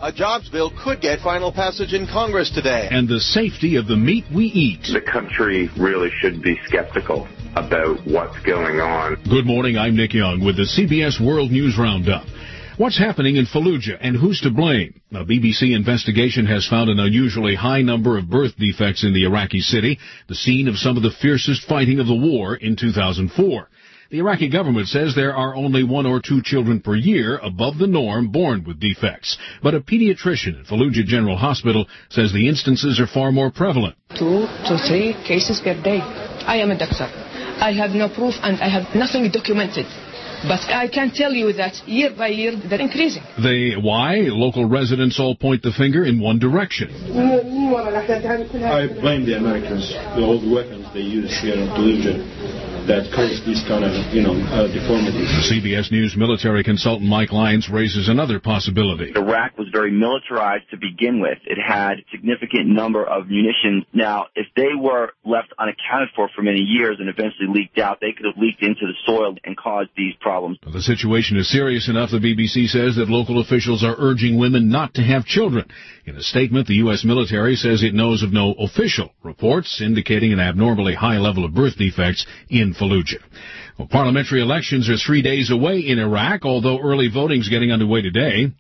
A jobs bill could get final passage in Congress today. And the safety of the meat we eat. The country really should be skeptical about what's going on. Good morning, I'm Nick Young with the CBS World News Roundup. What's happening in Fallujah and who's to blame? A BBC investigation has found an unusually high number of birth defects in the Iraqi city, the scene of some of the fiercest fighting of the war in 2004. The Iraqi government says there are only 1 or 2 children per year above the norm born with defects. But a pediatrician at Fallujah General Hospital says the instances are far more prevalent. 2 to 3 cases per day. I am a doctor. I have no proof and I have nothing documented. But I can tell you that year by year they're increasing. Why? Local residents all point the finger in one direction. I blame the Americans, the old weapons they use here in Fallujah that cause these kind of, deformities. CBS News military consultant Mike Lyons raises another possibility. Iraq was very militarized to begin with. It had a significant number of munitions. Now, if they were left unaccounted for many years and eventually leaked out, they could have leaked into the soil and caused these problems. The situation is serious enough, the BBC says, that local officials are urging women not to have children. In a statement, the U.S. military says it knows of no official reports indicating an abnormally high level of birth defects in Fallujah. Well, parliamentary elections are 3 days away in Iraq, although early voting's getting underway today.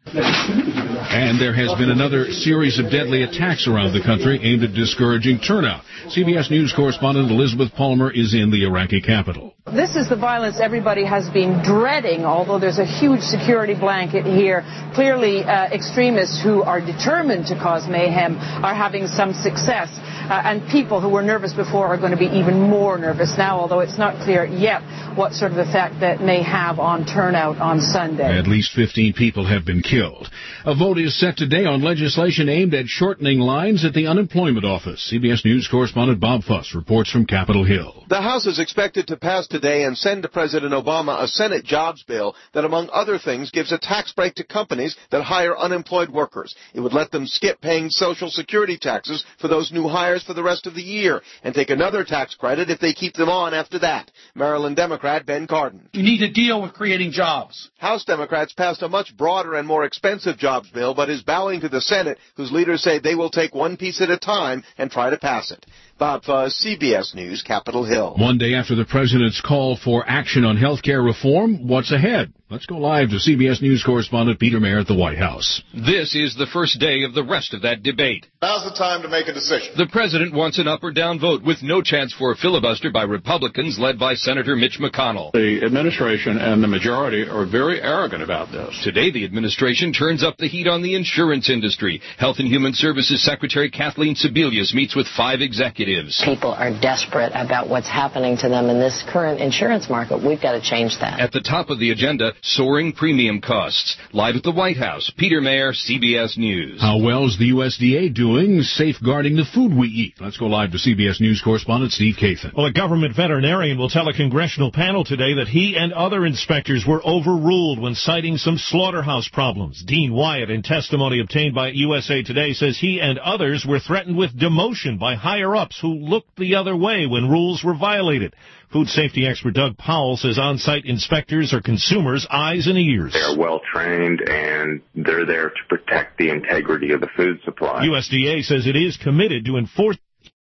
And there has been another series of deadly attacks around the country aimed at discouraging turnout. CBS News correspondent Elizabeth Palmer is in the Iraqi capital. This is the violence everybody has been dreading, although there's a huge security blanket here. Clearly, extremists who are determined to cause mayhem are having some success. And people who were nervous before are going to be even more nervous now, although it's not clear yet what sort of effect that may have on turnout on Sunday. At least 15 people have been killed. A vote is set today on legislation aimed at shortening lines at the unemployment office. CBS News correspondent Bob Fuss reports from Capitol Hill. The House is expected to pass today and send to President Obama a Senate jobs bill that, among other things, gives a tax break to companies that hire unemployed workers. It would let them skip paying Social Security taxes for those new hires for the rest of the year and take another tax credit if they keep them on after that. Maryland Democrat Ben Cardin. We need to deal with creating jobs. House Democrats passed a much broader and more expensive jobs bill, but is bowing to the Senate, whose leaders say they will take one piece at a time and try to pass it. Bob Fuss, CBS News, Capitol Hill. One day after the president's call for action on health care reform, what's ahead? Let's go live to CBS News correspondent Peter Mayer at the White House. This is the first day of the rest of that debate. Now's the time to make a decision. The president wants an up or down vote with no chance for a filibuster by Republicans led by Senator Mitch McConnell. The administration and the majority are very arrogant about this. Today, the administration turns up the heat on the insurance industry. Health and Human Services Secretary Kathleen Sebelius meets with 5 executives. People are desperate about what's happening to them in this current insurance market. We've got to change that. At the top of the agenda, soaring premium costs. Live at the White House, Peter Mayer, CBS News. How well is the USDA doing safeguarding the food we eat? Let's go live to CBS News correspondent Steve Kathan. Well, a government veterinarian will tell a congressional panel today that he and other inspectors were overruled when citing some slaughterhouse problems. Dean Wyatt, in testimony obtained by USA Today, says he and others were threatened with demotion by higher-ups who looked the other way when rules were violated. Food safety expert Doug Powell says on-site inspectors are consumers' eyes and ears. They're well-trained, and they're there to protect the integrity of the food supply. USDA says it is committed to enforce.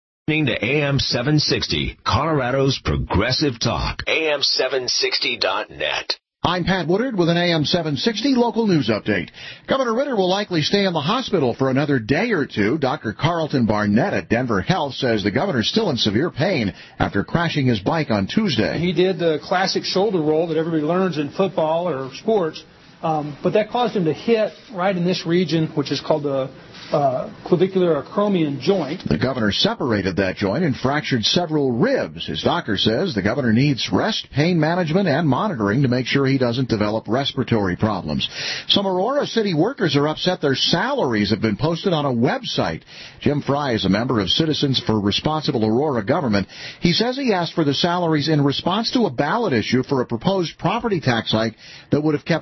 To AM 760, Colorado's Progressive Talk. AM760.net. I'm Pat Woodard with an AM 760 local news update. Governor Ritter will likely stay in the hospital for another day or two. Dr. Carlton Barnett at Denver Health says the governor's still in severe pain after crashing his bike on Tuesday. He did the classic shoulder roll that everybody learns in football or sports, but that caused him to hit right in this region, which is called the clavicular acromion joint. The governor separated that joint and fractured several ribs. His doctor says the governor needs rest, pain management, and monitoring to make sure he doesn't develop respiratory problems. Some Aurora City workers are upset their salaries have been posted on a website. Jim Fry is a member of Citizens for Responsible Aurora Government. He says he asked for the salaries in response to a ballot issue for a proposed property tax hike that would have kept 4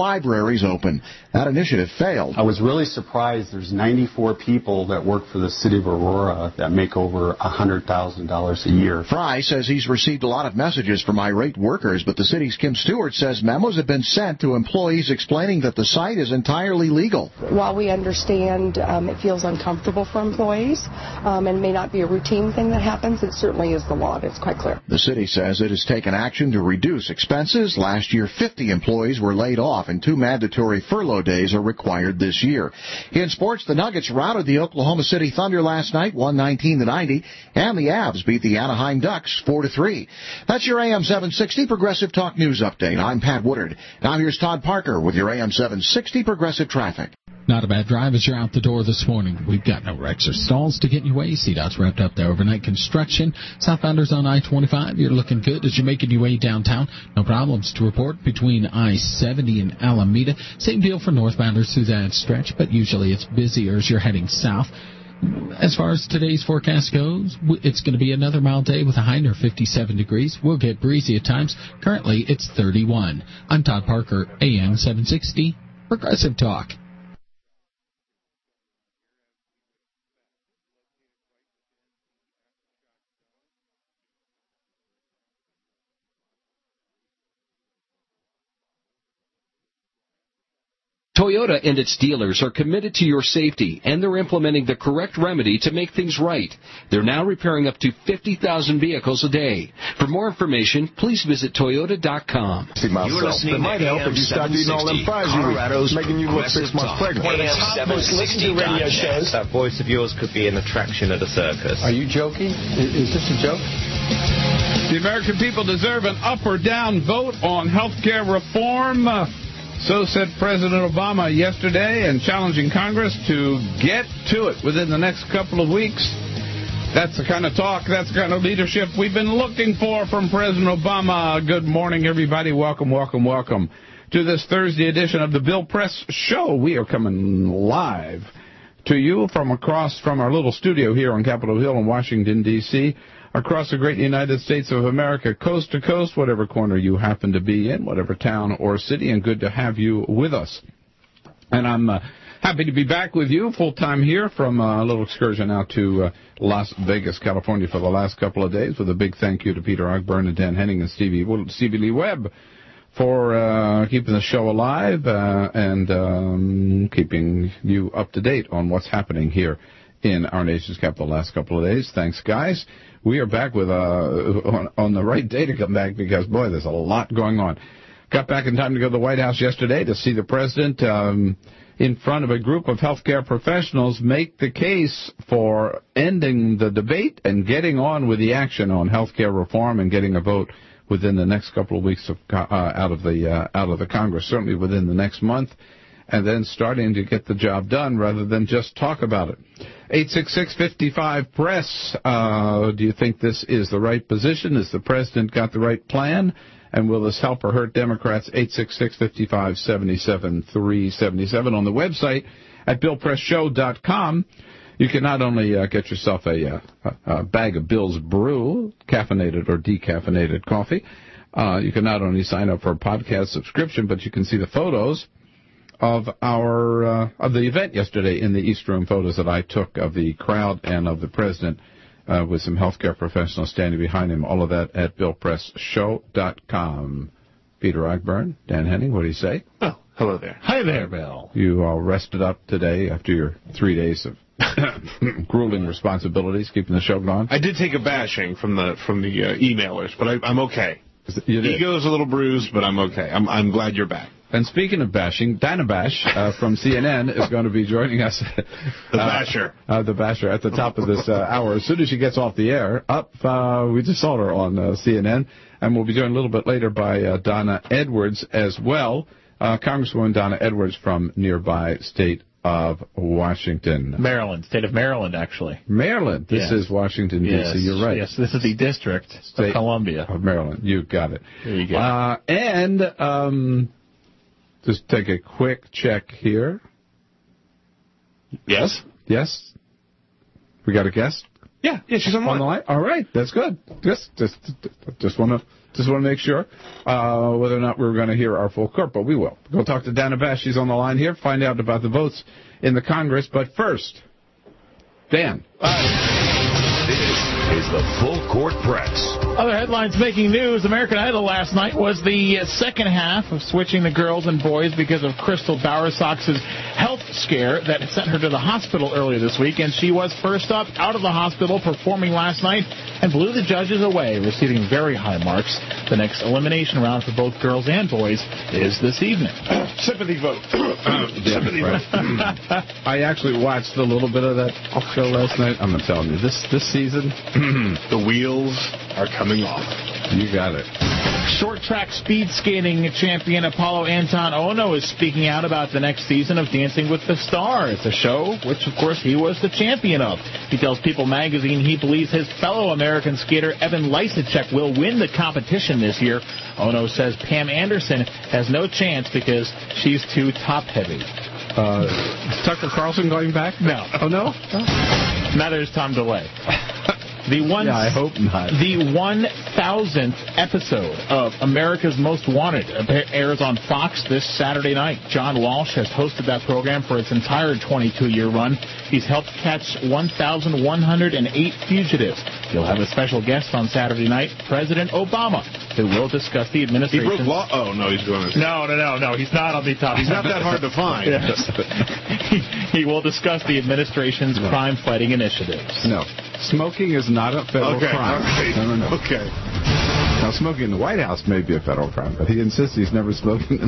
libraries open. That initiative failed. I was really surprised. There's 94 people that work for the city of Aurora that make over $100,000 a year. Fry says he's received a lot of messages from irate workers, but the city's Kim Stewart says memos have been sent to employees explaining that the site is entirely legal. While we understand it feels uncomfortable for employees and may not be a routine thing that happens, it certainly is the law. It's quite clear. The city says it has taken action to reduce expenses. Last year, 50 employees were laid off, and 2 mandatory furlough days are required this year. In sports, the Nuggets routed the Oklahoma City Thunder last night, 119-90, and the Avs beat the Anaheim Ducks 4-3. That's your AM 760 Progressive Talk News Update. I'm Pat Woodard. Now here's Todd Parker with your AM 760 Progressive Traffic. Not a bad drive as you're out the door this morning. We've got no wrecks or stalls to get you away. CDOT's wrapped up their overnight construction. Southbounders on I-25, you're looking good as you're making your way downtown. No problems to report between I-70 and Alameda. Same deal for northbounders through that stretch, but usually it's busier as you're heading south. As far as today's forecast goes, it's going to be another mild day with a high near 57 degrees. We'll get breezy at times. Currently, it's 31. I'm Todd Parker, AM 760, Progressive Talk. Toyota and its dealers are committed to your safety, and they're implementing the correct remedy to make things right. They're now repairing up to 50,000 vehicles a day. For more information, please visit Toyota.com. You're listening to AM 760, Colorado's making you look 6 months pregnant. One of the top most listened to radio shows. That voice of yours could be an attraction at a circus. Are you joking? Is this a joke? The American people deserve an up or down vote on health care reform. So said President Obama yesterday, and challenging Congress to get to it within the next couple of weeks. That's the kind of talk, that's the kind of leadership we've been looking for from President Obama. Good morning, everybody. Welcome to this Thursday edition of the Bill Press Show. We are coming live to you from our little studio here on Capitol Hill in Washington, D.C., across the great United States of America, coast to coast, whatever corner you happen to be in, whatever town or city, and good to have you with us. And I'm happy to be back with you full-time here from a little excursion out to Las Vegas, California for the last couple of days, with a big thank you to Peter Ogburn and Dan Henning and Stevie Lee Webb for keeping the show alive and keeping you up to date on what's happening here in our nation's capital the last couple of days. Thanks, guys. We are back with on the right day to come back because, boy, there's a lot going on. Got back in time to go to the White House yesterday to see the president in front of a group of healthcare professionals make the case for ending the debate and getting on with the action on healthcare reform and getting a vote within the next couple of weeks out of the Congress, certainly within the next month, and then starting to get the job done rather than just talk about it. 866-55-PRESS. Do you think this is the right position? Has the president got the right plan? And will this help or hurt Democrats? 866-55-77-377. On the website at BillPressShow.com, you can not only get yourself a bag of Bill's Brew, caffeinated or decaffeinated coffee. You can not only sign up for a podcast subscription, but you can see the photos of of the event yesterday in the East Room, photos that I took of the crowd and of the president with some healthcare professionals standing behind him. All of that at BillPressShow.com. Peter Ogburn, Dan Henning, what do you say? Oh, hello there. Hi there, Bill. You all rested up today after your 3 days of grueling responsibilities, keeping the show going? I did take a bashing from the emailers, but I'm okay. Ego's a little bruised, but I'm okay. I'm glad you're back. And speaking of bashing, Dana Bash from CNN is going to be joining us. The Basher. The Basher at the top of this hour. As soon as she gets off the air, we just saw her on CNN, and we'll be joined a little bit later by Donna Edwards as well, Congresswoman Donna Edwards from nearby state of Washington. Maryland, state of Maryland, actually. Maryland. This is Washington, D.C. Yes. You're right. Yes, this is the District of Columbia. Of Maryland. You got it. There you go. And just take a quick check here. Yes? Yes? We got a guest? Yeah, she's on the line. All right, that's good. Just want to make sure whether or not we're going to hear our full court, but we will. Go talk to Dana Bash. She's on the line here. Find out about the votes in the Congress. But first, Dan. This is the Full Court Press. Other headlines making news. American Idol last night was the second half of switching the girls and boys because of Crystal Bowersox's health scare that sent her to the hospital earlier this week, and she was first up out of the hospital performing last night and blew the judges away, receiving very high marks. The next elimination round for both girls and boys is this evening. Sympathy vote. Sympathy vote. I actually watched a little bit of that show last night. I'm telling you, this season, the wheels are coming off. You got it. Short track speed skating champion Apollo Anton Ono is speaking out about the next season of Dancing with the Stars, a show which, of course, he was the champion of. He tells People magazine he believes his fellow American skater Evan Lysacek will win the competition this year. Ono says Pam Anderson has no chance because she's too top-heavy. Is Tucker Carlson going back? No. Oh, no? Neither is Tom DeLay. I hope not. The 1,000th episode of America's Most Wanted airs on Fox this Saturday night. John Walsh has hosted that program for its entire 22-year run. He's helped catch 1,108 fugitives. He'll have a special guest on Saturday night, President Obama, who will discuss the administration. He broke law? Oh, no, he's doing this. No, he's not on the top. He's not that hard to find. Yes. He will discuss the administration's crime-fighting initiatives. No. Smoking is not a federal crime. No. Okay. Now, smoking in the White House may be a federal crime, but he insists he's never smoked in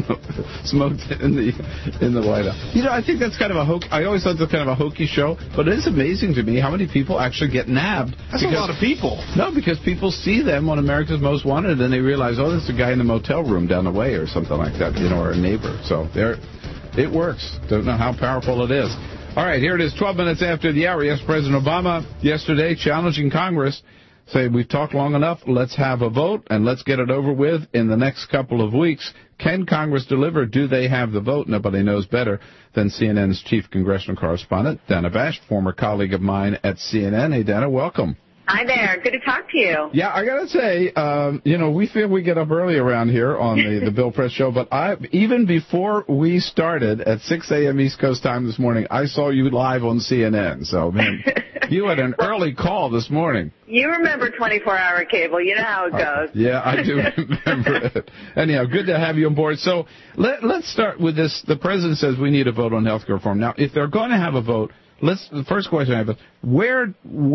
the White House. You know, I think that's kind of I always thought that's kind of a hokey show, but it is amazing to me how many people actually get nabbed. That's a lot of people. No, because people see them on America's Most Wanted, and they realize, oh, there's a guy in the motel room down the way or something like that, or a neighbor. So it works. Don't know how powerful it is. All right, here it is, 12 minutes after the hour. Yes, President Obama yesterday challenging Congress, say we've talked long enough, let's have a vote, and let's get it over with in the next couple of weeks. Can Congress deliver? Do they have the vote? Nobody knows better than CNN's chief congressional correspondent, Dana Bash, former colleague of mine at CNN. Hey, Dana, welcome. Hi there. Good to talk to you. Yeah, I got to say, we feel we get up early around here on the Bill Press Show, but even before we started at 6 a.m. East Coast time this morning, I saw you live on CNN. So, man, you had an early call this morning. You remember 24-hour cable. You know how it goes. Yeah, I do remember it. Anyhow, good to have you on board. So let's start with this. The president says we need a vote on health care reform. Now, if they're going to have a vote, the first question I have is, where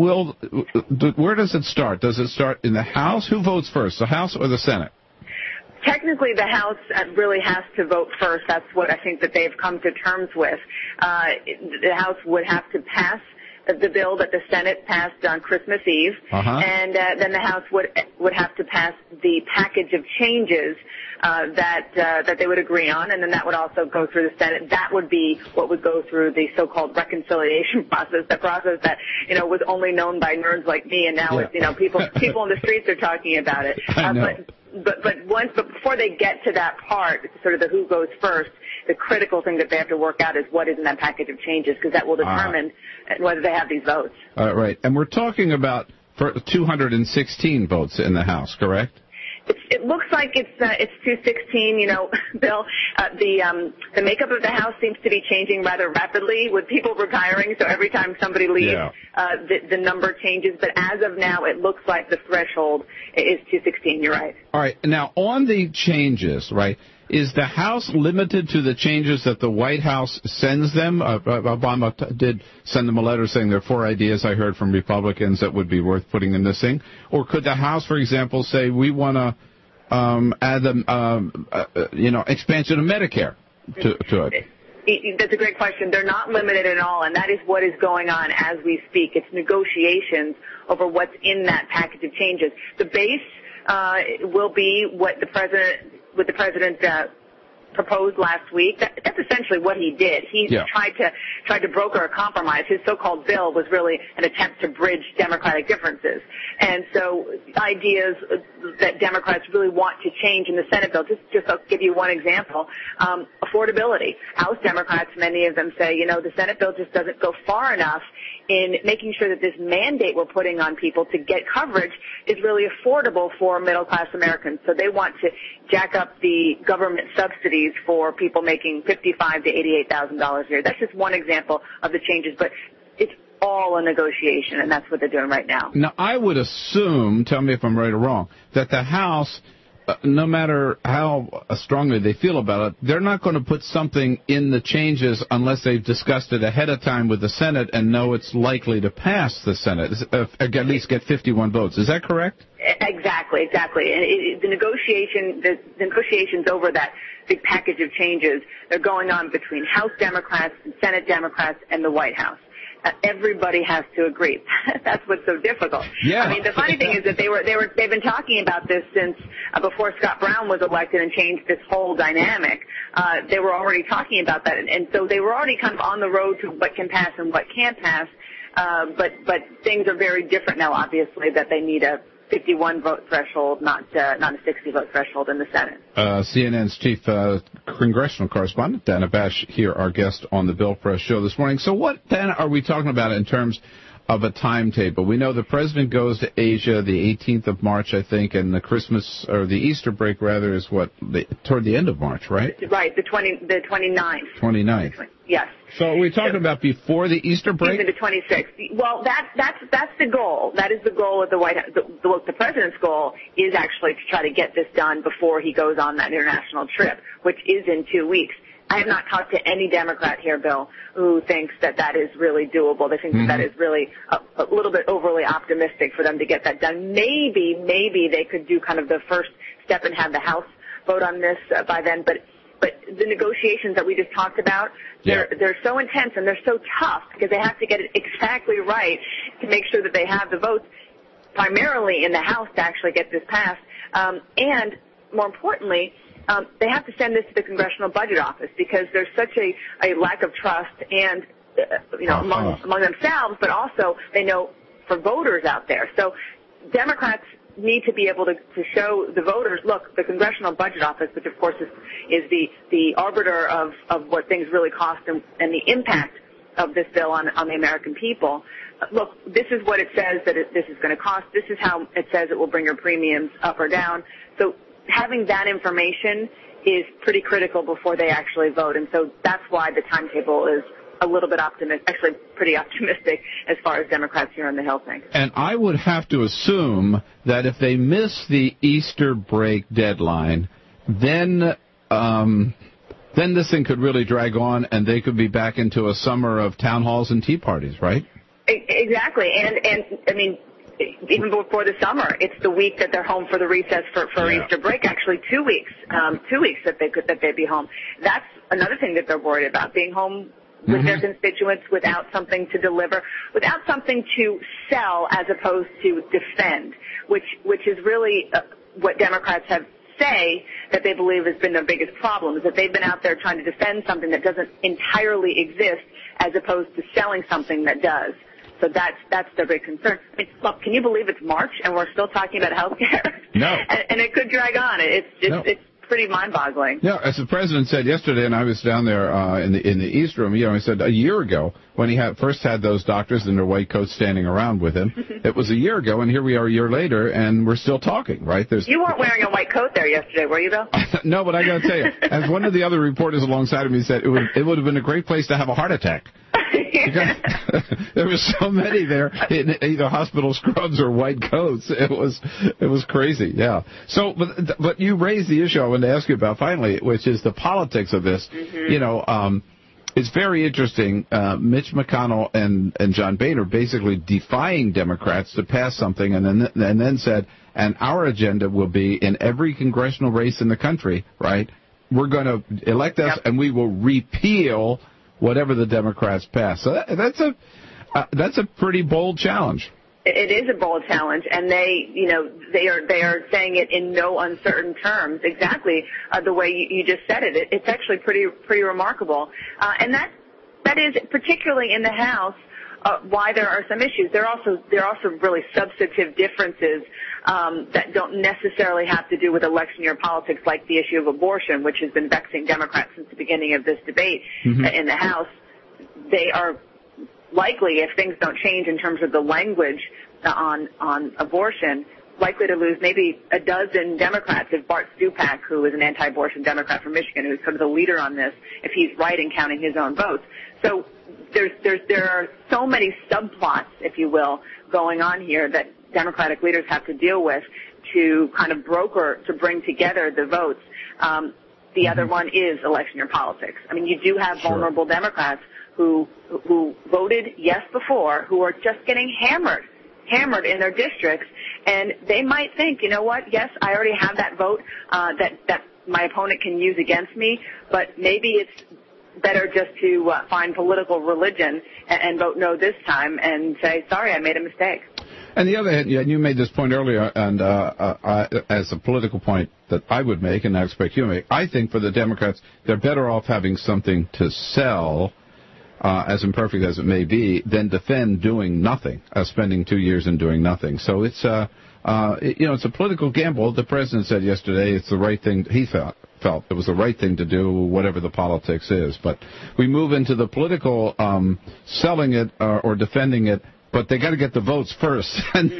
does it start? Does it start in the House? Who votes first, the House or the Senate? Technically, the House really has to vote first. That's what I think that they've come to terms with. The House would have to pass the bill that the Senate passed on Christmas Eve, and then the House would have to pass the package of changes that they would agree on, and then that would also go through the Senate. That would be what would go through the so-called reconciliation process, the process that was only known by nerds like me, and now it's people in the streets are talking about it. But before they get to that part, sort of the who goes first, the critical thing that they have to work out is what is in that package of changes, because that will determine whether they have these votes. Right, and we're talking about 216 votes in the House, correct? It looks like it's 216. Bill, the makeup of the House seems to be changing rather rapidly with people retiring. So every time somebody leaves, the number changes. But as of now, it looks like the threshold is 216. You're right. All right. Now on the changes, right? Is the House limited to the changes that the White House sends them? Obama did send them a letter saying there are 4 ideas I heard from Republicans that would be worth putting in this thing. Or could the House, for example, say we want to add the expansion of Medicare to it? That's a great question. They're not limited at all, and that is what is going on as we speak. It's negotiations over what's in that package of changes. The base will be what the president proposed last week, that's essentially what he did. He tried to broker a compromise. His so-called bill was really an attempt to bridge Democratic differences. And so ideas that Democrats really want to change in the Senate bill, just I'll give you one example, affordability. House Democrats, many of them say, the Senate bill just doesn't go far enough in making sure that this mandate we're putting on people to get coverage is really affordable for middle-class Americans. So they want to jack up the government subsidies for people making $55,000 to $88,000 a year. That's just one example of the changes, but it's all a negotiation, and that's what they're doing right now. Now, I would assume, tell me if I'm right or wrong, that the House, no matter how strongly they feel about it, they're not going to put something in the changes unless they've discussed it ahead of time with the Senate and know it's likely to pass the Senate, at least get 51 votes. Is that correct? Exactly. And the negotiations over that big package of changes, they're going on between House Democrats and Senate Democrats and the White House. Everybody has to agree. That's what's so difficult. Yeah. I mean, the funny thing is that they've been talking about this since before Scott Brown was elected and changed this whole dynamic. They were already talking about that, and so they were already kind of on the road to what can pass and what can't pass. But things are very different now. Obviously, that they need a 51 vote threshold, not a 60 vote threshold in the Senate. CNN's chief congressional correspondent, Dana Bash, here, our guest on the Bill Press show this morning. So what, then, are we talking about in terms of a timetable? We know the president goes to Asia the 18th of March, I think, and the Christmas, or the Easter break, rather, is toward the end of March, right? Right, the 29th. 29th. Yes. So are we talking about before the Easter break? Even the 26th. Well, that's the goal. That is the goal of the White House. The president's goal is actually to try to get this done before he goes on that international trip, which is in 2 weeks. I have not talked to any Democrat here, Bill, who thinks that is really doable. They think that is really a little bit overly optimistic for them to get that done. Maybe they could do kind of the first step and have the House vote on this by then, but the negotiations that we just talked about, they're so intense and they're so tough because they have to get it exactly right to make sure that they have the votes primarily in the House to actually get this passed. And more importantly, they have to send this to the Congressional Budget Office because there's such a lack of trust and among themselves, but also they know for voters out there. So Democrats need to be able to show the voters, look, the Congressional Budget Office, which of course is the arbiter of what things really cost and the impact of this bill on the American people. Look, this is what it says that this is going to cost. This is how it says it will bring your premiums up or down. So having that information is pretty critical before they actually vote. And so that's why the timetable is a little bit actually pretty optimistic as far as Democrats here on the Hill think. And I would have to assume that if they miss the Easter break deadline, then this thing could really drag on and they could be back into a summer of town halls and tea parties, right? Exactly. And I mean, even before the summer, it's the week that they're home for the recess for Easter break. Actually, 2 weeks. 2 weeks that they'd be home. That's another thing that they're worried about, being home with their constituents without something to deliver, without something to sell as opposed to defend, which is really what Democrats say that they believe has been their biggest problem, is that they've been out there trying to defend something that doesn't entirely exist as opposed to selling something that does. So that's their big concern. I mean, look, can you believe it's March and we're still talking about health care? No. And it could drag on. It's pretty mind-boggling. Yeah, as the president said yesterday, and I was down there in the East Room, he said a year ago when he first had those doctors in their white coats standing around with him, it was a year ago, and here we are a year later, and we're still talking, right? You weren't wearing a white coat there yesterday, were you, Bill? No, but I got to tell you, as one of the other reporters alongside of me said, it would have been a great place to have a heart attack. There were so many there in either hospital scrubs or white coats. It was crazy, yeah. So, but you raised the issue I wanted to ask you about finally, which is the politics of this. It's very interesting. Mitch McConnell and John Boehner basically defying Democrats to pass something, and then said, and our agenda will be in every congressional race in the country, right? We're going to elect us, and we will repeal whatever the Democrats pass. So that's a pretty bold challenge. It is a bold challenge, and they are saying it in no uncertain terms, exactly the way you just said it. It's actually pretty remarkable, and that is particularly in the House why there are some issues. There are also really substantive differences that don't necessarily have to do with election year politics, like the issue of abortion, which has been vexing Democrats since the beginning of this debate in the House. They are likely, if things don't change in terms of the language on abortion, likely to lose maybe a dozen Democrats if Bart Stupak, who is an anti-abortion Democrat from Michigan, who's sort of the leader on this, if he's right in counting his own votes. So there are so many subplots, if you will, going on here that Democratic leaders have to deal with to kind of to bring together the votes. The other one is election year politics. I mean, you do have vulnerable Democrats who voted yes before, who are just getting hammered in their districts, and they might think, you know what, yes, I already have that vote that my opponent can use against me, but maybe it's better just to find political religion and vote no this time and say, sorry, I made a mistake. And the other hand, you made this point earlier, and as a political point that I would make, and I expect you to make, I think for the Democrats, they're better off having something to sell, as imperfect as it may be, than defend doing nothing, spending 2 years and doing nothing. So it's it's a political gamble. The president said yesterday it's the right thing. He felt it was the right thing to do, whatever the politics is. But we move into the political selling it or defending it, but they got to get the votes first,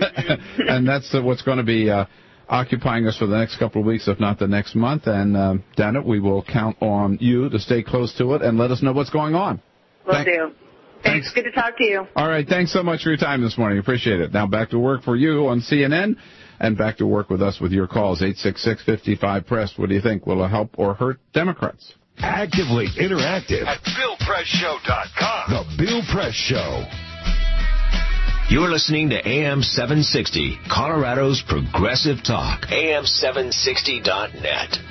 and that's what's going to be occupying us for the next couple of weeks, if not the next month. And Janet, we will count on you to stay close to it and let us know what's going on. Will do. Thanks. Good to talk to you. All right. Thanks so much for your time this morning. Appreciate it. Now back to work for you on CNN, and back to work with us with your calls. 866-55-PRESS. What do you think? Will it help or hurt Democrats? Actively interactive at BillPressShow.com. The Bill Press Show. You're listening to AM 760, Colorado's Progressive Talk. AM760.net.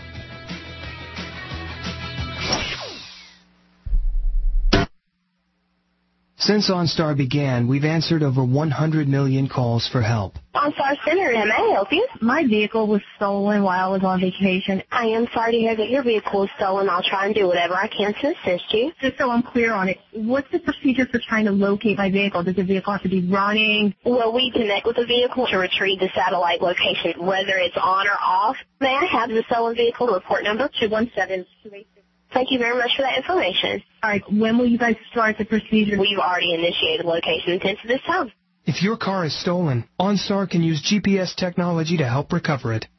Since OnStar began, we've answered over 100 million calls for help. OnStar Center, may I help you? My vehicle was stolen while I was on vacation. I am sorry to hear that your vehicle was stolen. I'll try and do whatever I can to assist you. Just so I'm clear on it, what's the procedure for trying to locate my vehicle? Does the vehicle have to be running? Well, we connect with the vehicle to retrieve the satellite location, whether it's on or off. May I have the stolen vehicle report number? 217-286. Thank you very much for that information. All right, when will you guys start the procedure? We've already initiated location intent to this time. If your car is stolen, OnStar can use GPS technology to help recover it.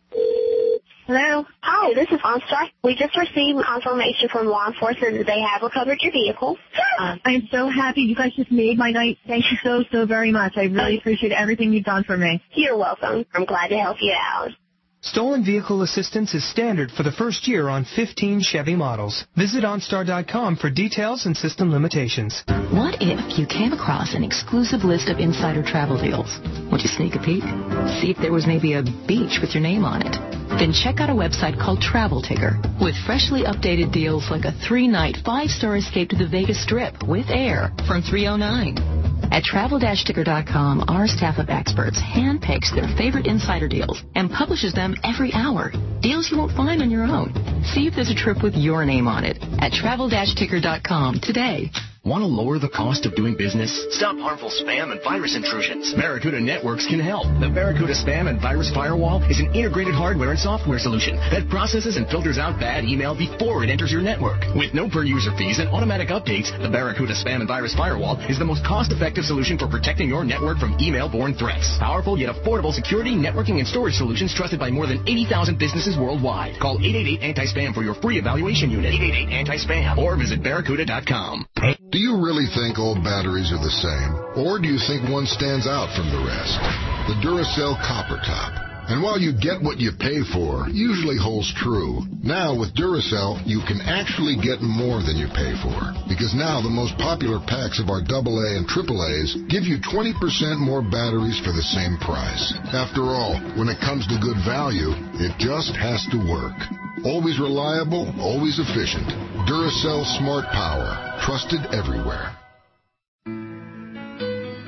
Hello? Hi, this is OnStar. We just received confirmation from law enforcement that they have recovered your vehicle. I am so happy. You guys just made my night. Thank you so very much. I really appreciate everything you've done for me. You're welcome. I'm glad to help you out. Stolen vehicle assistance is standard for the first year on 15 Chevy models. Visit OnStar.com for details and system limitations. What if you came across an exclusive list of insider travel deals? Would you sneak a peek? See if there was maybe a beach with your name on it? Then check out a website called Travel Ticker with freshly updated deals like a 3-night, 5-star escape to the Vegas Strip with air from $309. At travel-ticker.com, our staff of experts handpicks their favorite insider deals and publishes them every hour. Deals you won't find on your own. See if there's a trip with your name on it at travel-ticker.com today. Want to lower the cost of doing business? Stop harmful spam and virus intrusions. Barracuda Networks can help. The Barracuda Spam and Virus Firewall is an integrated hardware and software solution that processes and filters out bad email before it enters your network. With no per-user fees and automatic updates, the Barracuda Spam and Virus Firewall is the most cost-effective solution for protecting your network from email-borne threats. Powerful yet affordable security, networking, and storage solutions trusted by more than 80,000 businesses worldwide. Call 888-ANTI-SPAM for your free evaluation unit. 888-ANTI-SPAM or visit Barracuda.com. Do you really think all batteries are the same? Or do you think one stands out from the rest? The Duracell Copper Top. And while you get what you pay for, usually holds true. Now with Duracell, you can actually get more than you pay for. Because now the most popular packs of our AA and AAAs give you 20% more batteries for the same price. After all, when it comes to good value, it just has to work. Always reliable, always efficient. Duracell Smart Power. Trusted everywhere.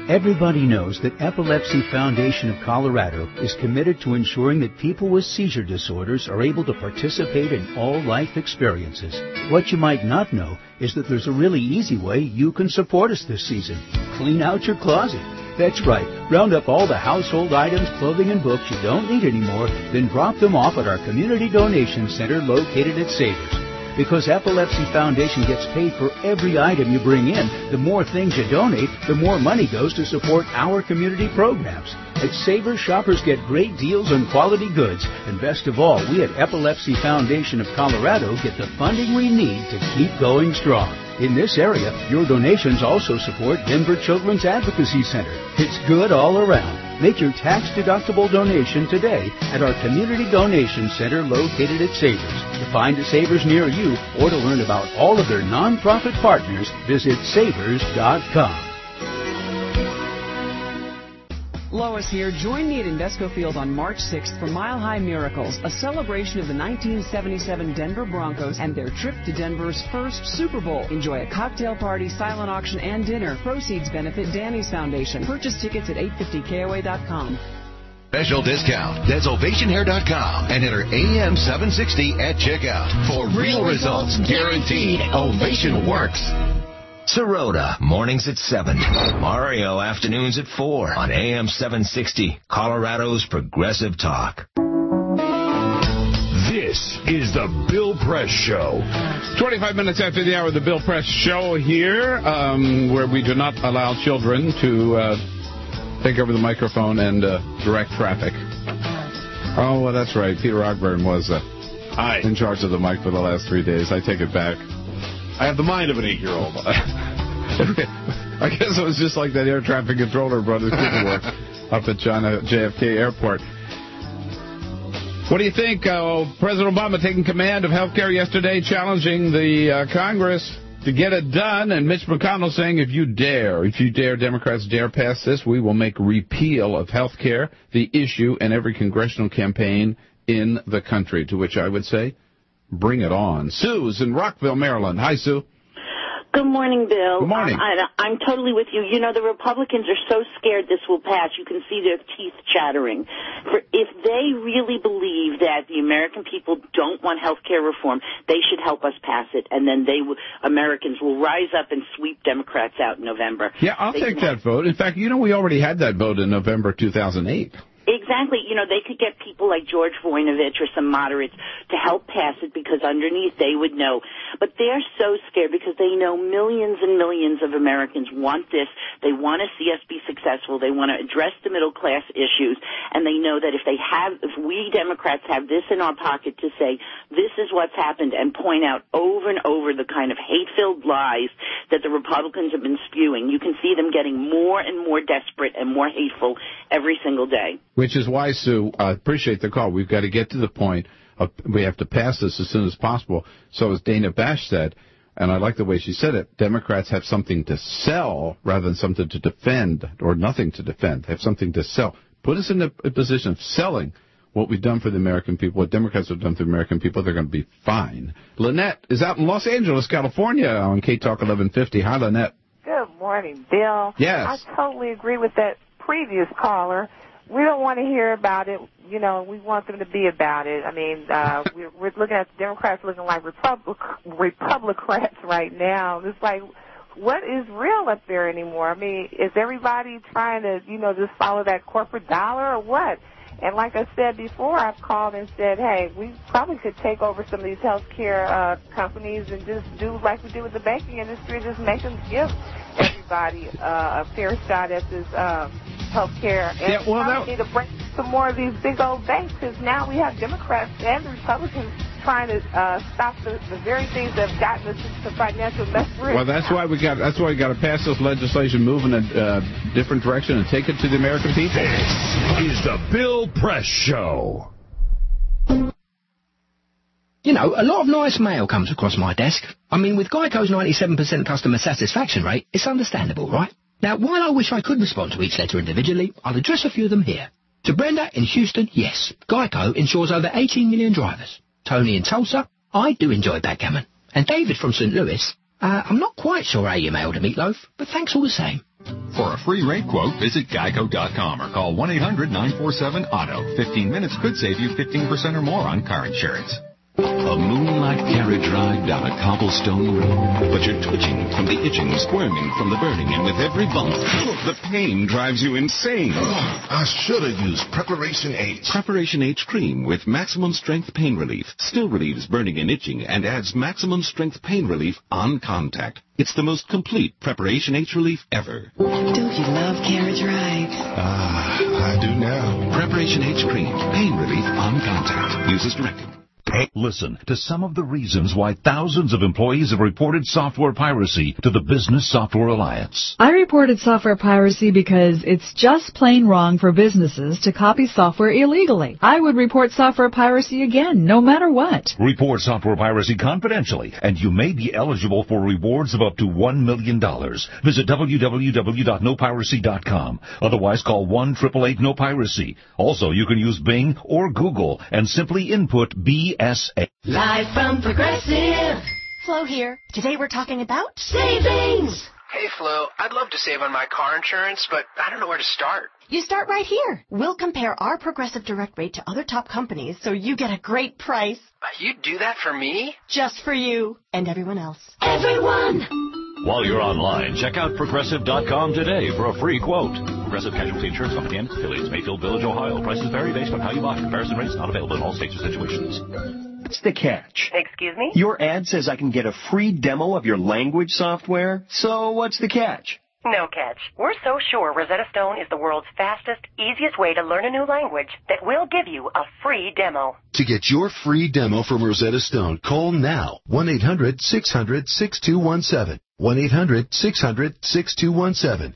Everybody knows that Epilepsy Foundation of Colorado is committed to ensuring that people with seizure disorders are able to participate in all life experiences. What you might not know is that there's a really easy way you can support us this season. Clean out your closet. That's right. Round up all the household items, clothing, and books you don't need anymore, then drop them off at our Community Donation Center located at Savers. Because Epilepsy Foundation gets paid for every item you bring in, the more things you donate, the more money goes to support our community programs. At Savers, shoppers get great deals on quality goods. And best of all, we at Epilepsy Foundation of Colorado get the funding we need to keep going strong. In this area, your donations also support Denver Children's Advocacy Center. It's good all around. Make your tax-deductible donation today at our Community Donation Center located at Savers. To find a Savers near you or to learn about all of their nonprofit partners, visit Savers.com. Lois here. Join me at Invesco Field on March 6th for Mile High Miracles, a celebration of the 1977 Denver Broncos and their trip to Denver's first Super Bowl. Enjoy a cocktail party, silent auction, and dinner. Proceeds benefit Danny's Foundation. Purchase tickets at 850KOA.com. Special discount. That's ovationhair.com and enter AM 760 at checkout for real results guaranteed. Ovation works. Sirota, mornings at 7. Mario, afternoons at 4 on AM 760, Colorado's Progressive Talk. This is the Bill Press Show. 25 minutes after the hour of the Bill Press Show here, where we do not allow children to take over the microphone and direct traffic. Oh, well, that's right. Peter Ogburn was in charge of the mic for the last 3 days. I take it back. I have the mind of an 8-year-old. I guess it was just like that air traffic controller brought his paperwork up at JFK Airport. What do you think? President Obama taking command of health care yesterday, challenging the Congress to get it done, and Mitch McConnell saying, if you dare, Democrats dare pass this, we will make repeal of health care the issue in every congressional campaign in the country, to which I would say, bring it on. Sue's in Rockville, Maryland. Hi, Sue. Good morning, Bill. Good morning. I'm totally with you. You know, the Republicans are so scared this will pass. You can see their teeth chattering. If they really believe that the American people don't want health care reform, they should help us pass it, and then Americans will rise up and sweep Democrats out in November. Yeah, I'll take that vote. In fact, you know, we already had that vote in November 2008. Exactly. You know, they could get people like George Voinovich or some moderates to help pass it because underneath they would know. But they're so scared because they know millions and millions of Americans want this. They want to see us be successful. They want to address the middle class issues. And they know that if we Democrats have this in our pocket to say, this is what's happened, and point out over and over the kind of hate-filled lies that the Republicans have been spewing, you can see them getting more and more desperate and more hateful every single day. Which is why, Sue, I appreciate the call. We've got to get to the point of we have to pass this as soon as possible. So as Dana Bash said, and I like the way she said it, Democrats have something to sell rather than something to defend or nothing to defend. They have something to sell. Put us in a position of selling what we've done for the American people, what Democrats have done for the American people. They're going to be fine. Lynette is out in Los Angeles, California on K-Talk 1150. Hi, Lynette. Good morning, Bill. Yes. I totally agree with that previous caller. We don't want to hear about it. You know, we want them to be about it. I mean, we're looking at the Democrats looking like Republicans right now. It's like, what is real up there anymore? I mean, is everybody trying to, just follow that corporate dollar or what? And like I said before, I've called and said, hey, we probably could take over some of these healthcare companies and just do like we do with the banking industry, just make them give everybody a fair shot at this healthcare. And we need to break some more of these big old banks, because now we have Democrats and Republicans trying to stop the very things that have gotten us into financial mess. Well, that's why we got to pass this legislation, move in a different direction, and take it to the American people. This is the Bill Press Show. You know, a lot of nice mail comes across my desk. I mean, with Geico's 97% customer satisfaction rate, it's understandable, right? Now, while I wish I could respond to each letter individually, I'll address a few of them here. To Brenda in Houston, yes, Geico insures over 18 million drivers. Tony in Tulsa, I do enjoy backgammon. And David from St. Louis, I'm not quite sure how you mailed a meatloaf, but thanks all the same. For a free rate quote, visit geico.com or call 1-800-947-AUTO. 15 minutes could save you 15% or more on car insurance. A moonlight carriage ride down a cobblestone road. But you're twitching from the itching, squirming from the burning, and with every bump, the pain drives you insane. I should have used Preparation H. Preparation H cream with maximum strength pain relief still relieves burning and itching and adds maximum strength pain relief on contact. It's the most complete Preparation H relief ever. Don't you love carriage rides? I do now. Preparation H cream, pain relief on contact. Use as directed. Listen to some of the reasons why thousands of employees have reported software piracy to the Business Software Alliance. I reported software piracy because it's just plain wrong for businesses to copy software illegally. I would report software piracy again, no matter what. Report software piracy confidentially, and you may be eligible for rewards of up to $1 million. Visit www.nopiracy.com. Otherwise, call 1-888-NO-PIRACY. Also, you can use Bing or Google and simply input BSA. Live from Progressive. Flo here. Today we're talking about savings. Hey, Flo. I'd love to save on my car insurance, but I don't know where to start. You start right here. We'll compare our Progressive Direct rate to other top companies so you get a great price. You'd do that for me? Just for you and everyone else. Everyone! While you're online, check out Progressive.com today for a free quote. Progressive Casualty Insurance Company and affiliates, Mayfield Village, Ohio. Prices vary based on how you buy. Comparison rates not available in all states or situations. What's the catch? Excuse me? Your ad says I can get a free demo of your language software. So what's the catch? No catch. We're so sure Rosetta Stone is the world's fastest, easiest way to learn a new language that we'll give you a free demo. To get your free demo from Rosetta Stone, call now. 1-800-600-6217. 1-800-600-6217.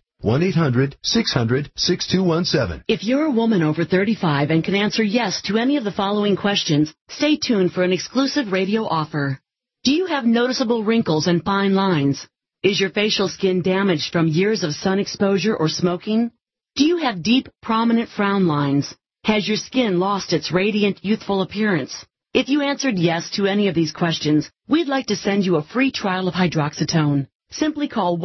1-800-600-6217. If you're a woman over 35 and can answer yes to any of the following questions, stay tuned for an exclusive radio offer. Do you have noticeable wrinkles and fine lines? Is your facial skin damaged from years of sun exposure or smoking? Do you have deep, prominent frown lines? Has your skin lost its radiant, youthful appearance? If you answered yes to any of these questions, we'd like to send you a free trial of hydroxytone. Simply call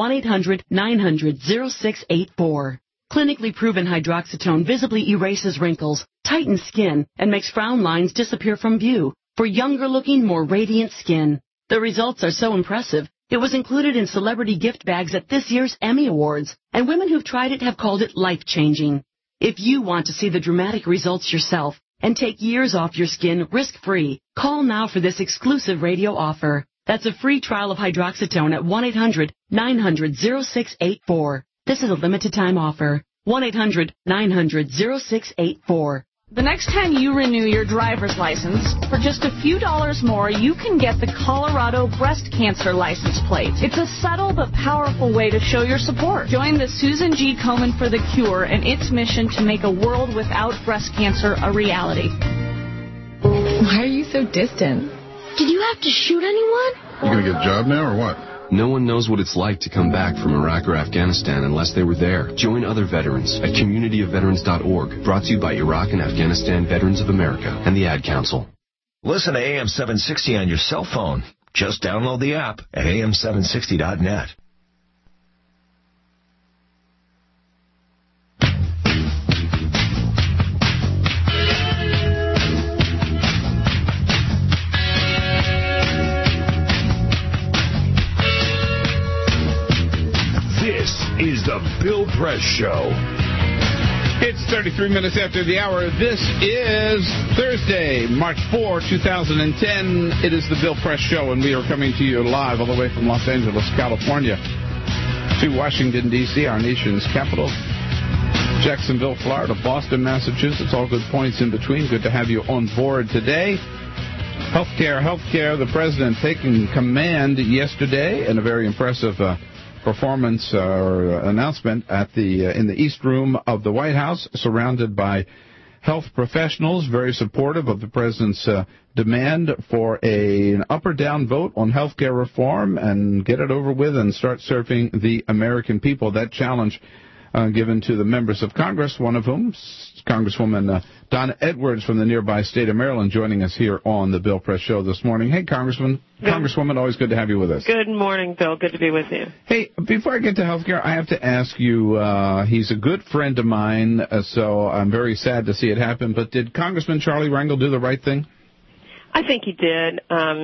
1-800-900-0684. Clinically proven hydroxytone visibly erases wrinkles, tightens skin, and makes frown lines disappear from view for younger-looking, more radiant skin. The results are so impressive, it was included in celebrity gift bags at this year's Emmy Awards, and women who've tried it have called it life-changing. If you want to see the dramatic results yourself and take years off your skin risk-free, call now for this exclusive radio offer. That's a free trial of hydroxytone at 1-800-900-0684. This is a limited-time offer. 1-800-900-0684. The next time you renew your driver's license, for just a few dollars more, you can get the Colorado Breast Cancer License Plate. It's a subtle but powerful way to show your support. Join the Susan G. Komen for the Cure and its mission to make a world without breast cancer a reality. Why are you so distant? Did you have to shoot anyone? You gonna get a job now or what? No one knows what it's like to come back from Iraq or Afghanistan unless they were there. Join other veterans at communityofveterans.org. Brought to you by Iraq and Afghanistan Veterans of America and the Ad Council. Listen to AM 760 on your cell phone. Just download the app at am760.net. This is the Bill Press Show. It's 33 minutes after the hour. This is Thursday, March 4, 2010. It is the Bill Press Show, and we are coming to you live all the way from Los Angeles, California, to Washington, D.C., our nation's capital, Jacksonville, Florida, Boston, Massachusetts, all good points in between. Good to have you on board today. Healthcare. The president taking command yesterday in a very impressive performance or announcement at in the East Room of the White House, surrounded by health professionals, very supportive of the president's demand for an up or down vote on health care reform and get it over with and start serving the American people. That challenge given to the members of Congress, one of whom, Congresswoman Donna Edwards from the nearby state of Maryland, joining us here on the Bill Press Show this morning. Hey, Congresswoman, always good to have you with us. Good morning, Bill. Good to be with you. Hey, before I get to health care, I have to ask you, he's a good friend of mine, so I'm very sad to see it happen, but did Congressman Charlie Rangel do the right thing? I think he did.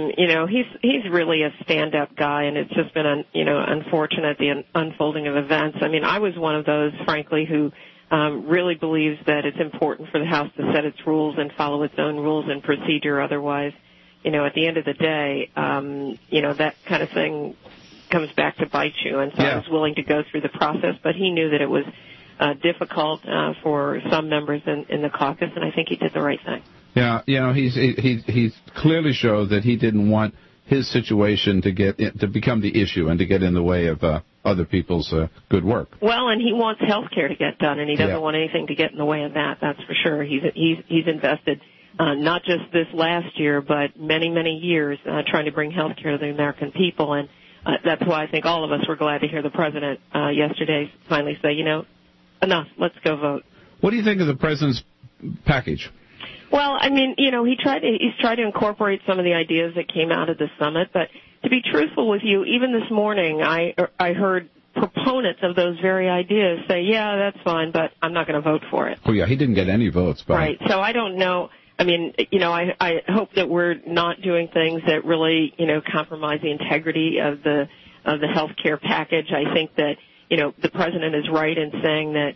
He's really a stand-up guy, and it's just been, unfortunate, the unfolding of events. I mean, I was one of those, frankly, who really believes that it's important for the House to set its rules and follow its own rules and procedure. Otherwise, at the end of the day, that kind of thing comes back to bite you. And so I was willing to go through the process, but he knew that it was difficult for some members in the caucus, and I think he did the right thing. Yeah, he's clearly showed that he didn't want his situation to become the issue and to get in the way of other people's good work. Well, and he wants health care to get done, and he doesn't want anything to get in the way of that. That's for sure. He's invested not just this last year, but many, many years trying to bring health care to the American people, and that's why I think all of us were glad to hear the president yesterday finally say, enough, let's go vote. What do you think of the president's package? Well, I mean, he's tried to incorporate some of the ideas that came out of the summit, but to be truthful with you, even this morning I heard proponents of those very ideas say, yeah, that's fine, but I'm not going to vote for it. Oh, yeah, he didn't get any votes. Right, so I don't know. I mean, I hope that we're not doing things that really, compromise the integrity of the health care package. I think that, the president is right in saying that,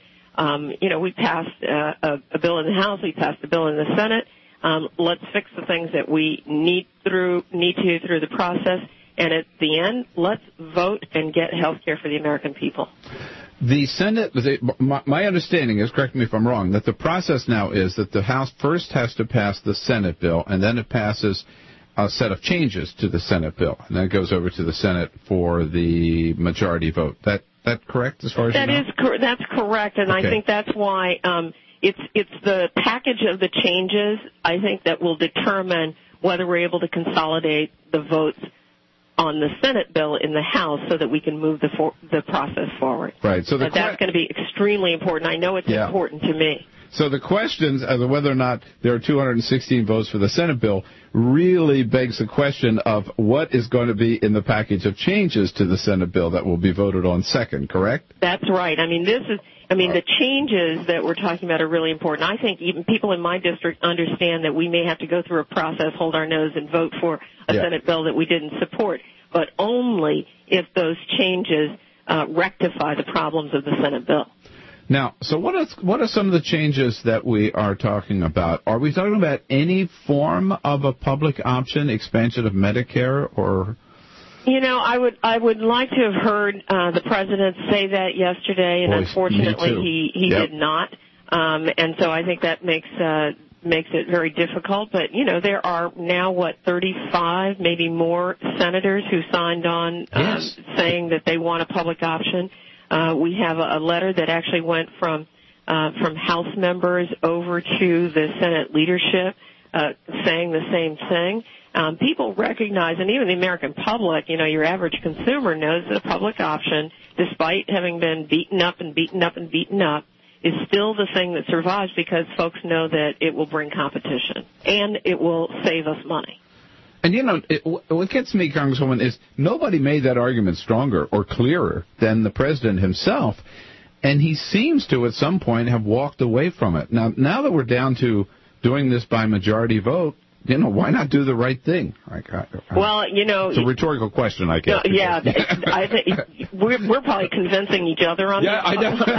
we passed a bill in the House, we passed a bill in the Senate. Let's fix the things that we need to through the process, and at the end, let's vote and get health care for the American people. The Senate, my understanding is, correct me if I'm wrong, that the process now is that the House first has to pass the Senate bill, and then it passes a set of changes to the Senate bill, and then it goes over to the Senate for the majority vote. That correct as far as you know? That's correct, and okay. I think that's why it's the package of the changes, I think, that will determine whether we're able to consolidate the votes on the Senate bill in the House so that we can move the process forward. Right. So that's going to be extremely important. I know it's important to me. So the questions as to whether or not there are 216 votes for the Senate bill really begs the question of what is going to be in the package of changes to the Senate bill that will be voted on second, correct? That's right. I mean, the changes that we're talking about are really important. I think even people in my district understand that we may have to go through a process, hold our nose, and vote for a Senate bill that we didn't support, but only if those changes rectify the problems of the Senate bill. Now, so what are some of the changes that we are talking about? Are we talking about any form of a public option, expansion of Medicare, or? I would like to have heard the president say that yesterday, and unfortunately he did not. And so I think that makes it very difficult. But there are now 35, maybe more senators who signed on saying that they want a public option. We have a letter that actually went from House members over to the Senate leadership saying the same thing. People recognize, and even the American public, your average consumer knows that a public option, despite having been beaten up, is still the thing that survives because folks know that it will bring competition and it will save us money. And, what gets me, Congresswoman, is nobody made that argument stronger or clearer than the president himself, and he seems to, at some point, have walked away from it. Now that we're down to doing this by majority vote, why not do the right thing? Well, it's a rhetorical question, I guess. I think we're probably convincing each other on that.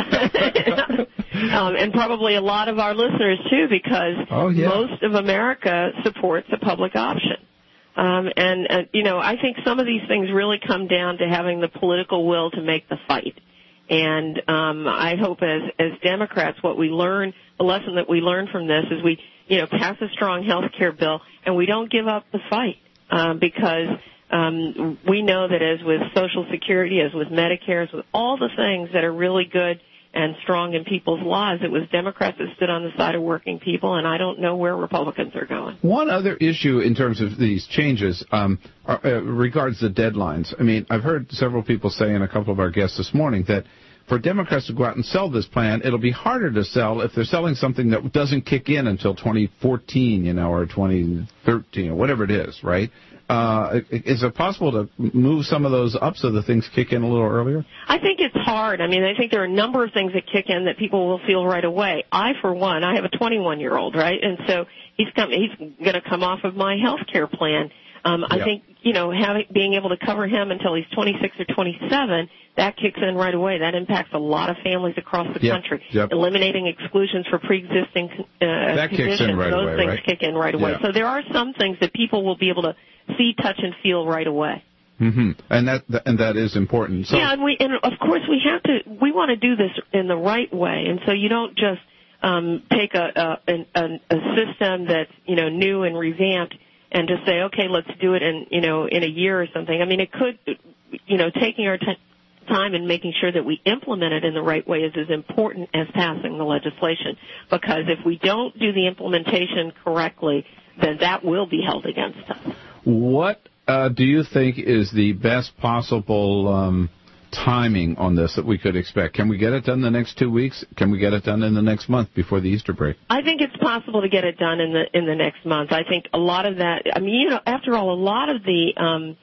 I know. And probably a lot of our listeners, too, because most of America supports a public option. I think some of these things really come down to having the political will to make the fight. And I hope as Democrats, the lesson that we learn from this is we, pass a strong health care bill and we don't give up the fight because we know that as with Social Security, as with Medicare, as with all the things that are really good and strong in people's lives, it was Democrats that stood on the side of working people, and I don't know where Republicans are going. One other issue in terms of these changes regards the deadlines. I mean, I've heard several people say, and a couple of our guests this morning, that for Democrats to go out and sell this plan, it'll be harder to sell if they're selling something that doesn't kick in until 2014, or 2013, or whatever it is, right? Is it possible to move some of those up so the things kick in a little earlier? I think it's hard. I mean, I think there are a number of things that kick in that people will feel right away. For one, I have a 21-year-old, right? And so he's going to come off of my health care plan. I think, being able to cover him until he's 26 or 27, that kicks in right away. That impacts a lot of families across the country. Eliminating exclusions for pre-existing conditions, those things kick in right away. So there are some things that people will be able to see, touch, and feel right away. Mm-hmm. And that is important. So, and of course we want to do this in the right way, and so you don't just take a system that's new and revamped and just say, okay, let's do it in a year or something. I mean, it could, taking our time and making sure that we implement it in the right way is as important as passing the legislation. Because if we don't do the implementation correctly, then that will be held against us. What do you think is the best possible timing on this that we could expect? Can we get it done in the next 2 weeks? Can we get it done in the next month before the Easter break? I think it's possible to get it done in the next month. I think a lot of that, after all, a lot of the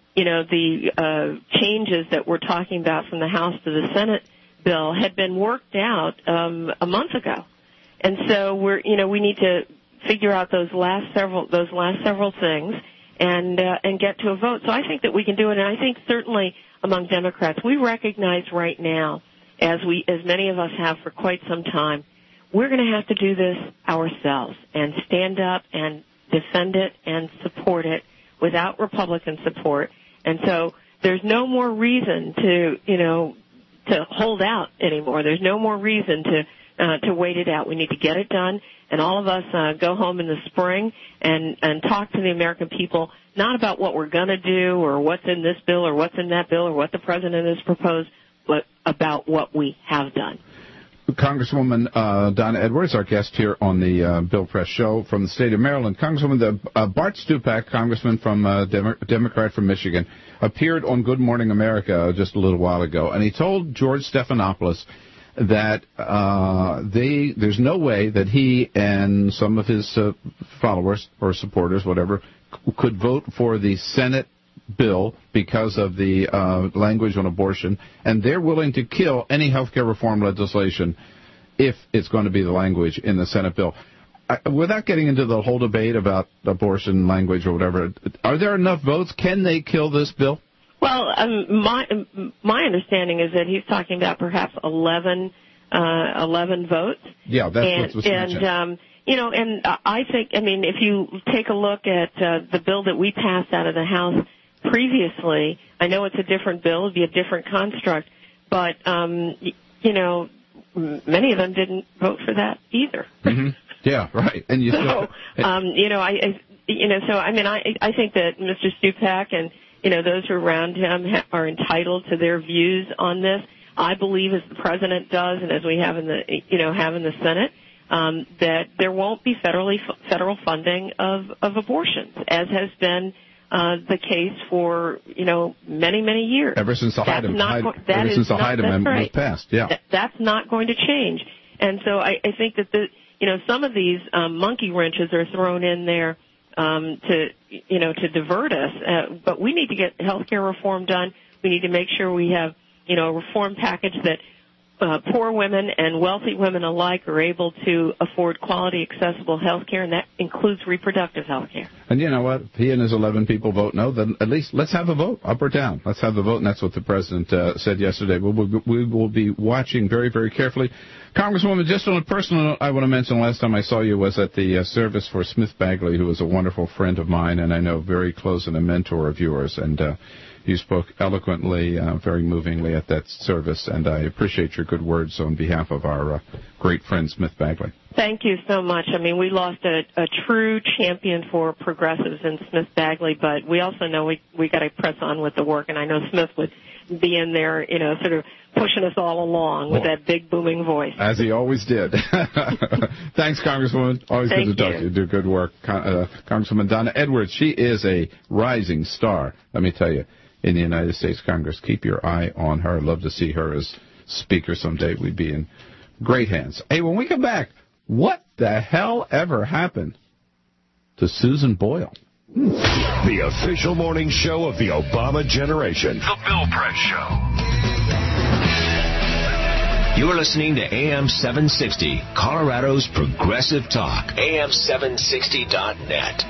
changes that we're talking about from the House to the Senate bill had been worked out a month ago. And so we need to figure out those last several things and get to a vote. So I think that we can do it, and I think certainly among Democrats, we recognize right now, as many of us have for quite some time, we're going to have to do this ourselves and stand up and defend it and support it without Republican support. And so there's no more reason to hold out anymore. There's no more reason to wait it out. We need to get it done, and all of us go home in the spring and talk to the American people, not about what we're going to do or what's in this bill or what's in that bill or what the president has proposed, but about what we have done. Congresswoman Donna Edwards, our guest here on the Bill Press Show from the state of Maryland. Congresswoman, Bart Stupak, congressman from Democrat from Michigan, appeared on Good Morning America just a little while ago, and he told George Stephanopoulos that there's no way that he and some of his followers or supporters, whatever, could vote for the Senate bill because of the language on abortion, and they're willing to kill any health care reform legislation if it's going to be the language in the Senate bill. Without getting into the whole debate about abortion language or whatever, are there enough votes? Can they kill this bill? Well, my understanding is that he's talking about perhaps 11 votes. Yeah, that's what's mentioned. And I think, if you take a look at the bill that we passed out of the House previously, I know it's a different bill, it'd be a different construct, but, many of them didn't vote for that either. Mm-hmm. Yeah, right. And I think that Mr. Stupak and, those who are around him are entitled to their views on this. I believe, as the president does, and as we have in the Senate, that there won't be federal funding of abortions, as has been the case for many years. Ever since the Hyde Amendment was passed, yeah. That's not going to change, and so I think that some of these monkey wrenches are thrown in there to divert us. But we need to get health care reform done. We need to make sure we have a reform package that poor women and wealthy women alike are able to afford quality, accessible health care, and that includes reproductive health care. And you know what? If he and his 11 people vote no, then at least let's have a vote, up or down. Let's have the vote, and that's what the president said yesterday. We will be watching very, very carefully. Congresswoman, just on a personal note, I want to mention last time I saw you was at the service for Smith Bagley, who is a wonderful friend of mine, and I know very close and a mentor of yours, and you spoke eloquently, very movingly at that service, and I appreciate your good words on behalf of our great friend Smith Bagley. Thank you so much. We lost a true champion for progressives in Smith Bagley, but we also know we got to press on with the work, and I know Smith would be in there, sort of pushing us all along with that big booming voice. As he always did. Thanks, Congresswoman. Always good to talk to you. Do good work. Congresswoman Donna Edwards, she is a rising star, let me tell you, in the United States Congress. Keep your eye on her. Love to see her as speaker someday, we'd be in great hands. Hey, when we come back, what the hell ever happened to Susan Boyle? The official morning show of the Obama generation. The Bill Press Show. You're listening to AM 760, Colorado's Progressive Talk. AM760.net.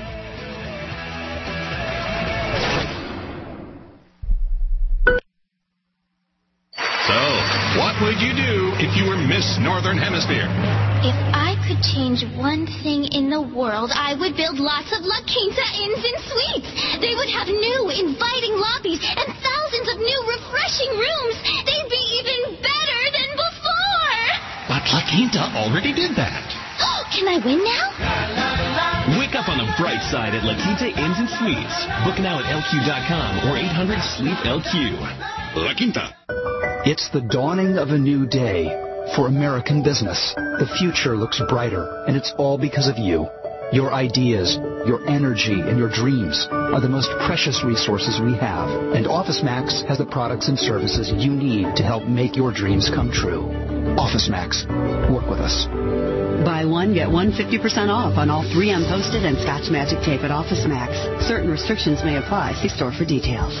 So, what would you do if you were Miss Northern Hemisphere? If I could change one thing in the world, I would build lots of La Quinta Inns and Suites. They would have new, inviting lobbies and thousands of new, refreshing rooms. They'd be even better than before. But La Quinta already did that. Can I win now? Wake up on the bright side at La Quinta Inns and Suites. Book now at LQ.com or 800-SLEEP-LQ. La Quinta. It's the dawning of a new day for American business. The future looks brighter, and it's all because of you. Your ideas, your energy, and your dreams are the most precious resources we have. And OfficeMax has the products and services you need to help make your dreams come true. OfficeMax. Work with us. Buy one, get one 50% off on all 3M posted and Scotch Magic tape at OfficeMax. Certain restrictions may apply. See store for details.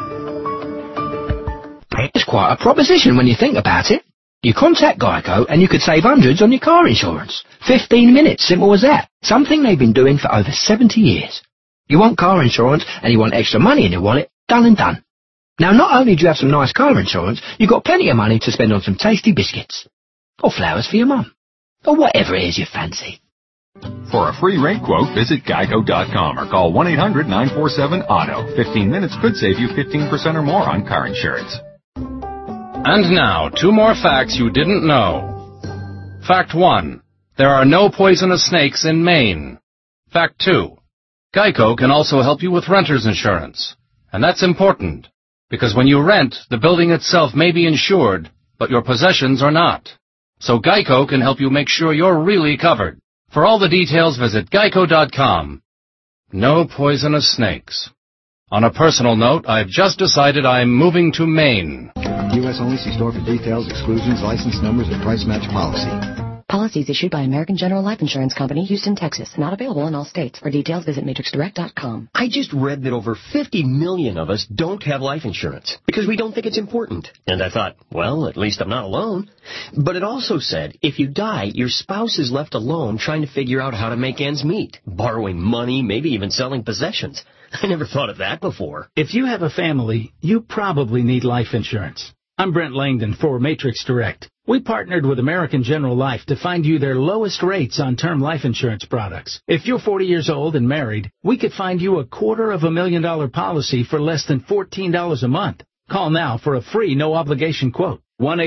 It's quite a proposition when you think about it. You contact Geico and you could save hundreds on your car insurance. 15 minutes, simple as that. Something they've been doing for over 70 years. You want car insurance and you want extra money in your wallet, done and done. Now not only do you have some nice car insurance, you've got plenty of money to spend on some tasty biscuits. Or flowers for your mum. Or whatever it is you fancy. For a free rate quote, visit Geico.com or call 1-800-947-AUTO. 15 minutes could save you 15% or more on car insurance. And now, 2 more facts you didn't know. Fact 1. There are no poisonous snakes in Maine. Fact 2. Geico can also help you with renter's insurance. And that's important, because when you rent, the building itself may be insured, but your possessions are not. So Geico can help you make sure you're really covered. For all the details, visit Geico.com. No poisonous snakes. On a personal note, I've just decided I'm moving to Maine. U.S. only. See store for details, exclusions, license numbers, and price match policy. Policies issued by American General Life Insurance Company, Houston, Texas. Not available in all states. For details, visit matrixdirect.com. I just read that over 50 million of us don't have life insurance because we don't think it's important. And I thought, well, at least I'm not alone. But it also said, if you die, your spouse is left alone trying to figure out how to make ends meet, borrowing money, maybe even selling possessions. I never thought of that before. If you have a family, you probably need life insurance. I'm Brent Langdon for Matrix Direct. We partnered with American General Life to find you their lowest rates on term life insurance products. If you're 40 years old and married, we could find you a $250,000 policy for less than $14 a month. Call now for a free no-obligation quote.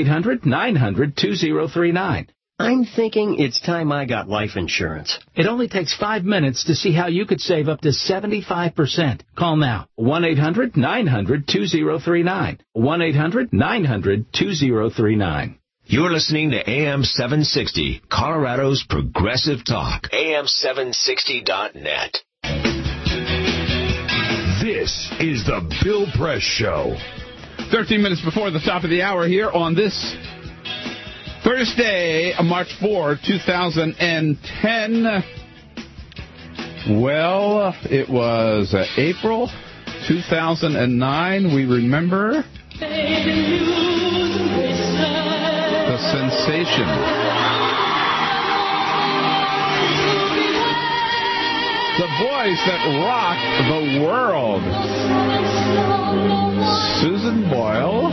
1-800-900-2039. I'm thinking it's time I got life insurance. It only takes 5 minutes to see how you could save up to 75%. Call now. 1-800-900-2039. 1-800-900-2039. You're listening to AM 760, Colorado's Progressive Talk. AM760.net. This is the Bill Press Show. 13 minutes before the top of the hour here on this Thursday, March 4, 2010. Well, it was April 2009. We remember the sensation. The voice that rocked the world. Susan Boyle.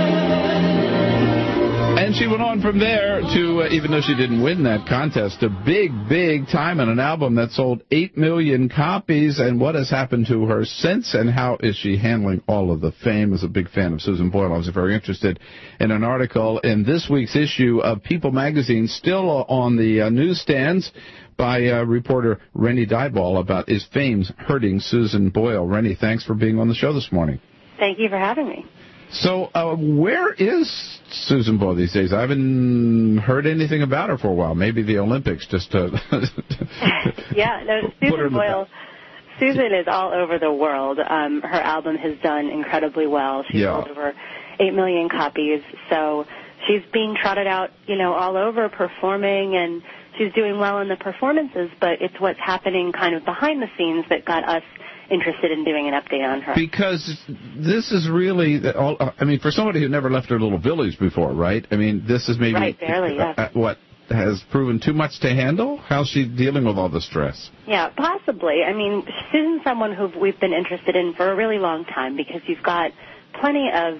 And she went on from there to, even though she didn't win that contest, a big, big time on an album that sold 8 million copies. And what has happened to her since, and how is she handling all of the fame? As a big fan of Susan Boyle, I was very interested in an article in this week's issue of People magazine, still on the newsstands, by reporter Rennie Dyball about is fame hurting Susan Boyle. Rennie, thanks for being on the show this morning. Thank you for having me. So where is Susan Boyle these days? I haven't heard anything about her for a while. Maybe the Olympics just Yeah, no, Susan Boyle. Susan is all over the world. Her album has done incredibly well. She's sold over 8 million copies. So she's being trotted out, all over performing, and she's doing well in the performances, but it's what's happening kind of behind the scenes that got us interested in doing an update on her. Because this is really, for somebody who never left her little village before, right? I mean, this is maybe... Right, barely, yes. What has proven too much to handle? How's she dealing with all the stress? Yeah, possibly. I mean, Susan's someone who we've been interested in for a really long time because you've got plenty of,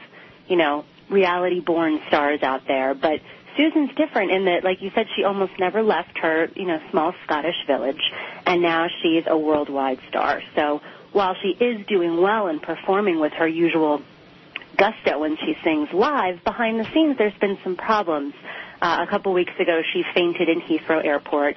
reality-born stars out there, but Susan's different in that, like you said, she almost never left her, small Scottish village, and now she's a worldwide star. So while she is doing well and performing with her usual gusto when she sings live, behind the scenes there's been some problems. A couple weeks ago, she fainted in Heathrow Airport.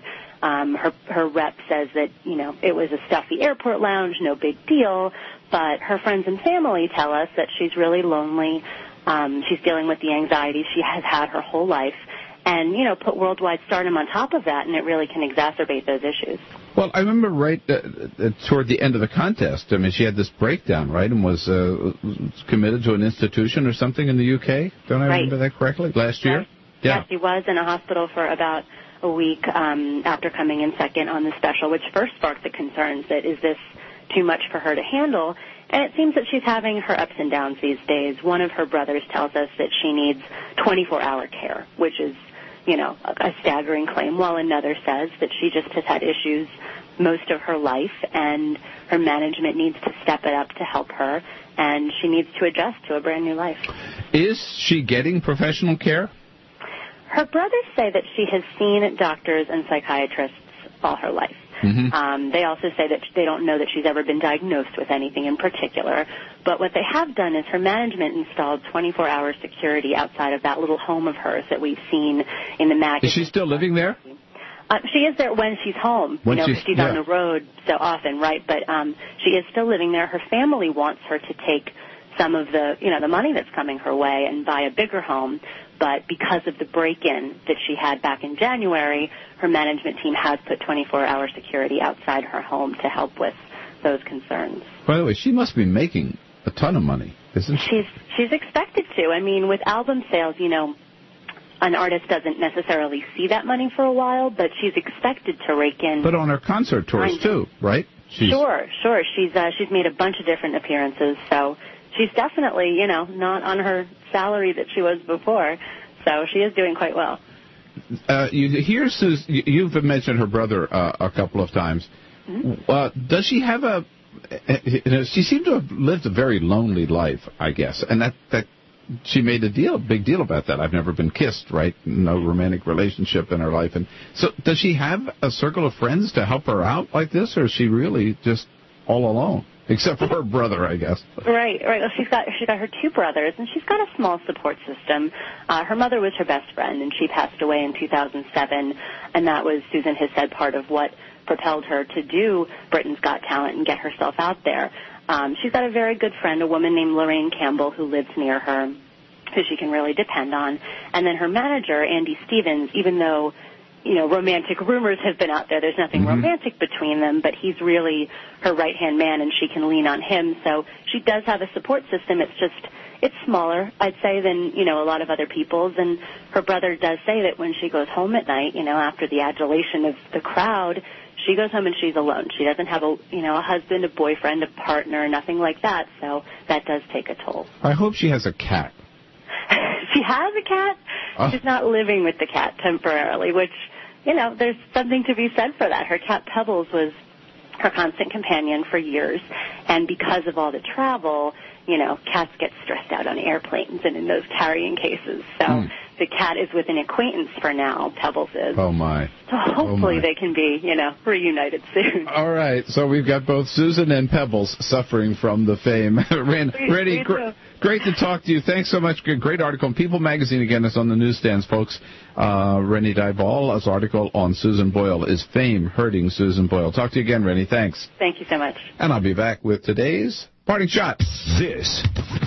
Her rep says that, it was a stuffy airport lounge, no big deal, but her friends and family tell us that she's really lonely. She's dealing with the anxiety she has had her whole life. And, put worldwide stardom on top of that, and it really can exacerbate those issues. Well, I remember right toward the end of the contest, she had this breakdown, right, and was committed to an institution or something in the UK? Don't I remember that correctly? Last year? Yes. Yeah. Yes, she was in a hospital for about a week after coming in second on the special, which first sparked the concerns that is this too much for her to handle? And it seems that she's having her ups and downs these days. One of her brothers tells us that she needs 24-hour care, which is, a staggering claim, while another says that she just has had issues most of her life, and her management needs to step it up to help her, and she needs to adjust to a brand new life. Is she getting professional care? Her brothers say that she has seen doctors and psychiatrists all her life. Mm-hmm. They also say that they don't know that she's ever been diagnosed with anything in particular. But what they have done is her management installed 24-hour security outside of that little home of hers that we've seen in the magazine. Is she still living there? She is there when she's home, because she's on the road so often, right? But she is still living there. Her family wants her to take some of the, the money that's coming her way and buy a bigger home. But because of the break-in that she had back in January, her management team has put 24-hour security outside her home to help with those concerns. By the way, she must be making a ton of money, isn't she? She's expected to. With album sales, an artist doesn't necessarily see that money for a while, but she's expected to rake in. But on her concert tours, too, right? Sure. She's made a bunch of different appearances, so she's definitely, not on her salary that she was before, so she is doing quite well. You've mentioned her brother a couple of times. Mm-hmm. Does she have she seemed to have lived a very lonely life, I guess, and that she made a big deal about that. I've never been kissed, right? No romantic relationship in her life. And so does she have a circle of friends to help her out like this, or is she really just all alone? Except for her brother, I guess. Right. Well, she's got her two brothers, and she's got a small support system. Her mother was her best friend, and she passed away in 2007, and that was, Susan has said, part of what propelled her to do Britain's Got Talent and get herself out there. She's got a very good friend, a woman named Lorraine Campbell, who lives near her, who she can really depend on. And then her manager, Andy Stevens, even though romantic rumors have been out there. There's nothing romantic between them, but he's really her right-hand man, and she can lean on him. So she does have a support system. It's smaller, I'd say, than, a lot of other people's. And her brother does say that when she goes home at night, after the adulation of the crowd, she goes home and she's alone. She doesn't have a husband, a boyfriend, a partner, nothing like that. So that does take a toll. I hope she has a cat. She has a cat. She's not living with the cat temporarily, which, there's something to be said for that. Her cat Pebbles was her constant companion for years, and because of all the travel, cats get stressed out on airplanes and in those carrying cases. So the cat is with an acquaintance for now, Pebbles is. Oh, my. So hopefully they can be, reunited soon. All right. So we've got both Susan and Pebbles suffering from the fame. Rennie, great to talk to you. Thanks so much. Great article in People Magazine. Again, it's on the newsstands, folks. Rennie Dyball's article on Susan Boyle, Is Fame Hurting Susan Boyle? Talk to you again, Rennie. Thanks. Thank you so much. And I'll be back with today's Parting Shot. This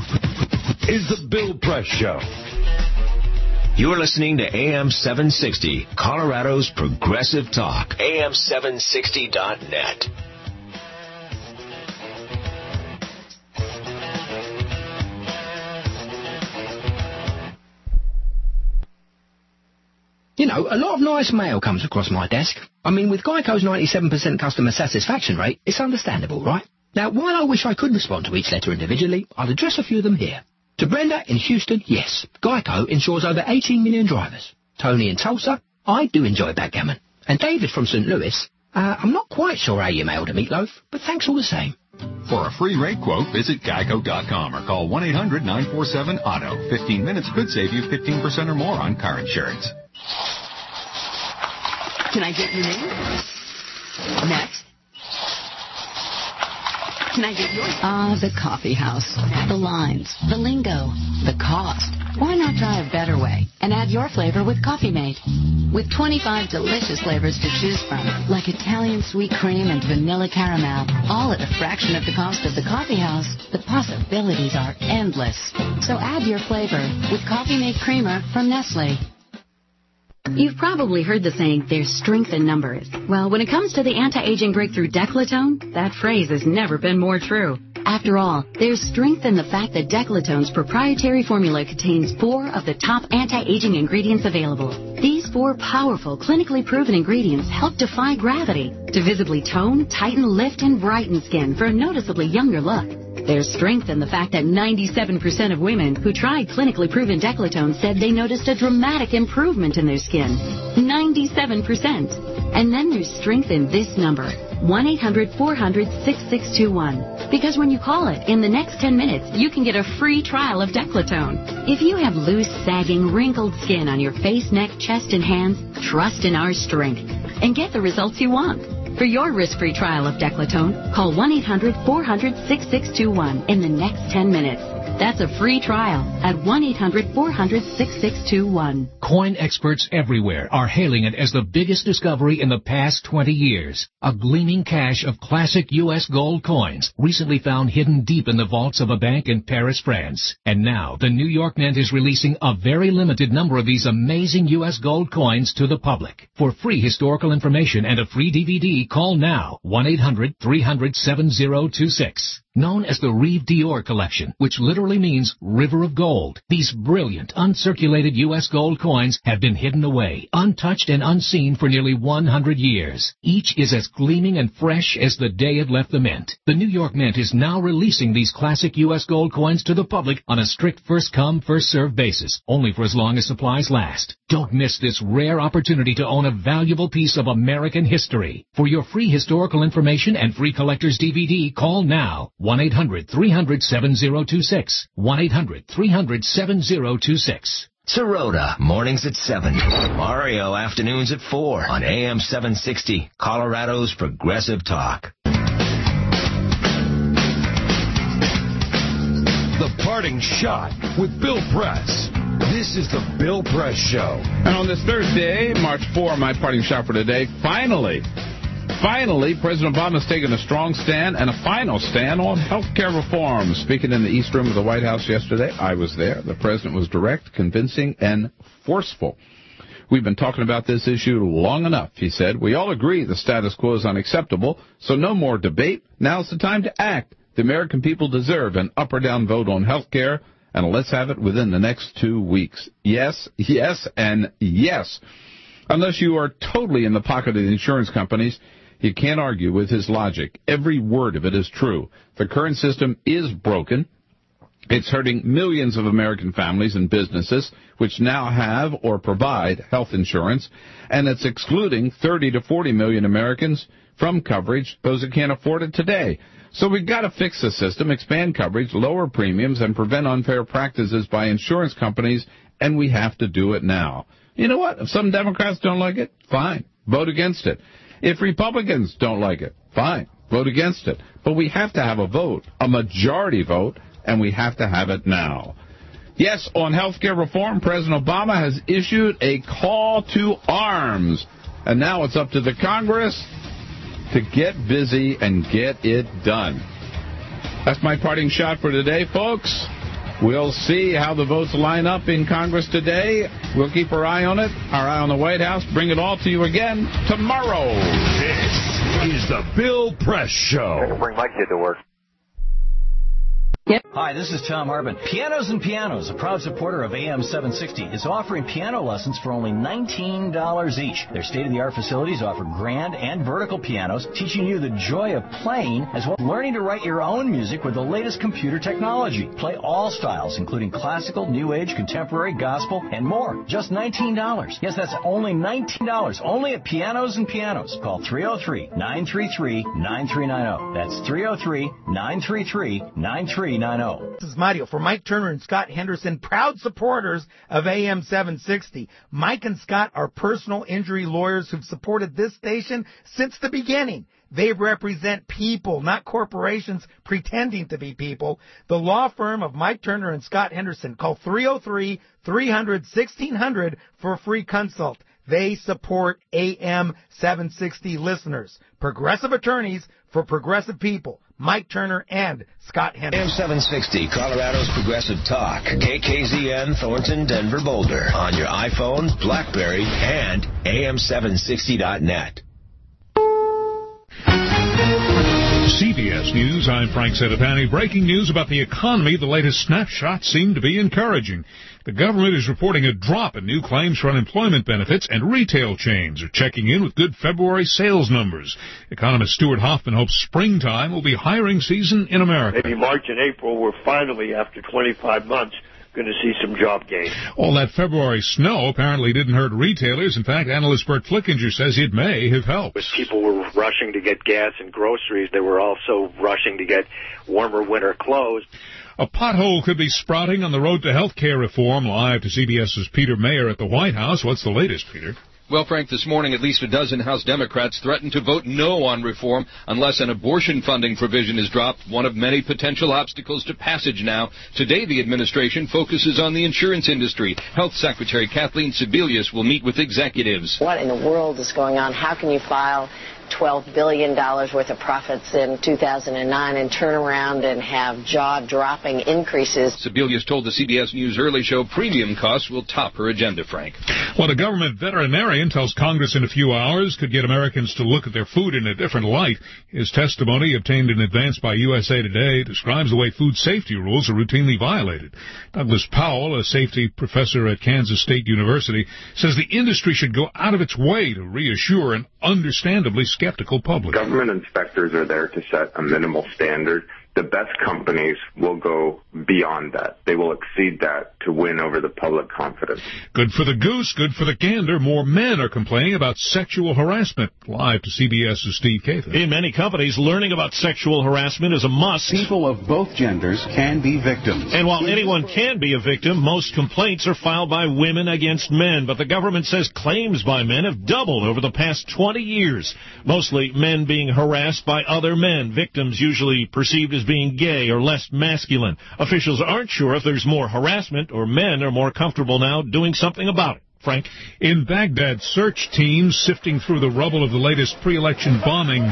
is the Bill Press Show. You're listening to AM 760, Colorado's Progressive Talk. AM760.net. You know, a lot of nice mail comes across my desk. I mean, with Geico's 97% customer satisfaction rate, it's understandable, right? Now, while I wish I could respond to each letter individually, I'll address a few of them here. To Brenda in Houston, yes, Geico insures over 18 million drivers. Tony in Tulsa, I do enjoy backgammon. And David from St. Louis, I'm not quite sure how you mailed a meatloaf, but thanks all the same. For a free rate quote, visit geico.com or call 1-800-947-AUTO. 15 minutes could save you 15% or more on car insurance. Can I get your name? Next. Can I get yours? The coffee house, the lines, the lingo, the cost. Why not try a better way and add your flavor with Coffee Mate? With 25 delicious flavors to choose from, like Italian sweet cream and vanilla caramel, all at a fraction of the cost of the coffee house, the possibilities are endless. So add your flavor with Coffee Mate Creamer from Nestle. You've probably heard the saying, there's strength in numbers. Well, when it comes to the anti-aging breakthrough Declatone, that phrase has never been more true. After all, there's strength in the fact that Declatone's proprietary formula contains 4 of the top anti-aging ingredients available. These 4 powerful, clinically proven ingredients help defy gravity to visibly tone, tighten, lift, and brighten skin for a noticeably younger look. There's strength in the fact that 97% of women who tried clinically proven Declatone said they noticed a dramatic improvement in their skin. 97%. And then there's strength in this number, 1-800-400-6621. Because when you call it, in the next 10 minutes, you can get a free trial of Declatone. If you have loose, sagging, wrinkled skin on your face, neck, chest, and hands, trust in our strength and get the results you want. For your risk-free trial of Declatone, call 1-800-400-6621 in the next 10 minutes. That's a free trial at 1-800-400-6621. Coin experts everywhere are hailing it as the biggest discovery in the past 20 years. A gleaming cache of classic U.S. gold coins recently found hidden deep in the vaults of a bank in Paris, France. And now the New York Mint is releasing a very limited number of these amazing U.S. gold coins to the public. For free historical information and a free DVD, call now 1-800-300-7026. Known as the Rive d'Or collection, which literally means river of gold. These brilliant, uncirculated U.S. gold coins have been hidden away, untouched and unseen for nearly 100 years. Each is as gleaming and fresh as the day it left the mint. The New York Mint is now releasing these classic U.S. gold coins to the public on a strict first-come, first-served basis, only for as long as supplies last. Don't miss this rare opportunity to own a valuable piece of American history. For your free historical information and free collector's DVD, call now. 1-800-300-7026. 1-800-300-7026. Sirota, mornings at 7. Mario, afternoons at 4 on AM 760, Colorado's Progressive Talk. The Parting Shot with Bill Press. This is the Bill Press Show. And on this Thursday, March 4, my parting shot for today, Finally, President Obama's taken a strong stand and a final stand on health care reform. Speaking in the East Room of the White House yesterday, I was there. The president was direct, convincing, and forceful. We've been talking about this issue long enough, he said. We all agree the status quo is unacceptable, so no more debate. Now's the time to act. The American people deserve an up or down vote on health care, and let's have it within the next 2 weeks. Yes, yes, and yes. Unless you are totally in the pocket of the insurance companies, you can't argue with his logic. Every word of it is true. The current system is broken. It's hurting millions of American families and businesses which now have or provide health insurance, and it's excluding 30 to 40 million Americans from coverage, those that can't afford it today. So we've got to fix the system, expand coverage, lower premiums, and prevent unfair practices by insurance companies, and we have to do it now. You know what? If some Democrats don't like it, fine. Vote against it. If Republicans don't like it, fine. Vote against it. But we have to have a vote, a majority vote, and we have to have it now. Yes, on health care reform, President Obama has issued a call to arms. And now it's up to the Congress to get busy and get it done. That's my parting shot for today, folks. We'll see how the votes line up in Congress today. We'll keep our eye on it, our eye on the White House. Bring it all to you again tomorrow. This is the Bill Press Show. Bring my kid to work. Yep. Hi, this is Tom Harbin. Pianos and Pianos, a proud supporter of AM 760, is offering piano lessons for only $19 each. Their state-of-the-art facilities offer grand and vertical pianos, teaching you the joy of playing, as well as learning to write your own music with the latest computer technology. Play all styles, including classical, new age, contemporary, gospel, and more. Just $19. Yes, that's only $19. Only at Pianos and Pianos. Call 303-933-9390. That's 303-933-9390. This is Mario for Mike Turner and Scott Henderson, proud supporters of AM 760. Mike and Scott are personal injury lawyers who've supported this station since the beginning. They represent people, not corporations pretending to be people. The law firm of Mike Turner and Scott Henderson. Call 303-300-1600 for a free consult. They support AM 760 listeners. Progressive attorneys for progressive people. Mike Turner and Scott Henderson. AM 760, Colorado's Progressive Talk. KKZN, Thornton, Denver, Boulder. On your iPhone, BlackBerry, and AM760.net. CBS News, I'm Frank Sedapani. Breaking news about the economy. The latest snapshots seem to be encouraging. The government is reporting a drop in new claims for unemployment benefits, and retail chains are checking in with good February sales numbers. Economist Stuart Hoffman hopes springtime will be hiring season in America. Maybe March and April, we're finally, after 25 months, going to see some job gains. All that February snow apparently didn't hurt retailers. In fact, analyst Bert Flickinger says it may have helped. As people were rushing to get gas and groceries, they were also rushing to get warmer winter clothes. A pothole could be sprouting on the road to health care reform. Live to CBS's Peter Mayer at the White House. What's the latest, Peter? Well, Frank, this morning at least a dozen House Democrats threatened to vote no on reform unless an abortion funding provision is dropped, one of many potential obstacles to passage now. Today, the administration focuses on the insurance industry. Health Secretary Kathleen Sebelius will meet with executives. What in the world is going on? How can you file $12 billion worth of profits in 2009 and turn around and have jaw-dropping increases? Sebelius told the CBS News Early Show premium costs will top her agenda, Frank. Well, a government veterinarian tells Congress in a few hours could get Americans to look at their food in a different light. His testimony, obtained in advance by USA Today, describes the way food safety rules are routinely violated. Douglas Powell, a safety professor at Kansas State University, says the industry should go out of its way to reassure an understandably skeptical public. Government inspectors are there to set a minimal standard. The best companies will go beyond that. They will exceed that to win over the public confidence. Good for the goose, good for the gander. More men are complaining about sexual harassment. Live to CBS's Steve Kathan. In many companies, learning about sexual harassment is a must. People of both genders can be victims. And while anyone can be a victim, most complaints are filed by women against men. But the government says claims by men have doubled over the past 20 years. Mostly men being harassed by other men. Victims usually perceived as being gay or less masculine. Officials aren't sure if there's more harassment or men are more comfortable now doing something about it. Frank? In Baghdad, search teams sifting through the rubble of the latest pre-election bombings.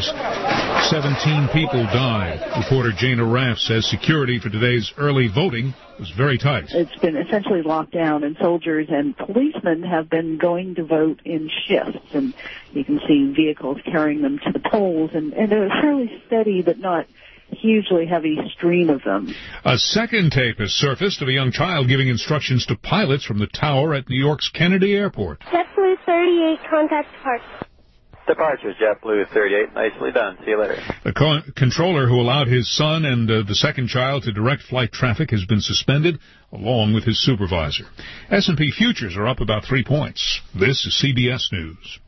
17 people died. Reporter Jana Raff says security for today's early voting was very tight. It's been essentially locked down, and soldiers and policemen have been going to vote in shifts, and you can see vehicles carrying them to the polls, and a fairly steady but not hugely heavy stream of them. A second tape has surfaced of a young child giving instructions to pilots from the tower at New York's Kennedy Airport. JetBlue 38, contact departure. Departure, JetBlue 38. Nicely done. See you later. The controller who allowed his son and the second child to direct flight traffic has been suspended, along with his supervisor. S&P futures are up about 3 points. This is CBS News.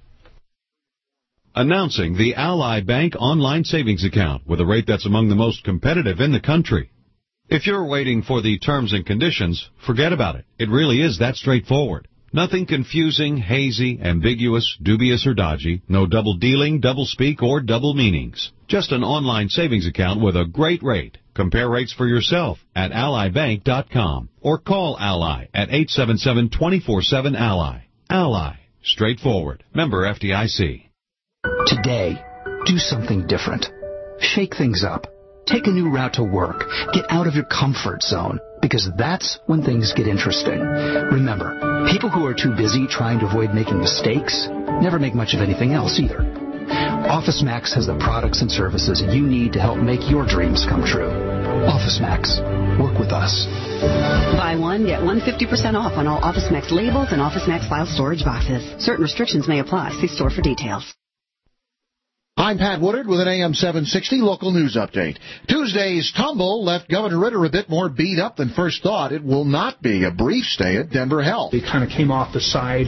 Announcing the Ally Bank online savings account with a rate that's among the most competitive in the country. If you're waiting for the terms and conditions, forget about it. It really is that straightforward. Nothing confusing, hazy, ambiguous, dubious, or dodgy. No double dealing, double speak, or double meanings. Just an online savings account with a great rate. Compare rates for yourself at allybank.com or call Ally at 877-24-7-ALLY. Ally. Straightforward. Member FDIC. Today, do something different. Shake things up. Take a new route to work. Get out of your comfort zone, because that's when things get interesting. Remember, people who are too busy trying to avoid making mistakes never make much of anything else either. OfficeMax has the products and services you need to help make your dreams come true. OfficeMax. Work with us. Buy one, get one 50% off on all OfficeMax labels and OfficeMax file storage boxes. Certain restrictions may apply. See store for details. I'm Pat Woodard with an AM 760 local news update. Tuesday's tumble left Governor Ritter a bit more beat up than first thought. It will not be a brief stay at Denver Health. They kind of came off the side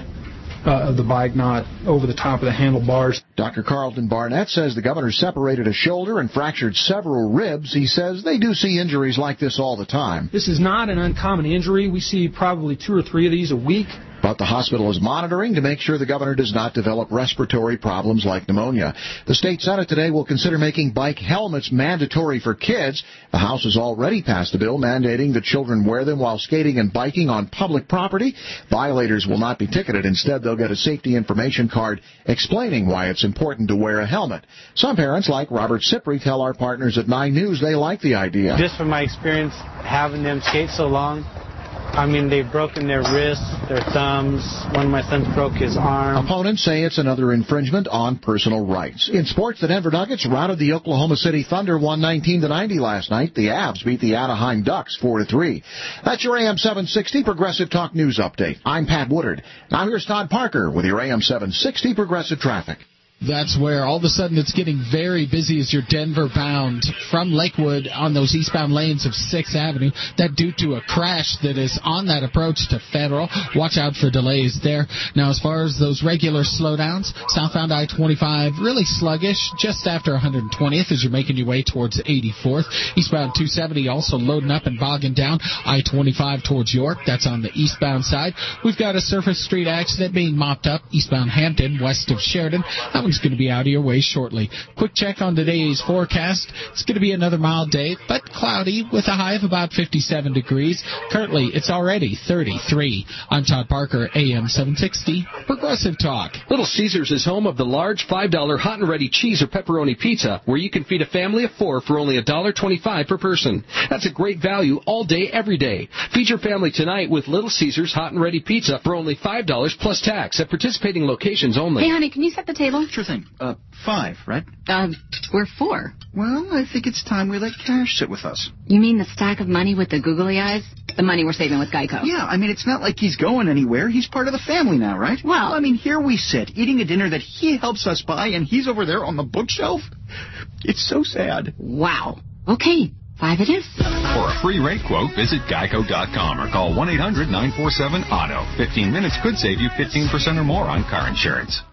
of the bike, not over the top of the handlebars. Dr. Carlton Barnett says the governor separated a shoulder and fractured several ribs. He says they do see injuries like this all the time. This is not an uncommon injury. We see probably 2 or 3 of these a week. But the hospital is monitoring to make sure the governor does not develop respiratory problems like pneumonia. The state Senate today will consider making bike helmets mandatory for kids. The House has already passed a bill mandating that children wear them while skating and biking on public property. Violators will not be ticketed. Instead, they'll get a safety information card explaining why it's important to wear a helmet. Some parents, like Robert Cipri, tell our partners at 9 News they like the idea. Just from my experience having them skate so long, I mean, they've broken their wrists, their thumbs. One of my sons broke his arm. Opponents say it's another infringement on personal rights. In sports, the Denver Nuggets routed the Oklahoma City Thunder 119-90 last night. The Avs beat the Anaheim Ducks 4-3. That's your AM 760 Progressive Talk News Update. I'm Pat Woodard. Now here's Todd Parker with your AM 760 Progressive Traffic. That's where all of a sudden it's getting very busy as you're Denver bound from Lakewood on those eastbound lanes of 6th Avenue. That due to a crash that is on that approach to Federal. Watch out for delays there. Now, as far as those regular slowdowns, southbound I-25 really sluggish just after 120th as you're making your way towards 84th. Eastbound 270 also loading up and bogging down. I-25 towards York. That's on the eastbound side. We've got a surface street accident being mopped up eastbound Hampton west of Sheridan. That one's going to be out of your way shortly. Quick check on today's forecast. It's going to be another mild day, but cloudy with a high of about 57 degrees. Currently, it's already 33. I'm Todd Parker, AM 760, Progressive Talk. Little Caesars is home of the large $5 hot and ready cheese or pepperoni pizza, where you can feed a family of 4 for only $1.25 per person. That's a great value all day, every day. Feed your family tonight with Little Caesars hot and ready pizza for only $5 plus tax at participating locations only. Hey, honey, can you set the table? Sure thing. 5, right? We're 4. Well, I think it's time we let cash sit with us. You mean the stack of money with the googly eyes? The money we're saving with Geico. Yeah, I mean, it's not like he's going anywhere. He's part of the family now, right? Well, I mean, here we sit, eating a dinner that he helps us buy, and he's over there on the bookshelf. It's so sad. Wow. Okay. 5 it is. For a free rate quote, visit Geico.com or call 1-800-947-AUTO. 15 minutes could save you 15% or more on car insurance.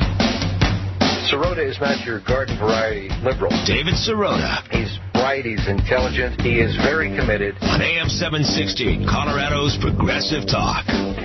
Sirota is not your garden variety liberal. David Sirota. He's bright, he's intelligent, he is very committed. On AM 760, Colorado's Progressive Talk.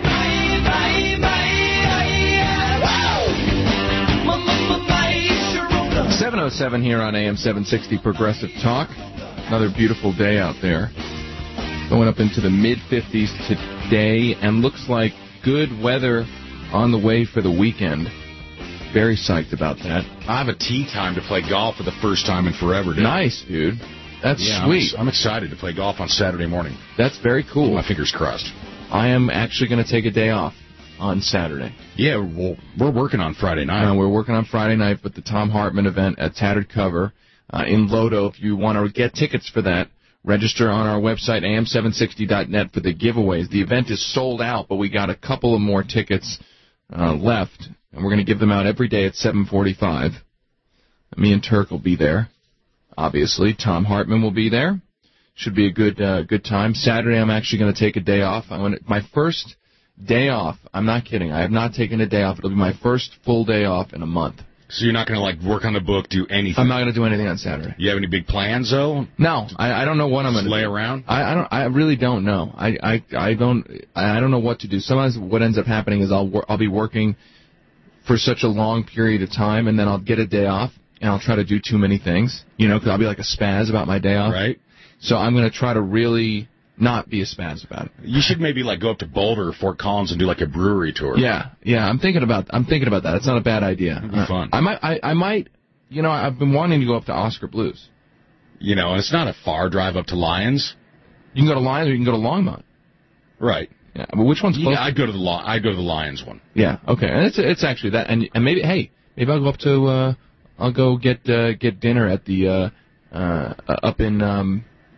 7:07 here on AM 760 Progressive Talk. Another beautiful day out there. Going up into the mid-50s today, and looks like good weather on the way for the weekend. Very psyched about that. I have a tee time to play golf for the first time in forever, dude. Nice, dude. That's sweet. I'm excited to play golf on Saturday morning. That's very cool. My fingers crossed. I am actually going to take a day off on Saturday. Yeah, well, we're working on Friday night. We're working on Friday night with the Tom Hartman event at Tattered Cover in Lodo. If you want to get tickets for that, register on our website, am760.net, for the giveaways. The event is sold out, but we got a couple of more tickets left, and we're going to give them out every day at 7:45. Me and Turk will be there, obviously. Tom Hartman will be there. Should be a good time. Saturday, I'm actually going to take a day off. My first day off. I'm not kidding. I have not taken a day off. It'll be my first full day off in a month. So you're not going to, like, work on the book, do anything? I'm not going to do anything on Saturday. You have any big plans, though? No. I don't know what I'm going to do. Lay around? I really don't know. I don't know what to do. Sometimes what ends up happening is I'll be working for such a long period of time, and then I'll get a day off, and I'll try to do too many things, because I'll be like a spaz about my day off. Right. So I'm going to try to really not be a spaz about it. You should maybe, like, go up to Boulder or Fort Collins and do, like, a brewery tour. Yeah. I'm thinking about that. It's not a bad idea. It'd be fun. I might, I've been wanting to go up to Oscar Blues. And it's not a far drive up to Lyons. You can go to Lyons or you can go to Longmont. Right. Yeah, but which one's closer? Yeah, I'd go to the Lyons one. Yeah, okay. And it's actually that, and maybe I'll go up to I'll go get dinner at the up in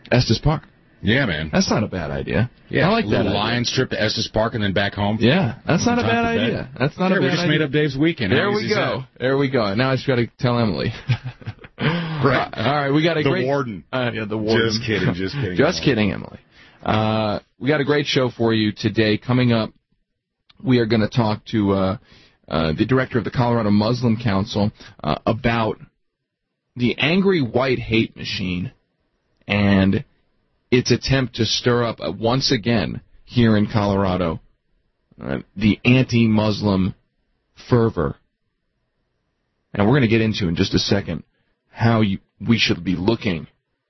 Estes Park. Yeah, man. That's not a bad idea. Yeah, I like that little idea. Lions trip to Estes Park and then back home. Yeah, that's not a bad idea. That's not a bad idea. We just made up Dave's weekend. There we go. There we go. Now I just got to tell Emily. Right. All right, we got a great... The warden. Yeah, the warden. Just kidding, just kidding. Just kidding, Emily. We got a great show for you today. Coming up, we are going to talk to the director of the Colorado Muslim Council about the angry white hate machine and its attempt to stir up once again here in Colorado the anti-Muslim fervor. And we're going to get into in just a second how we should be looking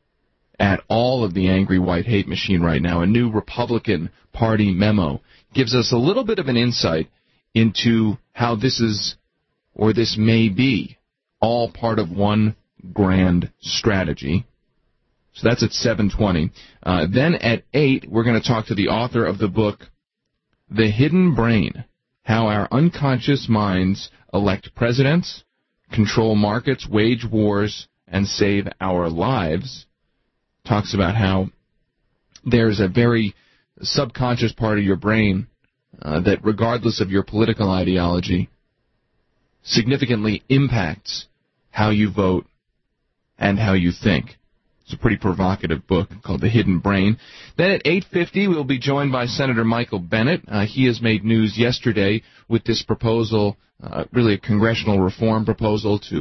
at all of the angry white hate machine right now. A new Republican Party memo gives us a little bit of an insight into how this is, or this may be, all part of one grand strategy. So that's at 7:20. Then at 8, we're going to talk to the author of the book, The Hidden Brain, How Our Unconscious Minds Elect Presidents, Control Markets, Wage Wars, and Save Our Lives. Talks about how there's a very subconscious part of your brain that, regardless of your political ideology, significantly impacts how you vote and how you think. It's a pretty provocative book called The Hidden Brain. Then at 8:50, we'll be joined by Senator Michael Bennet. He has made news yesterday with this proposal, really a congressional reform proposal to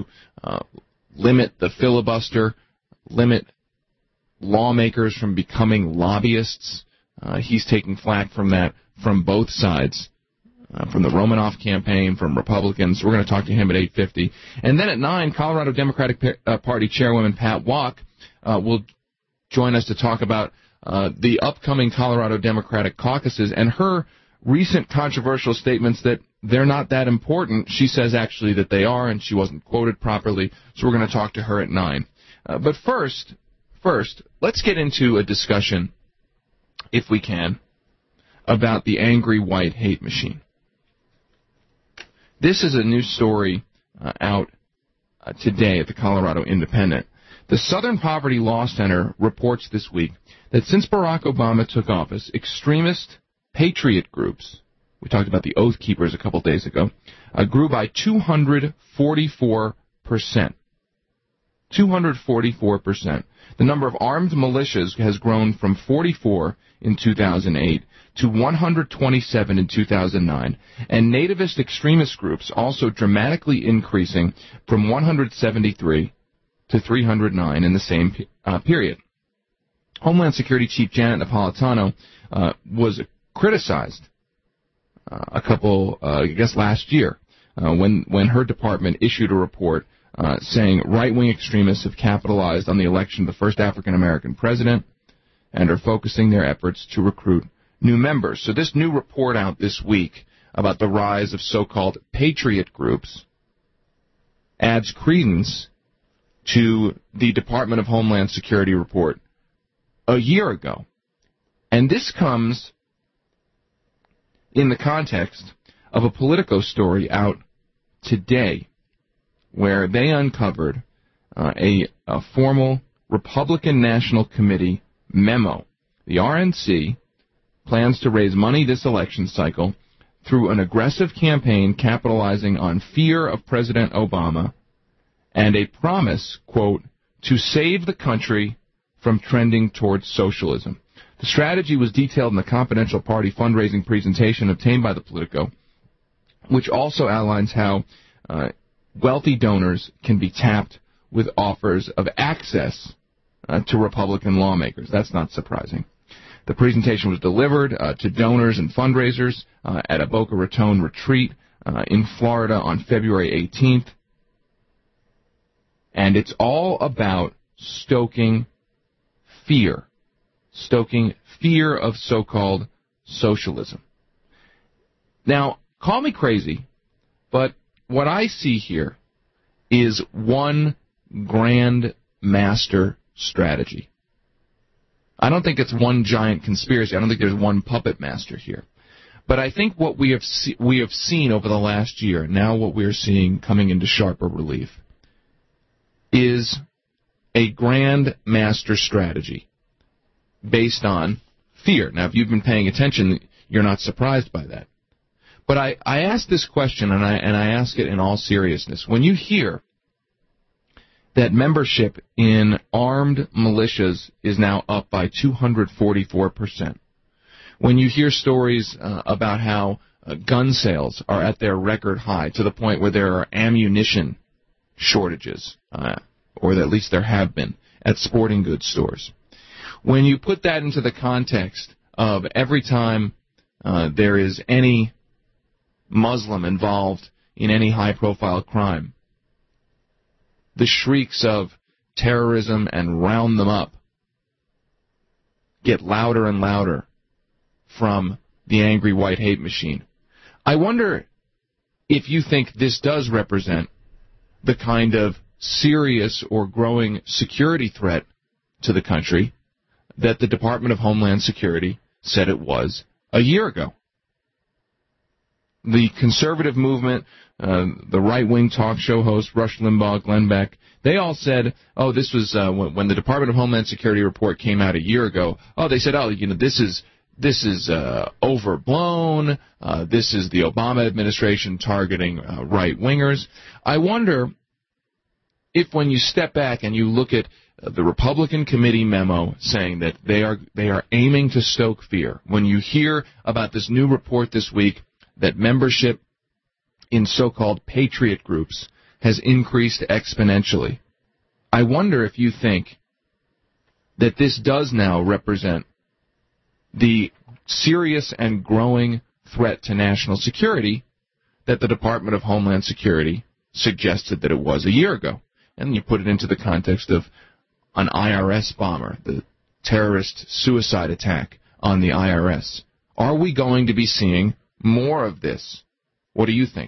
limit the filibuster, limit lawmakers from becoming lobbyists. He's taking flack from that from both sides, from the Romanoff campaign, from Republicans. We're going to talk to him at 8:50. And then at 9, Colorado Democratic Party Chairwoman Pat Walk will join us to talk about the upcoming Colorado Democratic caucuses and her recent controversial statements that they're not that important. She says actually that they are, and she wasn't quoted properly, so we're going to talk to her at 9. But first, let's get into a discussion, if we can, about the angry white hate machine. This is a new story out today at the Colorado Independent. The Southern Poverty Law Center reports this week that since Barack Obama took office, extremist patriot groups, we talked about the Oath Keepers a couple days ago, grew by 244%. 244%. The number of armed militias has grown from 44 in 2008 to 127 in 2009, and nativist extremist groups also dramatically increasing from 173 to 309 in the same period. Homeland Security Chief Janet Napolitano was criticized last year when her department issued a report saying right-wing extremists have capitalized on the election of the first African-American president and are focusing their efforts to recruit new members. So this new report out this week about the rise of so-called patriot groups adds credence to the Department of Homeland Security report a year ago. And this comes in the context of a Politico story out today where they uncovered a formal Republican National Committee memo. The RNC plans to raise money this election cycle through an aggressive campaign capitalizing on fear of President Obama and a promise, quote, to save the country from trending towards socialism. The strategy was detailed in the confidential party fundraising presentation obtained by the Politico, which also outlines how wealthy donors can be tapped with offers of access to Republican lawmakers. That's not surprising. The presentation was delivered to donors and fundraisers at a Boca Raton retreat in Florida on February 18th. And it's all about stoking fear of so-called socialism. Now, call me crazy, but what I see here is one grand master strategy. I don't think it's one giant conspiracy. I don't think there's one puppet master here. But I think what we have seen over the last year, now what we're seeing coming into sharper relief, is a grand master strategy based on fear. Now, if you've been paying attention, you're not surprised by that. But I ask this question, and I ask it in all seriousness. When you hear that membership in armed militias is now up by 244%, when you hear stories about how gun sales are at their record high to the point where there are ammunition shortages, or at least there have been, at sporting goods stores, when you put that into the context of every time there is any Muslim involved in any high-profile crime, the shrieks of terrorism and round them up get louder and louder from the angry white hate machine. I wonder if you think this does represent the kind of serious or growing security threat to the country that the Department of Homeland Security said it was a year ago. The conservative movement, the right-wing talk show host, Rush Limbaugh, Glenn Beck, they all said, oh, this was when the Department of Homeland Security report came out a year ago. Oh, they said, oh, this is overblown. This is the Obama administration targeting right-wingers. I wonder if when you step back and you look at the Republican committee memo saying that they are aiming to stoke fear, when you hear about this new report this week that membership in so-called patriot groups has increased exponentially, I wonder if you think that this does now represent the serious and growing threat to national security that the Department of Homeland Security suggested that it was a year ago. And you put it into the context of an IRS bomber, the terrorist suicide attack on the IRS. Are we going to be seeing more of this? What do you think?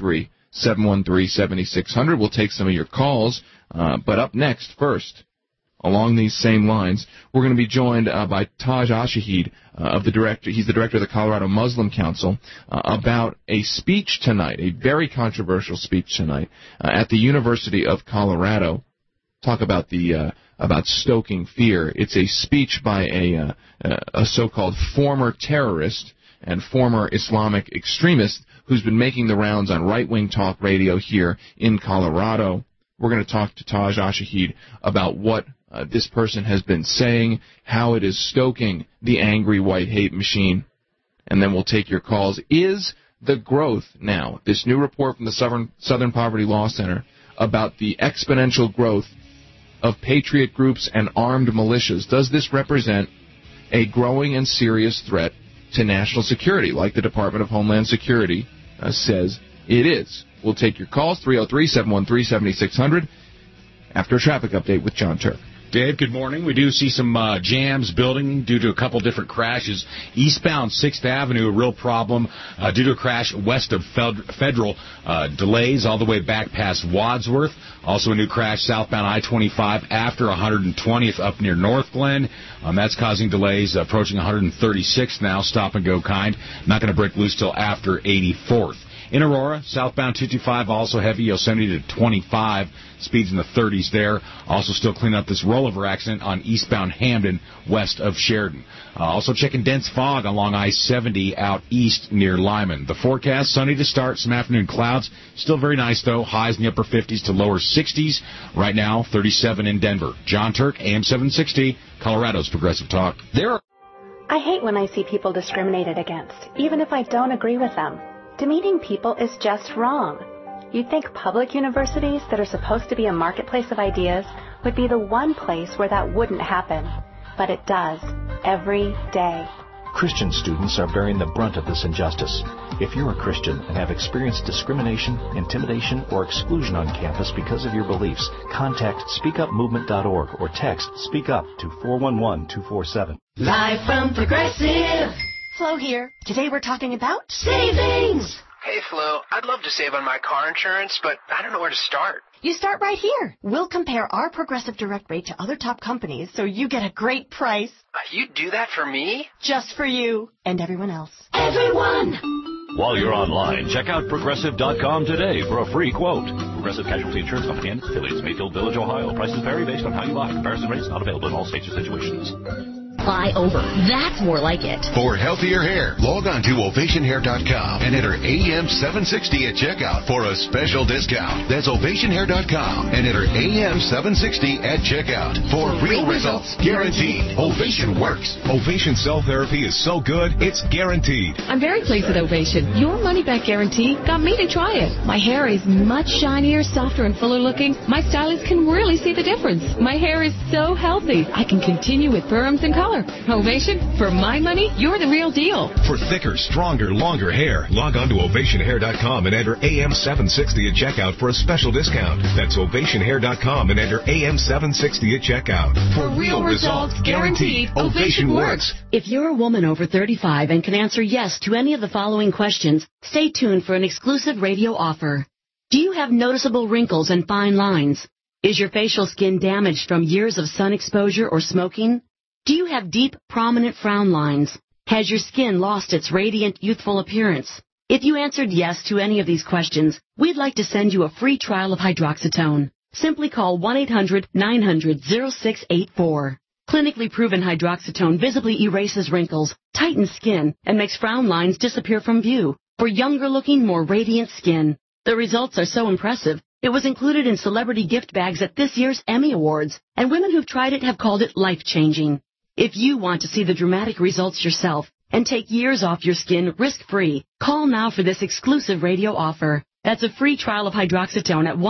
303-713-7600. We'll take some of your calls. But up next, first, along these same lines, we're going to be joined by Taj Ashahid, he's the director of the Colorado Muslim Council, about a speech tonight, a very controversial speech tonight, at the University of Colorado. Talk about about stoking fear. It's a speech by a so-called former terrorist and former Islamic extremist who's been making the rounds on right-wing talk radio here in Colorado. We're going to talk to Taj Ashahid about what this person has been saying, how it is stoking the angry white hate machine, and then we'll take your calls. Is the growth now, this new report from the Southern Poverty Law Center about the exponential growth of patriot groups and armed militias, does this represent a growing and serious threat to national security, like the Department of Homeland Security says it is? We'll take your calls, 303-713-7600, after a traffic update with John Turk. Dave, good morning. We do see some jams building due to a couple different crashes. Eastbound 6th Avenue, a real problem due to a crash west of Federal. Delays all the way back past Wadsworth. Also a new crash southbound I-25 after 120th up near North Glen. That's causing delays approaching 136th now, stop and go kind. Not going to break loose till after 84th. In Aurora, southbound 225, also heavy, Yosemite to 25, speeds in the 30s there. Also still cleaning up this rollover accident on eastbound Hamden, west of Sheridan. Also checking dense fog along I-70 out east near Lyman. The forecast, sunny to start, some afternoon clouds. Still very nice, though. Highs in the upper 50s to lower 60s. Right now, 37 in Denver. John Turk, AM 760, Colorado's Progressive Talk. I hate when I see people discriminated against, even if I don't agree with them. Demeaning people is just wrong. You'd think public universities that are supposed to be a marketplace of ideas would be the one place where that wouldn't happen. But it does, every day. Christian students are bearing the brunt of this injustice. If you're a Christian and have experienced discrimination, intimidation, or exclusion on campus because of your beliefs, contact speakupmovement.org or text Speak Up to 411-247. Live from Progressive. Flo here. Today we're talking about savings. Hey, Flo. I'd love to save on my car insurance, but I don't know where to start. You start right here. We'll compare our Progressive Direct rate to other top companies so you get a great price. You do that for me? Just for you and everyone else. Everyone! While you're online, check out Progressive.com today for a free quote. Progressive Casualty Insurance Company and affiliates, Mayfield Village, Ohio. Prices vary based on how you buy. Comparison rates not available in all states or situations. fly over. That's more like it. For healthier hair, log on to ovationhair.com and enter AM760 at checkout for a special discount. That's ovationhair.com and enter AM760 at checkout for real results guaranteed. Ovation works. Ovation Cell Therapy is so good, it's guaranteed. I'm very pleased with Ovation. Your money-back guarantee got me to try it. My hair is much shinier, softer, and fuller looking. My stylist can really see the difference. My hair is so healthy. I can continue with perms and color. Ovation, for my money, you're the real deal. For thicker, stronger, longer hair, log on to ovationhair.com and enter AM760 at checkout for a special discount. That's ovationhair.com and enter AM760 at checkout. For real results guaranteed, Ovation works. If you're a woman over 35 and can answer yes to any of the following questions, stay tuned for an exclusive radio offer. Do you have noticeable wrinkles and fine lines? Is your facial skin damaged from years of sun exposure or smoking? Do you have deep, prominent frown lines? Has your skin lost its radiant, youthful appearance? If you answered yes to any of these questions, we'd like to send you a free trial of hydroxytone. Simply call 1-800-900-0684. Clinically proven hydroxytone visibly erases wrinkles, tightens skin, and makes frown lines disappear from view for younger-looking, more radiant skin. The results are so impressive, it was included in celebrity gift bags at this year's Emmy Awards, and women who've tried it have called it life-changing. If you want to see the dramatic results yourself and take years off your skin risk-free, call now for this exclusive radio offer. That's a free trial of hydroxytone at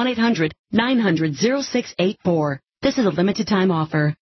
1-800-900-0684. This is a limited-time offer.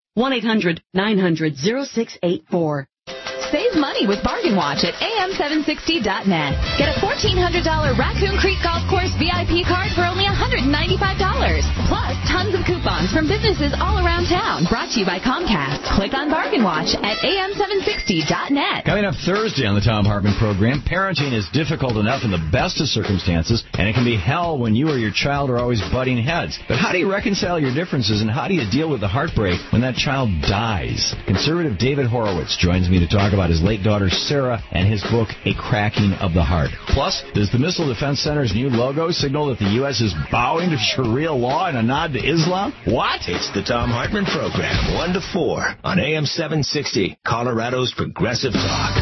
1-800-900-0684. Save money with Bargain Watch at am760.net. Get a $1,400 Raccoon Creek Golf Course VIP card for only $195. Plus, tons of coupons from businesses all around town. Brought to you by Comcast. Click on Bargain Watch at am760.net. Coming up Thursday on the Thom Hartmann program, parenting is difficult enough in the best of circumstances, and it can be hell when you or your child are always butting heads. But how do you reconcile your differences, and how do you deal with the heartbreak when that child dies? Conservative David Horowitz joins me to talk about his late daughter Sarah and his book, A Cracking of the Heart. Plus, does the Missile Defense Center's new logo signal that the U.S. is bowing to Sharia law in a nod to Islam? What? It's the Thom Hartmann program, 1 to 4 on AM 760, Colorado's Progressive Talk.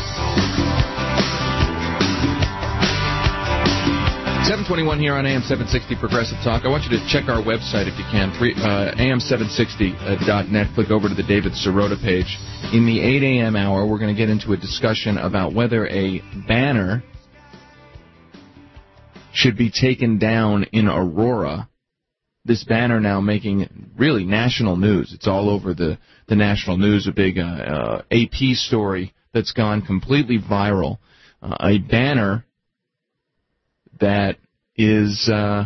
721 here on AM 760 Progressive Talk. I want you to check our website if you can, am760.net. Click over to the David Sirota page. In the 8 a.m. hour, we're going to get into a discussion about whether a banner should be taken down in Aurora. This banner now making really national news. It's all over the national news, a big AP story that's gone completely viral. A banner that is, well,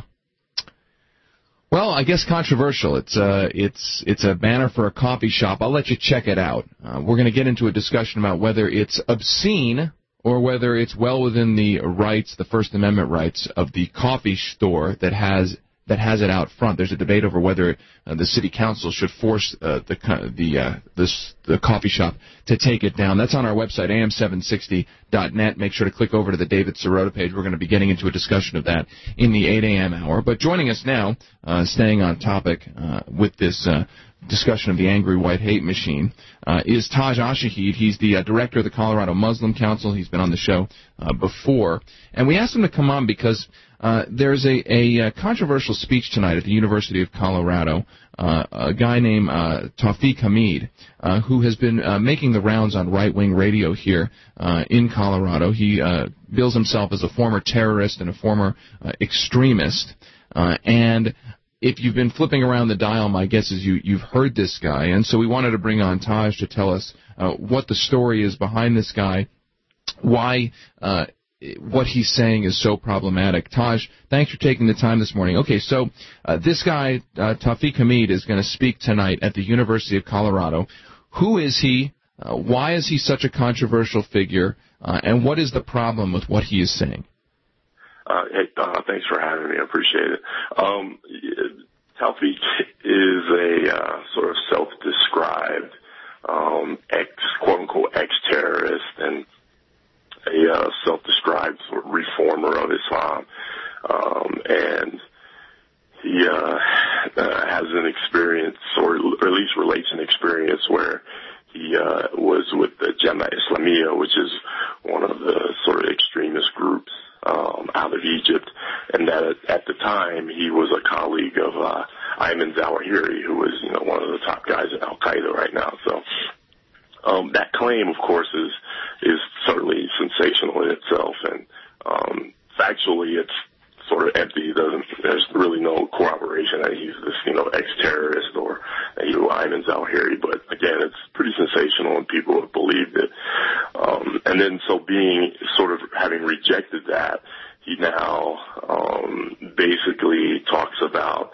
I guess controversial. It's a banner for a coffee shop. I'll let you check it out. We're going to get into a discussion about whether it's obscene or whether it's well within the rights, the First Amendment rights of the coffee store that has it out front. There's a debate over whether the city council should force the coffee shop to take it down. That's on our website, am760.net. Make sure to click over to the David Sirota page. We're going to be getting into a discussion of that in the 8 a.m. hour. But joining us now, staying on topic with this discussion of the angry white hate machine, is Taj Ashahid. He's the director of the Colorado Muslim Council. He's been on the show before. And we asked him to come on because there's a controversial speech tonight at the University of Colorado. A guy named Tawfiq Hamid, who has been making the rounds on right-wing radio here in Colorado. He bills himself as a former terrorist and a former extremist. And if you've been flipping around the dial, my guess is you've heard this guy. And so we wanted to bring on Taj to tell us what the story is behind this guy, why what he's saying is so problematic. Taj, thanks for taking the time this morning. Okay, so this guy, Tawfiq Hamid, is going to speak tonight at the University of Colorado. Who is he? Why is he such a controversial figure? And what is the problem with what he is saying? Hey, thanks for having me. I appreciate it. Tawfiq is a sort of self-described quote-unquote ex-terrorist and a self-described sort of reformer of Islam. And he has an experience, or at least relates an experience, where he was with the Jemaah Islamiyah, which is one of the sort of extremist groups out of Egypt, and that at the time he was a colleague of Ayman Zawahiri, who was one of the top guys in Al Qaeda right now. So that claim, of course, is certainly sensational in itself, and factually it's sort of empty. There's really no corroboration that he's this ex-terrorist or that he was Ayman Zawahiri. But again, it's pretty sensational, and people have believed it. And then so being sort of having rejected that, he now basically talks about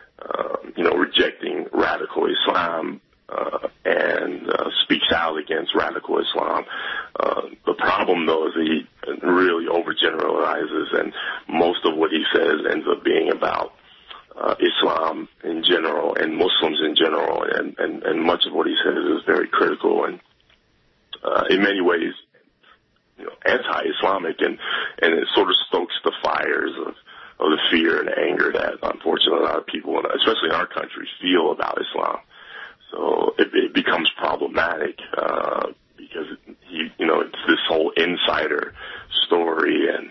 rejecting radical Islam and speaks out against radical Islam. The problem, though, is he really overgeneralizes, and most of what he says ends up being about Islam in general and Muslims in general, and much of what he says is very critical and in many ways anti-Islamic, and it sort of stokes the fires of the fear and anger that unfortunately a lot of people, especially in our country, feel about Islam. So it becomes problematic because it's this whole insider story, and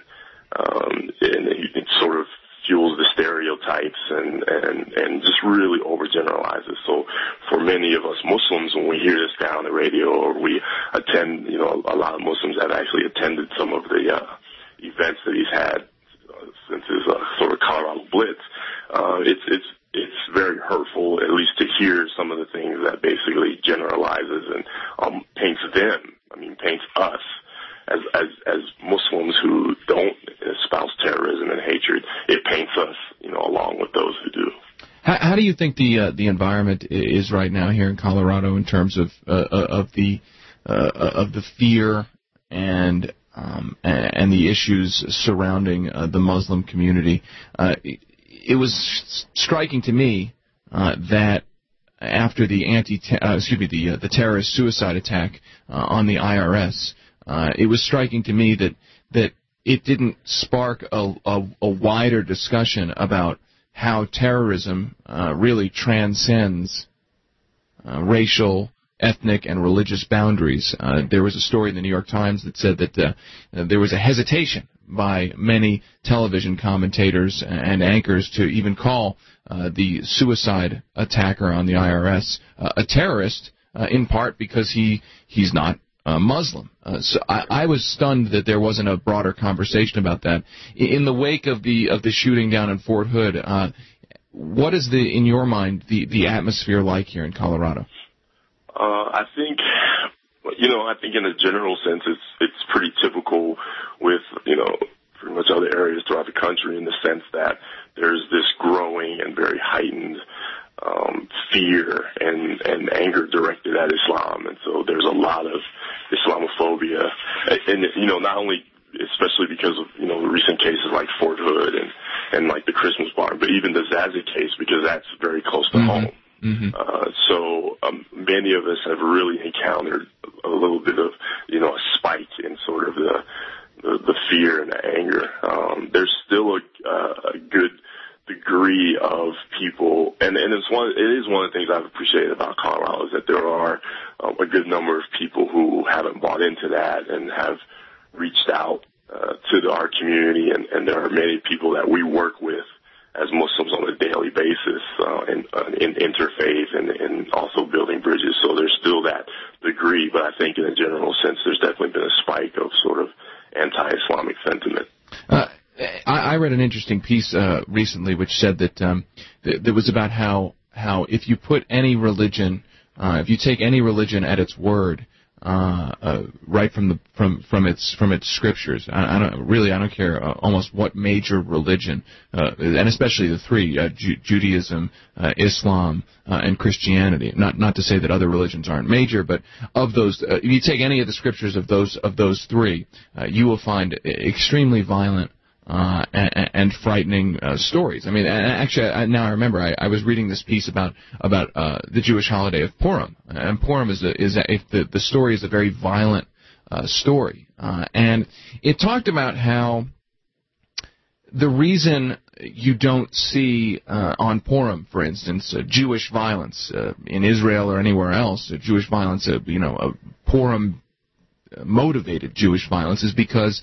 it sort of fuels the stereotypes and just really overgeneralizes. So for many of us Muslims, when we hear this guy on the radio or we attend, a lot of Muslims have actually attended some of the events that he's had since his sort of Colorado Blitz. It's very hurtful, at least to hear some of the things that basically generalizes and paints us as Muslims who don't espouse terrorism and hatred. It paints us, along with those who do. How do you think the environment is right now here in Colorado in terms of the fear and the issues surrounding the Muslim community? It was striking to me that after the terrorist suicide attack on the IRS, it was striking to me that it didn't spark a wider discussion about how terrorism really transcends racial, ethnic, and religious boundaries. There was a story in the New York Times that said that there was a hesitation by many television commentators and anchors to even call the suicide attacker on the IRS a terrorist, in part because he's not Muslim. So I was stunned that there wasn't a broader conversation about that. In the wake of the shooting down in Fort Hood, what is in your mind the atmosphere like here in Colorado? I think in a general sense, it's pretty typical with, pretty much other areas throughout the country, in the sense that there's this growing and very heightened fear and anger directed at Islam. And so there's a lot of Islamophobia. And not only, especially because of, the recent cases like Fort Hood and like the Christmas barn, but even the Zaza case, because that's very close to home. Mm-hmm. So many of us have really encountered a little bit of, a spike in sort of the fear and the anger. There's still a good degree of people, and it is one of the things I've appreciated about Colorado, is that there are a good number of people who haven't bought into that and have reached out to our community, and there are many people that we work with as Muslims on a daily basis, in interfaith and also building bridges. So there's still that degree, but I think in a general sense there's definitely been a spike of sort of anti-Islamic sentiment. I read an interesting piece recently which said that that was about how if you put any religion, if you take any religion at its word, right from its scriptures. I don't care almost what major religion, and especially the three, Judaism, Islam, and Christianity. Not to say that other religions aren't major, but of those, if you take any of the scriptures of those three, you will find extremely violent and frightening stories. I mean, actually, now I remember I was reading this piece about the Jewish holiday of Purim, and Purim the story is a very violent story, and it talked about how the reason you don't see on Purim, for instance, Jewish violence in Israel or anywhere else. Jewish violence, a Purim motivated Jewish violence is because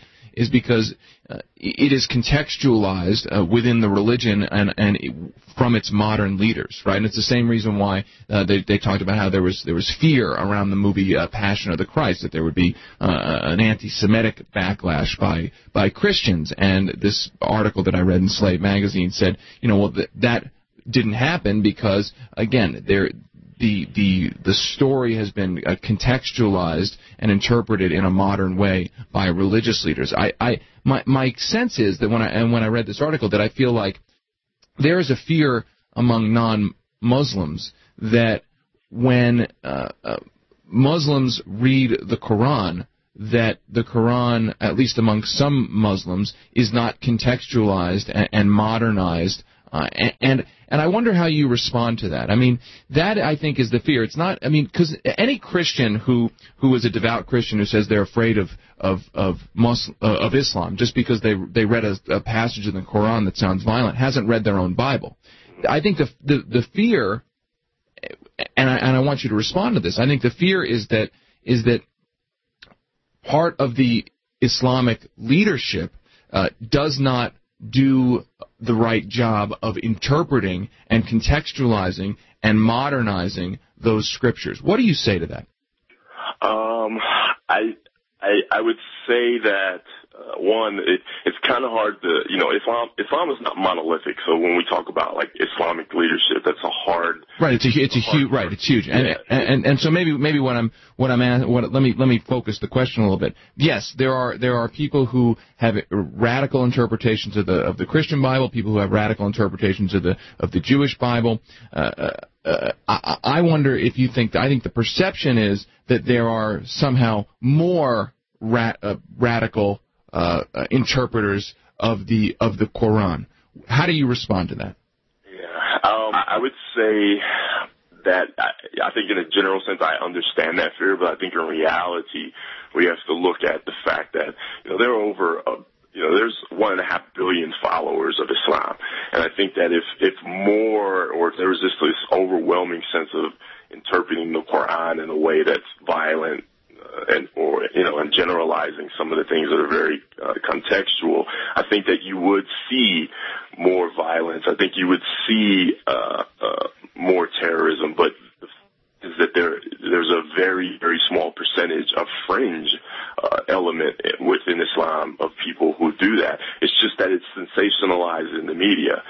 it is contextualized within the religion and from its modern leaders, right? And it's the same reason why they talked about how there was fear around the movie Passion of the Christ, that there would be an anti-Semitic backlash by Christians. And this article that I read in Slate magazine said, that didn't happen because, again, the story has been contextualized and interpreted in a modern way by religious leaders. My sense is that when I read this article, that I feel like there is a fear among non-Muslims that when Muslims read the Quran, that the Quran, at least among some Muslims, is not contextualized and modernized. And I wonder how you respond to that. I mean, that I think is the fear. It's not. I mean, because any Christian who is a devout Christian who says they're afraid of Islam just because they read a passage in the Quran that sounds violent hasn't read their own Bible. I think the fear, and I want you to respond to this. I think the fear is that part of the Islamic leadership does not do the right job of interpreting and contextualizing and modernizing those scriptures. What do you say to that? I would say that one, it's kind of hard to, Islam is not monolithic. So when we talk about like Islamic leadership, that's a hard. Right. It's huge. Right. It's huge. Yeah. And so maybe let me focus the question a little bit. Yes, there are people who have radical interpretations of the Christian Bible, people who have radical interpretations of the Jewish Bible. I wonder if you think. I think the perception is that there are somehow more radical interpreters of the Quran. How do you respond to that? Yeah, I would say that I think in a general sense I understand that fear, but I think in reality we have to look at the fact that there are over there's 1.5 billion followers of Islam, and I think that if more, or if there was just this overwhelming sense of interpreting the Quran in a way that's violent, and generalizing some of the things that are very contextual, I think that you would see more violence. I think you would see more terrorism, but is that there's a very, very small percentage of fringe element within Islam of people who do that. It's just that it's sensationalized in the media.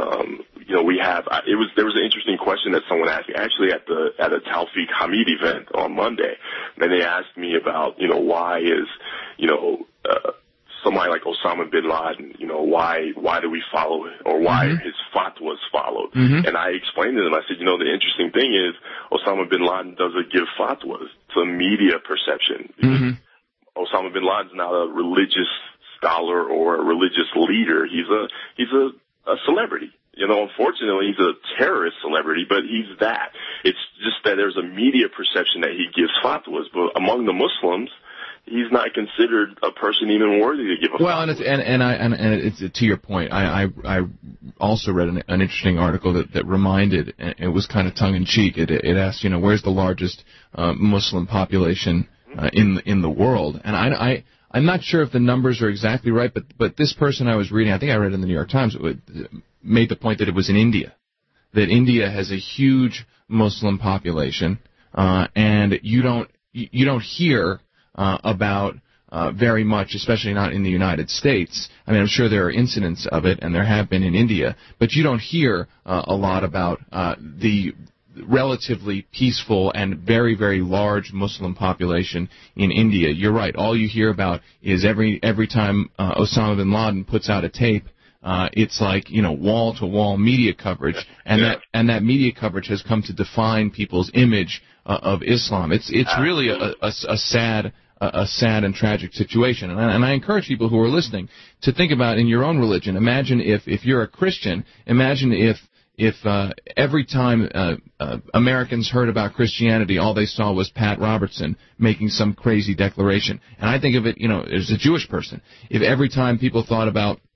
There was an interesting question that someone asked me actually at a Tawfiq Hamid event on Monday, and they asked me about why is somebody like Osama bin Laden, why do we follow it, or why his fatwas followed? Mm-hmm. And I explained to them, I said, the interesting thing is Osama bin Laden doesn't give fatwas. It's a media perception. Mm-hmm. Osama bin Laden's not a religious scholar or a religious leader. He's a celebrity. Unfortunately, he's a terrorist celebrity, but he's that. It's just that there's a media perception that he gives fatwas, but among the Muslims, he's not considered a person even worthy to give a fatwa. Well, and it's to your point. I also read an interesting article that reminded, and it was kind of tongue in cheek. It asked, where's the largest Muslim population in the world? And I'm not sure if the numbers are exactly right, but this person I was reading, I think I read in the New York Times, made the point that it was in India, that India has a huge Muslim population, and you don't hear about very much, especially not in the United States. I mean, I'm sure there are incidents of it, and there have been in India, but you don't hear a lot about the relatively peaceful and very, very large Muslim population in India. You're right. All you hear about is every time Osama bin Laden puts out a tape, it's like wall-to-wall media coverage, and that media coverage has come to define people's image of Islam. It's really a sad and tragic situation, and I encourage people who are listening to think about in your own religion. Imagine if you're a Christian. Imagine if every time Americans heard about Christianity, all they saw was Pat Robertson making some crazy declaration. And I think of it, as a Jewish person. If every time people thought about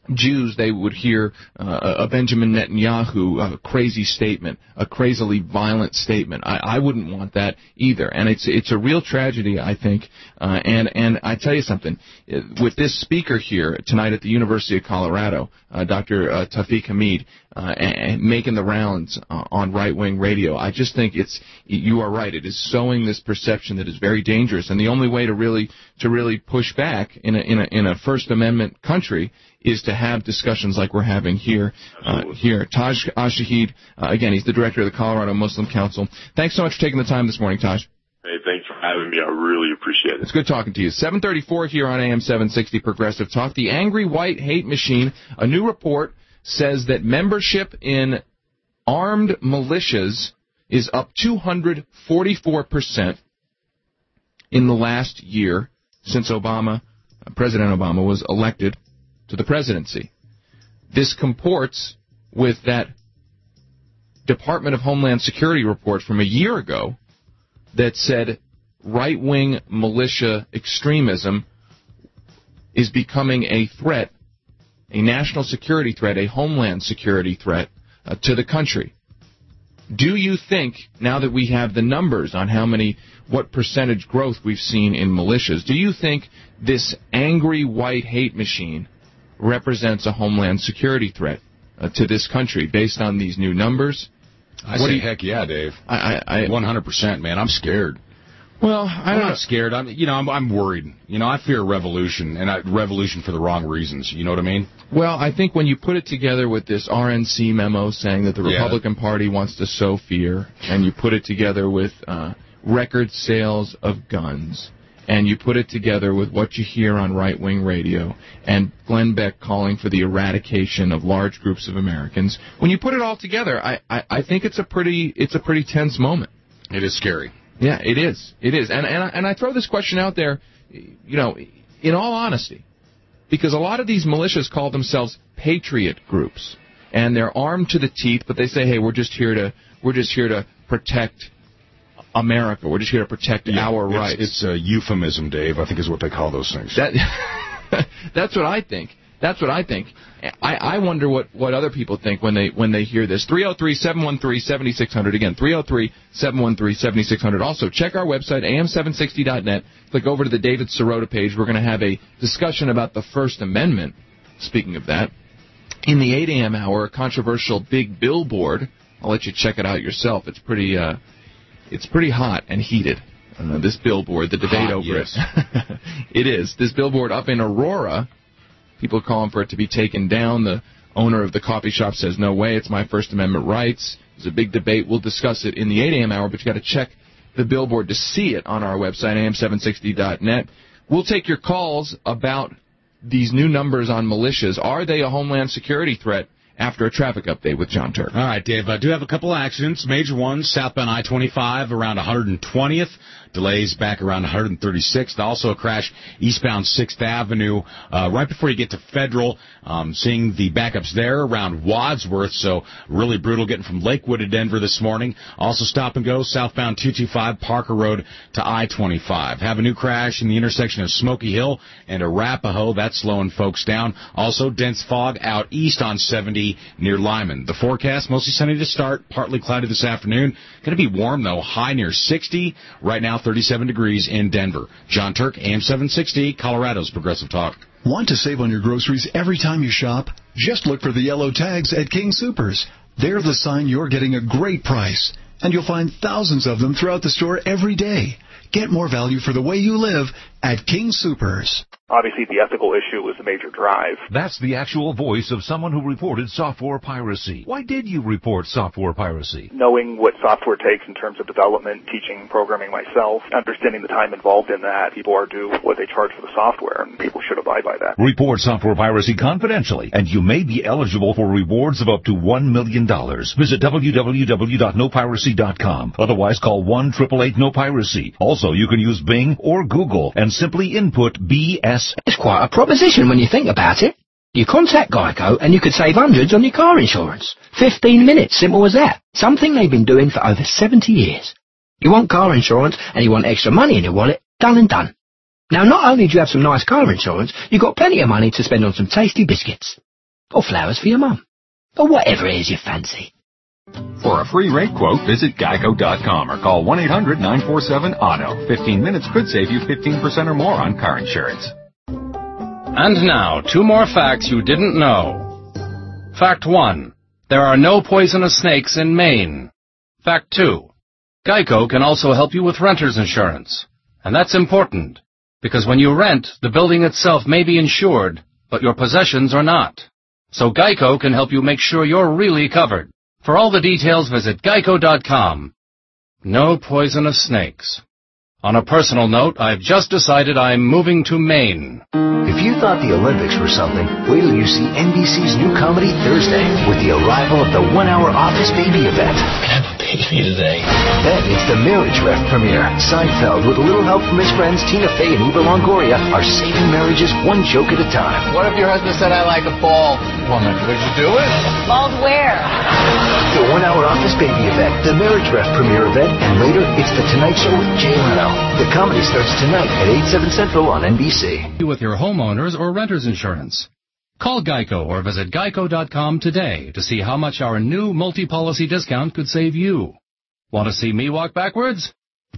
Jews, they would hear a Benjamin Netanyahu crazy statement, a crazily violent statement. I wouldn't want that either, and it's a real tragedy, I think. And I tell you something, with this speaker here tonight at the University of Colorado, Dr. Tawfiq Hamid, and making the rounds on right-wing radio, I just think you are right. It is sowing this perception that is very dangerous, and the only way to really push back in a First Amendment country is to have discussions like we're having here. Taj Ashahid, again, he's the director of the Colorado Muslim Council. Thanks so much for taking the time this morning, Taj. Hey, thanks for having me. I really appreciate it. It's good talking to you. 7:34 here on AM 760 Progressive Talk. The Angry White Hate Machine, a new report says that membership in armed militias is up 244% in the last year since President Obama was elected to the presidency. This comports with that Department of Homeland Security report from a year ago that said right-wing militia extremism is becoming a threat, a national security threat, a homeland security threat to the country. Do you think, now that we have the numbers on what percentage growth we've seen in militias, do you think this angry white hate machine represents a homeland security threat to this country based on these new numbers? I say heck yeah, Dave. I 100%, man. I'm scared. Well, I'm not scared. I'm worried. I fear revolution, and revolution for the wrong reasons. You know what I mean? Well, I think when you put it together with this RNC memo saying that the Republican Party wants to sow fear, and you put it together with record sales of guns, and you put it together with what you hear on right-wing radio, and Glenn Beck calling for the eradication of large groups of Americans, when you put it all together, I think it's a pretty tense moment. It is scary. Yeah, it is. It is. And I throw this question out there, in all honesty, because a lot of these militias call themselves patriot groups, and they're armed to the teeth, but they say, hey, we're just here to protect America. We're just here to protect our rights. It's a euphemism, Dave, I think is what they call those things. That's what I think. I wonder what other people think when they hear this. 303-713-7600. Again, 303-713-7600. Also, check our website, am760.net. Click over to the David Sirota page. We're going to have a discussion about the First Amendment. Speaking of that, in the 8 a.m. hour, a controversial big billboard. I'll let you check it out yourself. It's pretty hot and heated. This billboard, the debate over it. It is. This billboard up in Aurora. People are calling for it to be taken down. The owner of the coffee shop says, no way, it's my First Amendment rights. There's a big debate. We'll discuss it in the 8 a.m. hour, but you got to check the billboard to see it on our website, am760.net. We'll take your calls about these new numbers on militias. Are they a homeland security threat? After a traffic update with John Turk. All right, Dave. I do have a couple of accidents. Major ones, southbound I-25 around 120th. Delays back around 136th. Also a crash eastbound 6th Avenue right before you get to Federal. Seeing the backups there around Wadsworth. So really brutal getting from Lakewood to Denver this morning. Also stop and go southbound 225 Parker Road to I-25. Have a new crash in the intersection of Smoky Hill and Arapahoe. That's slowing folks down. Also dense fog out east on 70 near Lyman. The forecast, mostly sunny to start, partly cloudy this afternoon. Going to be warm, though, high near 60. Right now, 37 degrees in Denver. John Turk, AM 760, Colorado's Progressive Talk. Want to save on your groceries every time you shop? Just look for the yellow tags at King Soopers. They're the sign you're getting a great price, and you'll find thousands of them throughout the store every day. Get more value for the way you live at King Soopers. Obviously, the ethical issue was a major drive. That's the actual voice of someone who reported software piracy. Why did you report software piracy? Knowing what software takes in terms of development, teaching programming myself, understanding the time involved in that, people are due what they charge for the software, and people should abide by that. Report software piracy confidentially, and you may be eligible for rewards of up to $1 million. Visit www.nopiracy.com. Otherwise, call 1-888-NO-PIRACY. Also, you can use Bing or Google and simply input BS. It's quite a proposition when you think about it. You contact Geico and you could save hundreds on your car insurance. 15 minutes, simple as that. Something they've been doing for over 70 years. You want car insurance and you want extra money in your wallet, done and done. Now, not only do you have some nice car insurance, you've got plenty of money to spend on some tasty biscuits. Or flowers for your mum. Or whatever it is you fancy. For a free rate quote, visit geico.com or call 1-800-947-AUTO. 15 minutes could save you 15% or more on car insurance. And now, 2 more facts you didn't know. Fact 1. There are no poisonous snakes in Maine. Fact 2. Geico can also help you with renter's insurance. And that's important, because when you rent, the building itself may be insured, but your possessions are not. So Geico can help you make sure you're really covered. For all the details, visit geico.com. No poisonous snakes. On a personal note, I've just decided I'm moving to Maine. If you thought the Olympics were something, wait till you see NBC's new comedy Thursday with the arrival of the 1-hour Office Baby event. Can I have a baby today? Then it's the Marriage Ref premiere. Seinfeld, with a little help from his friends Tina Fey and Eva Longoria, are saving marriages one joke at a time. What if your husband said, I like a bald woman? Would you do it? Bald where? The 1-hour Office Baby event, the Marriage Ref premiere event, and later it's The Tonight Show with Jay Leno. The comedy starts tonight at 8/7 Central on NBC. With your homeowners or renter's insurance. Call Geico or visit geico.com today to see how much our new multi-policy discount could save you. Want to see me walk backwards?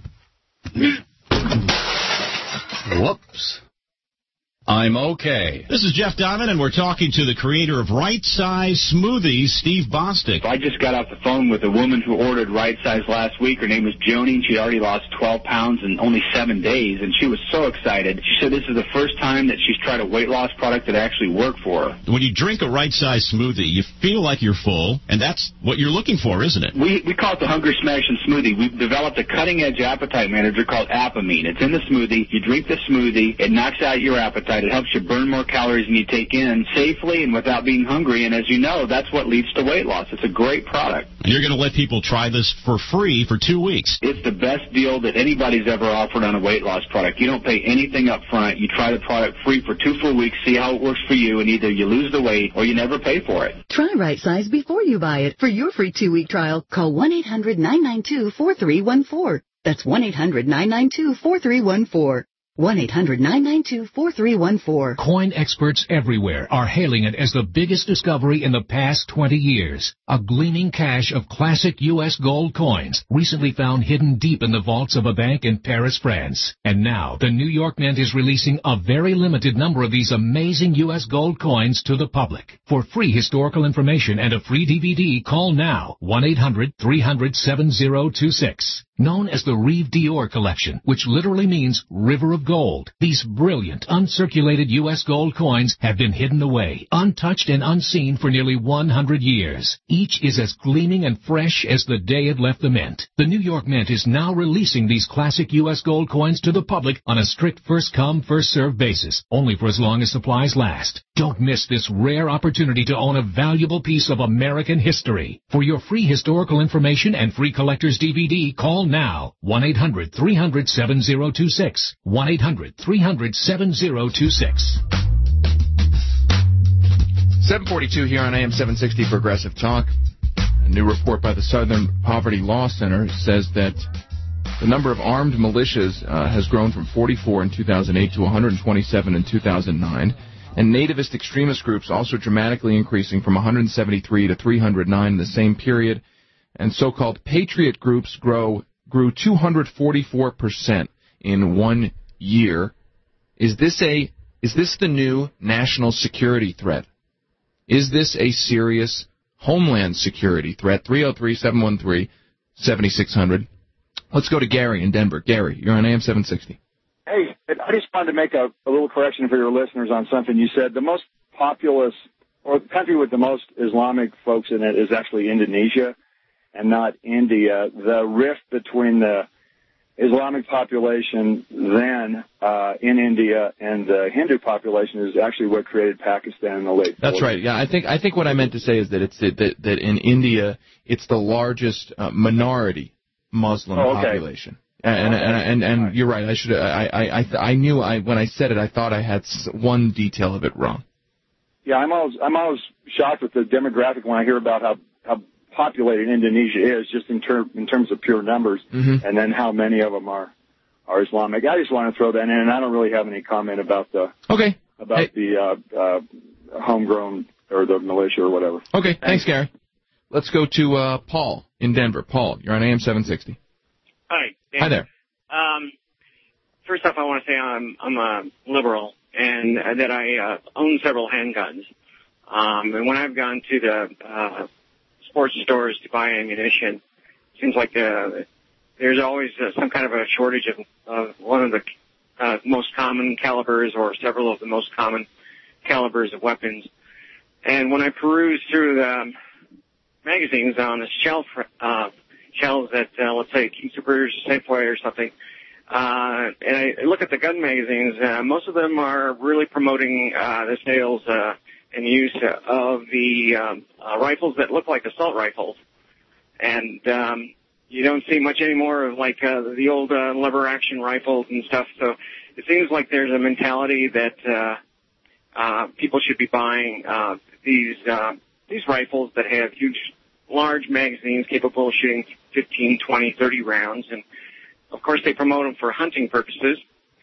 Whoops. I'm okay. This is Jeff Diamond, and we're talking to the creator of Right Size Smoothies, Steve Bostic. I just got off the phone with a woman who ordered Right Size last week. Her name was Joni, and she'd already lost 12 pounds in only 7 days, and she was so excited. She said this is the first time that she's tried a weight loss product that actually worked for her. When you drink a Right Size smoothie, you feel like you're full, and that's what you're looking for, isn't it? We call it the Hungry Smashing Smoothie. We've developed a cutting-edge appetite manager called Apamine. It's in the smoothie. You drink the smoothie. It knocks out your appetite. It helps you burn more calories than you take in safely and without being hungry. And as you know, that's what leads to weight loss. It's a great product. And you're going to let people try this for free for 2 weeks. It's the best deal that anybody's ever offered on a weight loss product. You don't pay anything up front. You try the product free for 2 full weeks, see how it works for you, and either you lose the weight or you never pay for it. Try Right Size before you buy it. For your free 2-week trial, call 1-800-992-4314. That's 1-800-992-4314. 1-800-992-4314. Coin experts everywhere are hailing it as the biggest discovery in the past 20 years. A gleaming cache of classic U.S. gold coins recently found hidden deep in the vaults of a bank in Paris, France. And now, the New York Mint is releasing a very limited number of these amazing U.S. gold coins to the public. For free historical information and a free DVD, call now. 1-800-300-7026. Known as the Rive d'Or collection, which literally means river of gold. These brilliant, uncirculated U.S. gold coins have been hidden away, untouched and unseen for nearly 100 years. Each is as gleaming and fresh as the day it left the mint. The New York Mint is now releasing these classic U.S. gold coins to the public on a strict first-come, first-served basis, only for as long as supplies last. Don't miss this rare opportunity to own a valuable piece of American history. For your free historical information and free collector's DVD, call now. 1-800-300-7026. 1-800-300-7026. 742 here on AM 760 Progressive Talk. A new report by the Southern Poverty Law Center says that the number of armed militias has grown from 44 in 2008 to 127 in 2009. And nativist extremist groups also dramatically increasing from 173 to 309 in the same period. And so-called patriot groups grew 244% in 1 year. Is this the new national security threat? Is this a serious homeland security threat? 303-713-7600. Let's go to Gary in Denver. Gary, you're on AM 760. Hey, I just wanted to make a little correction for your listeners on something you said. The most populous, or the country with the most Islamic folks in it, is actually Indonesia and not India. The rift between the Islamic population then in India and the Hindu population is actually what created Pakistan in the late 40s. That's right. Yeah, I think what I meant to say is that it's that in India it's the largest minority Muslim population. And you're right. I knew when I said it, I thought I had one detail of it wrong. Yeah, I'm always shocked with the demographic when I hear about how populated Indonesia is, just in terms of pure numbers, and then how many of them are Islamic. I just want to throw that in, and I don't really have any comment about the homegrown or the militia or whatever. Okay, thanks, Gary. Let's go to Paul in Denver. Paul, you're on AM 760. Hi. Dan. Hi there. First off, I want to say I'm a liberal and that I own several handguns. And when I've gone to the sports stores to buy ammunition, it seems like there's always some kind of a shortage of one of the most common calibers or several of the most common calibers of weapons. And when I peruse through the magazines on the shelves at, let's say, King Soopers, Safeway or something, and I look at the gun magazines, most of them are really promoting the sales and use of the rifles that look like assault rifles. And you don't see much anymore of like the old lever action rifles and stuff. So it seems like there's a mentality that people should be buying these rifles that have large magazines capable of shooting 15, 20, 30 rounds. And, of course, they promote them for hunting purposes.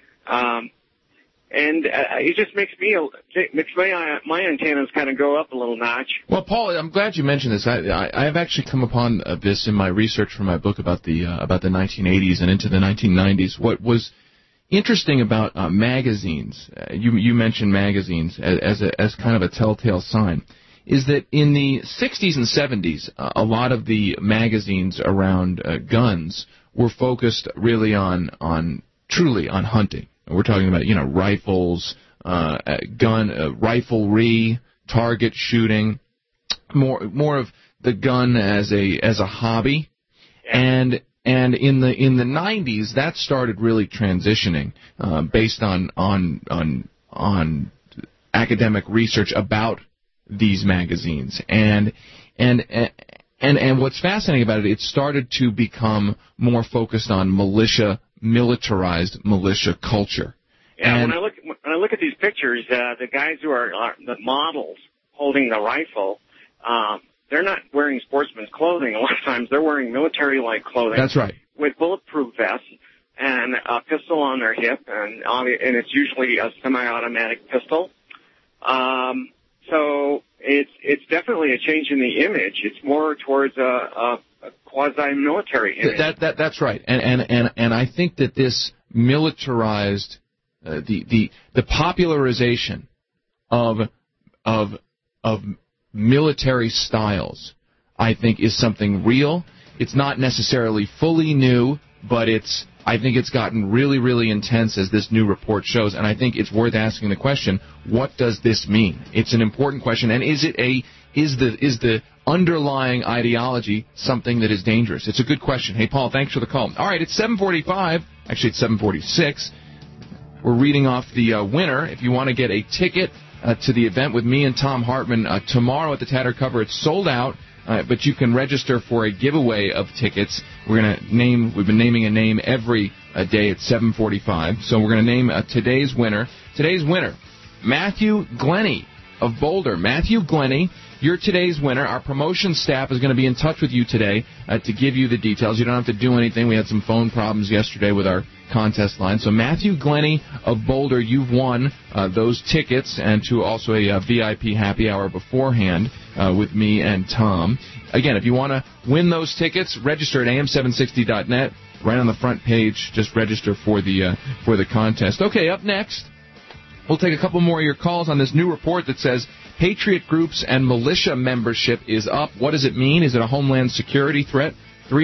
And it just makes my antennas kind of go up a little notch. Well, Paul, I'm glad you mentioned this. I have actually come upon this in my research for my book about the 1980s and into the 1990s. What was interesting about magazines, you mentioned magazines as kind of a telltale sign, is that in the 60s and 70s, a lot of the magazines around guns were focused really on truly on hunting. We're talking about, rifles, riflery, target shooting, more of the gun as a hobby. And in the 90s, that started really transitioning, based on academic research about these magazines. And what's fascinating about it started to become more focused on militarized militia culture. Yeah, and when I look at these pictures, the guys who are the models holding the rifle, they're not wearing sportsman's clothing. A lot of times they're wearing military-like clothing. That's right. With bulletproof vests and a pistol on their hip, and it's usually a semi-automatic pistol. So it's definitely a change in the image. It's more towards a quasi-military image. That's right. And I think that this militarized, the popularization of military styles, I think, is something real. It's not necessarily fully new, but I think it's gotten really, really intense as this new report shows, and I think it's worth asking the question, what does this mean? It's an important question, and is the underlying ideology something that is dangerous? It's a good question. Hey, Paul, thanks for the call. All right, it's 7:45. Actually, it's 7:46. We're reading off the winner. If you want to get a ticket to the event with me and Tom Hartman tomorrow at the Tatter Cover, it's sold out. But you can register for a giveaway of tickets. We've been naming a name every day at 7:45. So we're going to name today's winner. Today's winner, Matthew Glennie of Boulder. Matthew Glennie, you're today's winner. Our promotion staff is going to be in touch with you today to give you the details. You don't have to do anything. We had some phone problems yesterday with our contest line. So Matthew Glennie of Boulder, you've won those tickets, and to also a VIP happy hour beforehand with me and Tom. Again, if you want to win those tickets, register at am760.net. Right on the front page, just register for the contest. Okay, up next, we'll take a couple more of your calls on this new report that says Patriot groups and militia membership is up. What does it mean? Is it a homeland security threat?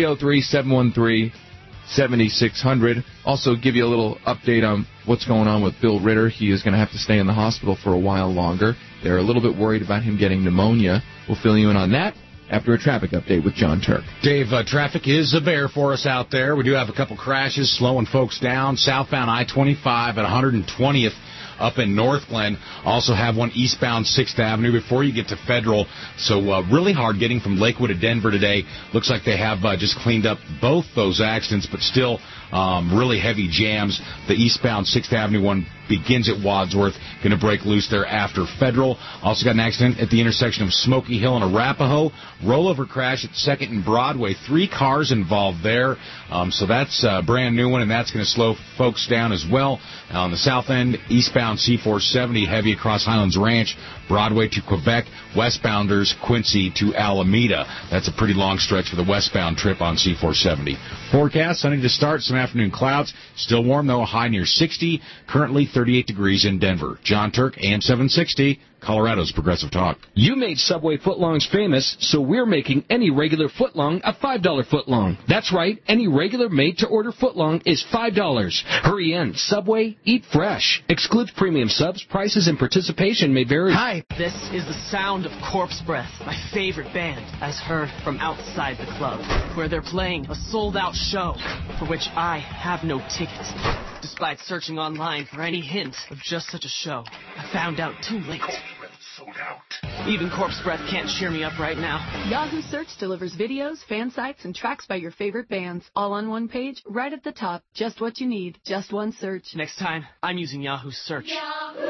303-713-7600. Also give you a little update on what's going on with Bill Ritter. He is going to have to stay in the hospital for a while longer. They're a little bit worried about him getting pneumonia. We'll fill you in on that after a traffic update with John Turk. Dave, traffic is a bear for us out there. We do have a couple crashes slowing folks down. Southbound I-25 at 120th. Up in North Glen. Also have one eastbound 6th Avenue before you get to Federal. So really hard getting from Lakewood to Denver today. Looks like they have just cleaned up both those accidents, but still really heavy jams. The eastbound 6th Avenue one begins at Wadsworth. Going to break loose there after Federal. Also got an accident at the intersection of Smoky Hill and Arapahoe. Rollover crash at 2nd and Broadway. 3 cars involved there. So that's a brand new one, and that's going to slow folks down as well. On the south end, eastbound C470, heavy across Highlands Ranch, Broadway to Quebec, westbounders Quincy to Alameda. That's a pretty long stretch for the westbound trip on C470. Forecast, sunny to start, some afternoon clouds. Still warm, though, a high near 60. Currently 38 degrees in Denver. John Turk, AM 760. Colorado's Progressive Talk. You made Subway footlongs famous, so we're making any regular footlong a $5 footlong. That's right, any regular made-to-order footlong is $5. Hurry in. Subway, eat fresh. Excludes premium subs. Prices and participation may vary. Hi, this is the sound of Corpse Breath, my favorite band, as heard from outside the club, where they're playing a sold-out show, for which I have no tickets. Despite searching online for any hint of just such a show, I found out too late. Sold out. Even Corpse Breath can't cheer me up right now. Yahoo Search delivers videos, fan sites, and tracks by your favorite bands, all on one page, right at the top. Just what you need, just one search. Next time, I'm using Yahoo Search. Yahoo!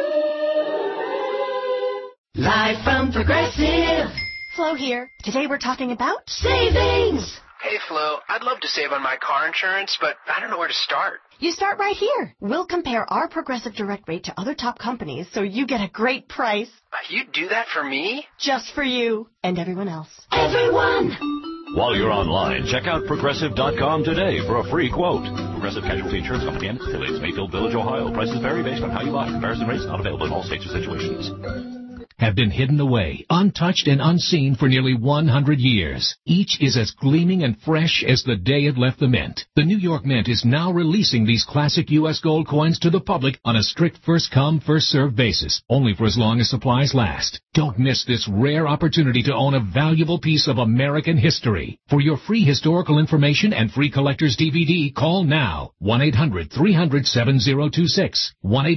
Live from Progressive. Flo here. Today we're talking about savings. Hey, Flo, I'd love to save on my car insurance, but I don't know where to start. You start right here. We'll compare our Progressive Direct rate to other top companies so you get a great price. You'd do that for me? Just for you and everyone else. Everyone! While you're online, check out Progressive.com today for a free quote. Progressive Casualty Insurance Company and affiliates, Mayfield Village, Ohio. Prices vary based on how you buy. Comparison rates not available in all states or situations. Have been hidden away, untouched and unseen for nearly 100 years. Each is as gleaming and fresh as the day it left the mint. The New York Mint is now releasing these classic U.S. gold coins to the public on a strict first-come, first-served basis, only for as long as supplies last. Don't miss this rare opportunity to own a valuable piece of American history. For your free historical information and free collector's DVD, call now. 1-800-300-7026.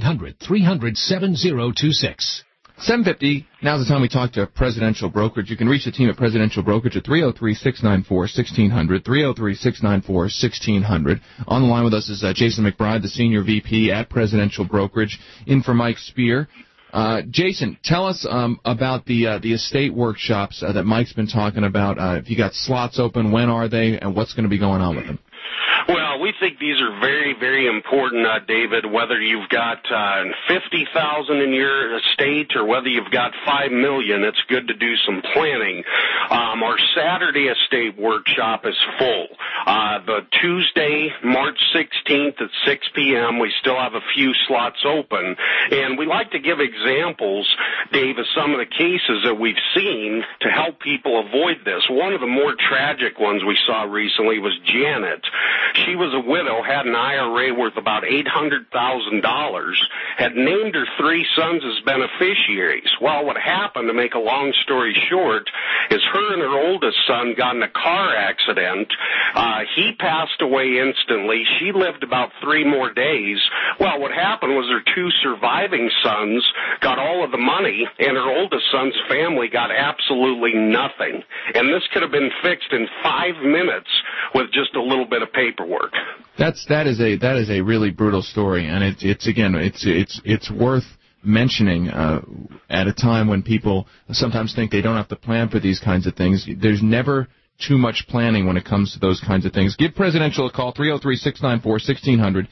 1-800-300-7026. 7:50, now's the time we talk to Presidential Brokerage. You can reach the team at Presidential Brokerage at 303-694-1600, 303-694-1600. On the line with us is Jason McBride, the Senior VP at Presidential Brokerage, in for Mike Spear. Jason, tell us about the estate workshops that Mike's been talking about. If you got slots open, when are they, and what's going to be going on with them? Well, we think these are very, very important, David, whether you've got $50,000 in your estate or whether you've got $5 million, it's good to do some planning. Our Saturday estate workshop is full. The Tuesday, March 16th at 6 p.m., we still have a few slots open. And we like to give examples, Dave, of some of the cases that we've seen to help people avoid this. One of the more tragic ones we saw recently was Janet. She was a widow, had an IRA worth about $800,000, had named her 3 sons as beneficiaries. Well, what happened, to make a long story short, is her and her oldest son got in a car accident. He passed away instantly. She lived about 3 more days. Well, what happened was her 2 surviving sons got all of the money, and her oldest son's family got absolutely nothing. And this could have been fixed in 5 minutes with just a little bit of paperwork. That is a really brutal story, and it's worth mentioning at a time when people sometimes think they don't have to plan for these kinds of things. There's never too much planning when it comes to those kinds of things. Give Presidential a call, 303-694-1600,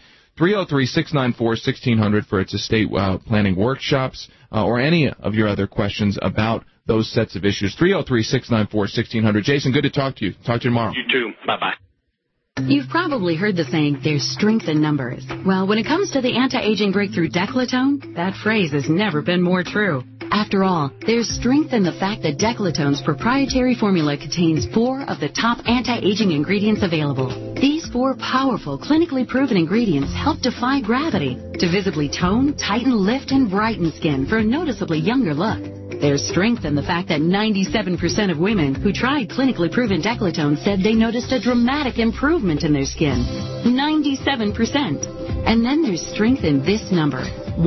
303-694-1600 for its estate planning workshops or any of your other questions about those sets of issues. 303-694-1600. Jason, good to talk to you. Talk to you tomorrow. You too. Bye-bye. You've probably heard the saying, there's strength in numbers. Well, when it comes to the anti-aging breakthrough Declatone, that phrase has never been more true. After all, there's strength in the fact that Declatone's proprietary formula contains 4 of the top anti-aging ingredients available. These 4 powerful, clinically proven ingredients help defy gravity to visibly tone, tighten, lift, and brighten skin for a noticeably younger look. There's strength in the fact that 97% of women who tried clinically proven Declatone said they noticed a dramatic improvement in their skin. 97%. And then there's strength in this number,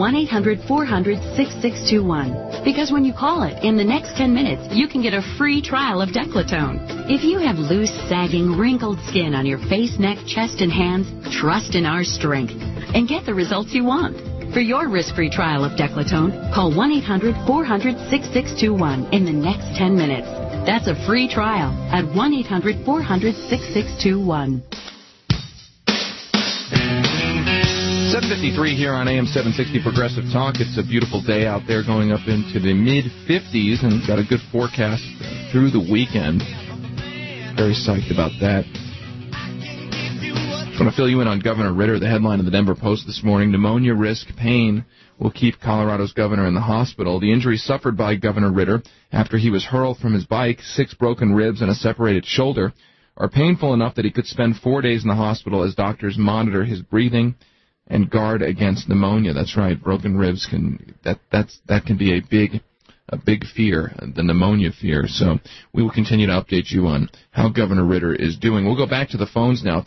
1-800-400-6621. Because when you call it, in the next 10 minutes, you can get a free trial of Declatone. If you have loose, sagging, wrinkled skin on your face, neck, chest, and hands, trust in our strength and get the results you want. For your risk-free trial of Declatone, call 1-800-400-6621 in the next 10 minutes. That's a free trial at 1-800-400-6621. 7:53 here on AM 760 Progressive Talk. It's a beautiful day out there, going up into the mid-50s, and got a good forecast through the weekend. Very psyched about that. Just want to fill you in on Governor Ritter. The headline of the Denver Post this morning: pneumonia risk, pain will keep Colorado's governor in the hospital. The injuries suffered by Governor Ritter after he was hurled from his bike, 6 broken ribs and a separated shoulder, are painful enough that he could spend 4 days in the hospital as doctors monitor his breathing and guard against pneumonia. That's right, broken ribs can be a big fear, the pneumonia fear. So we will continue to update you on how Governor Ritter is doing. We'll go back to the phones now,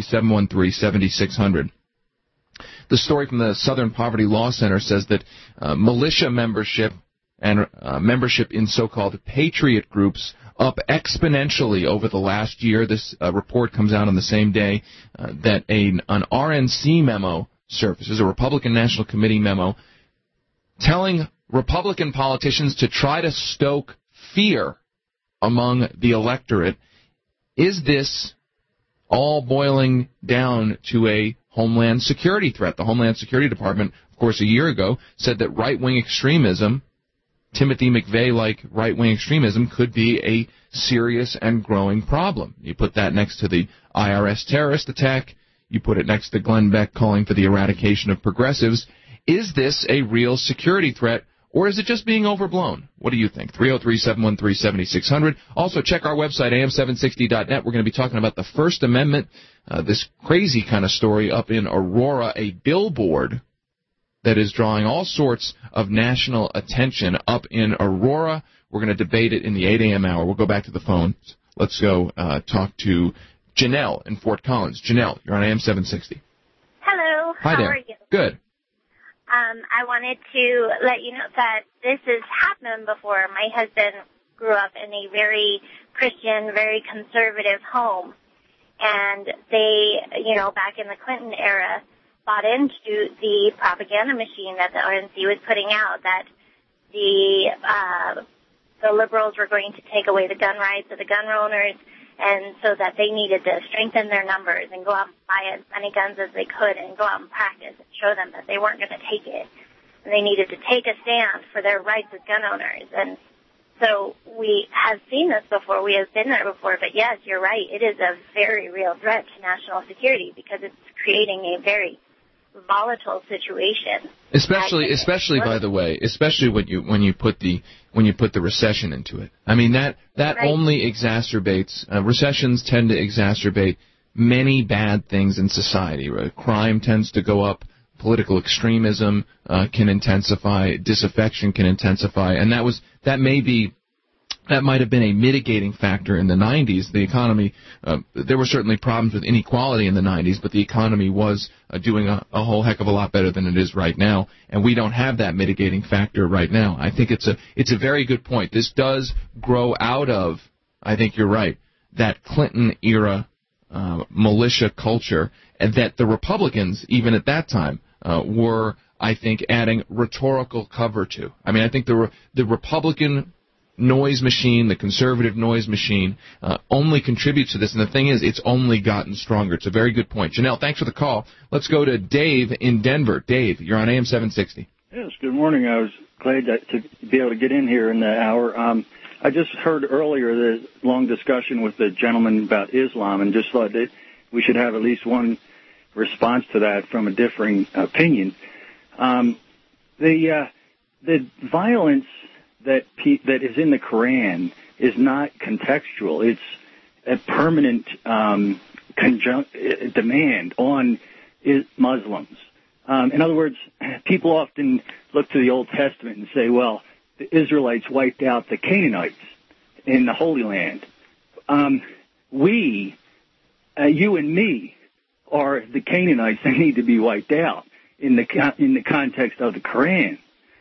303-713-7600. The story from the Southern Poverty Law Center says that militia membership and membership in so-called patriot groups up exponentially over the last year. This report comes out on the same day that an RNC memo surfaces, a Republican National Committee memo, telling Republican politicians to try to stoke fear among the electorate. Is this all boiling down to a Homeland Security threat? The Homeland Security Department, of course, a year ago said that right-wing extremism, Timothy McVeigh-like right-wing extremism, could be a serious and growing problem. You put that next to the IRS terrorist attack. You put it next to Glenn Beck calling for the eradication of progressives. Is this a real security threat, or is it just being overblown? What do you think? 303-713-7600. Also, check our website, am760.net. We're going to be talking about the First Amendment, this crazy kind of story up in Aurora, a billboard that is drawing all sorts of national attention up in Aurora. We're going to debate it in the 8 a.m. hour. We'll go back to the phone. Let's go talk to Janelle in Fort Collins. Janelle, you're on AM 760. Hello. Hi there. How are you? Good. I wanted to let you know that this has happened before. My husband grew up in a very Christian, very conservative home. And they, back in the Clinton era, bought into the propaganda machine that the RNC was putting out, that the liberals were going to take away the gun rights of the gun owners, and so that they needed to strengthen their numbers and go out and buy as many guns as they could and go out and practice and show them that they weren't going to take it. And they needed to take a stand for their rights as gun owners. And so we have seen this before. We have been there before. But, yes, you're right. It is a very real threat to national security because it's creating a very volatile situation. Especially by the way, especially when you put the recession into it. I mean that right. Only exacerbates recessions tend to exacerbate many bad things in society. Right? Crime tends to go up, political extremism can intensify, disaffection can intensify, and that might have been a mitigating factor in the 90s. The economy, there were certainly problems with inequality in the 90s, but the economy was doing a whole heck of a lot better than it is right now, and we don't have that mitigating factor right now. I think it's a very good point. This does grow out of, I think you're right, that Clinton-era militia culture, and that the Republicans, even at that time, were, I think, adding rhetorical cover to. I mean, I think the Republican noise machine, the conservative noise machine, only contributes to this. And the thing is, it's only gotten stronger. It's a very good point. Janelle, thanks for the call. Let's go to Dave in Denver. Dave, you're on AM 760. Yes, good morning. I was glad to be able to get in here in the hour. I just heard earlier the long discussion with the gentleman about Islam and just thought that we should have at least one response to that from a differing opinion. The violence that is in the Quran is not contextual. It's a permanent demand on Muslims. In other words, people often look to the Old Testament and say, well, the Israelites wiped out the Canaanites in the Holy Land. You and me are the Canaanites that need to be wiped out in the context of the Quran.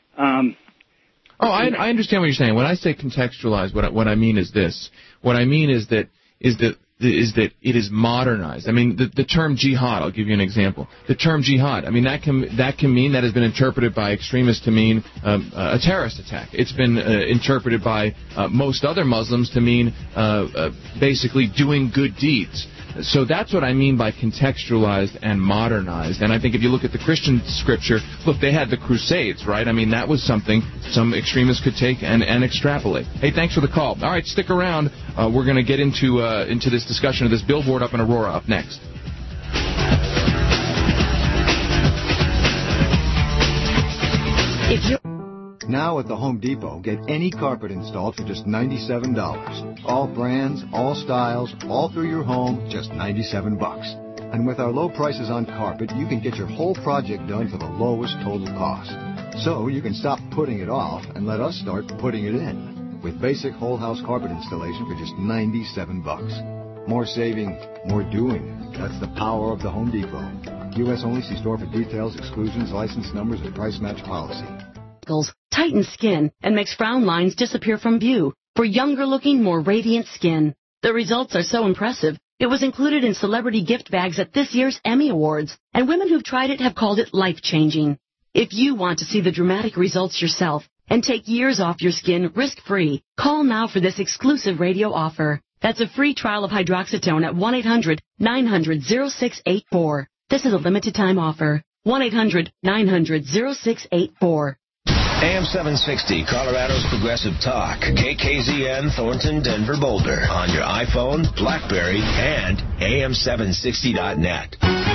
I understand what you're saying. When I say contextualize, what I mean is this. What I mean is that that it is modernized. I mean, the term jihad, I'll give you an example. The term jihad, I mean, that can mean, that has been interpreted by extremists to mean a terrorist attack. It's been interpreted by most other Muslims to mean basically doing good deeds. So that's what I mean by contextualized and modernized. And I think if you look at the Christian scripture, look, they had the Crusades, right? I mean, that was something some extremists could take and extrapolate. Hey, thanks for the call. All right, stick around. We're going to get into this discussion of this billboard up in Aurora up next. Now at the Home Depot, get any carpet installed for just $97. All brands, all styles, all through your home, just $97. And with our low prices on carpet, you can get your whole project done for the lowest total cost. So you can stop putting it off and let us start putting it in. With basic whole house carpet installation for just $97. More saving, more doing. That's the power of the Home Depot. U.S. only. See store for details, exclusions, license numbers, and price match policy. Tightens skin and makes frown lines disappear from view for younger-looking, more radiant skin. The results are so impressive, it was included in celebrity gift bags at this year's Emmy Awards, and women who've tried it have called it life-changing. If you want to see the dramatic results yourself and take years off your skin risk-free, call now for this exclusive radio offer. That's a free trial of hydroxytone at 1-800-900-0684. This is a limited-time offer. 1-800-900-0684. AM 760, Colorado's Progressive Talk. KKZN, Thornton, Denver, Boulder. On your iPhone, BlackBerry, and AM760.net.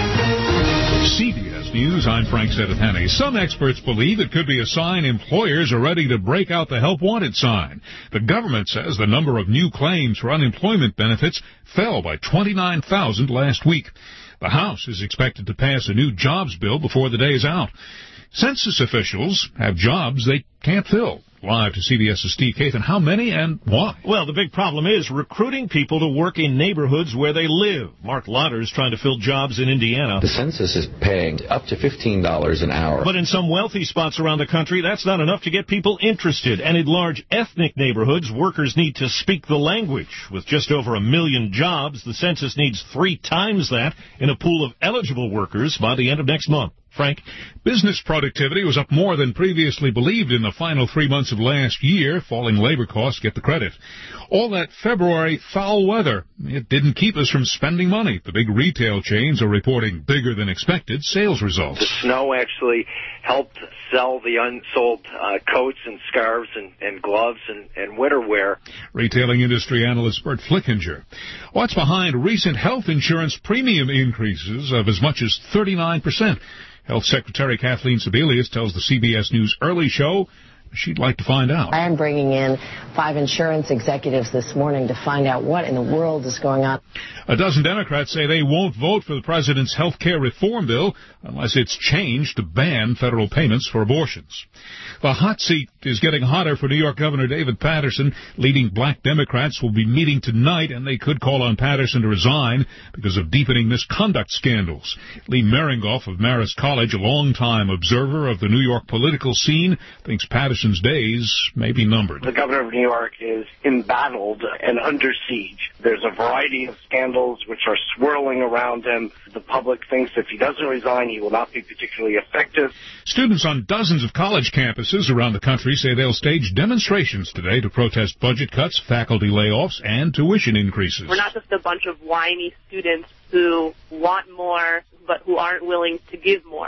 CBS News, I'm Frank Sedapani. Some experts believe it could be a sign employers are ready to break out the Help Wanted sign. The government says the number of new claims for unemployment benefits fell by 29,000 last week. The House is expected to pass a new jobs bill before the day is out. Census officials have jobs they can't fill. Live to CBS's Steve Kathan. How many and why? Well, the big problem is recruiting people to work in neighborhoods where they live. Mark Lauder is trying to fill jobs in Indiana. The census is paying up to $15 an hour. But in some wealthy spots around the country, that's not enough to get people interested. And in large ethnic neighborhoods, workers need to speak the language. With just over 1 million jobs, the census needs 3 times that in a pool of eligible workers by the end of next month. Frank? Business productivity was up more than previously believed in the final 3 months of last year. Falling labor costs get the credit. All that February foul weather, it didn't keep us from spending money. The big retail chains are reporting bigger than expected sales results. The snow actually helped sell the unsold coats and scarves and gloves and winter wear. Retailing industry analyst Bert Flickinger. What's behind recent health insurance premium increases of as much as 39%? Health Secretary Kathleen Sebelius tells the CBS News Early Show she'd like to find out. I am bringing in 5 insurance executives this morning to find out what in the world is going on. A dozen Democrats say they won't vote for the president's health care reform bill unless it's changed to ban federal payments for abortions. The hot seat is getting hotter for New York Governor David Paterson. Leading black Democrats will be meeting tonight, and they could call on Paterson to resign because of deepening misconduct scandals. Lee Meringoff of Marist College, a longtime observer of the New York political scene, thinks Paterson's days may be numbered. The governor of New York is embattled and under siege. There's a variety of scandals which are swirling around him. The public thinks if he doesn't resign, he will not be particularly effective. Students on dozens of college campuses around the country say they'll stage demonstrations today to protest budget cuts, faculty layoffs, and tuition increases. We're not just a bunch of whiny students who want more but who aren't willing to give more.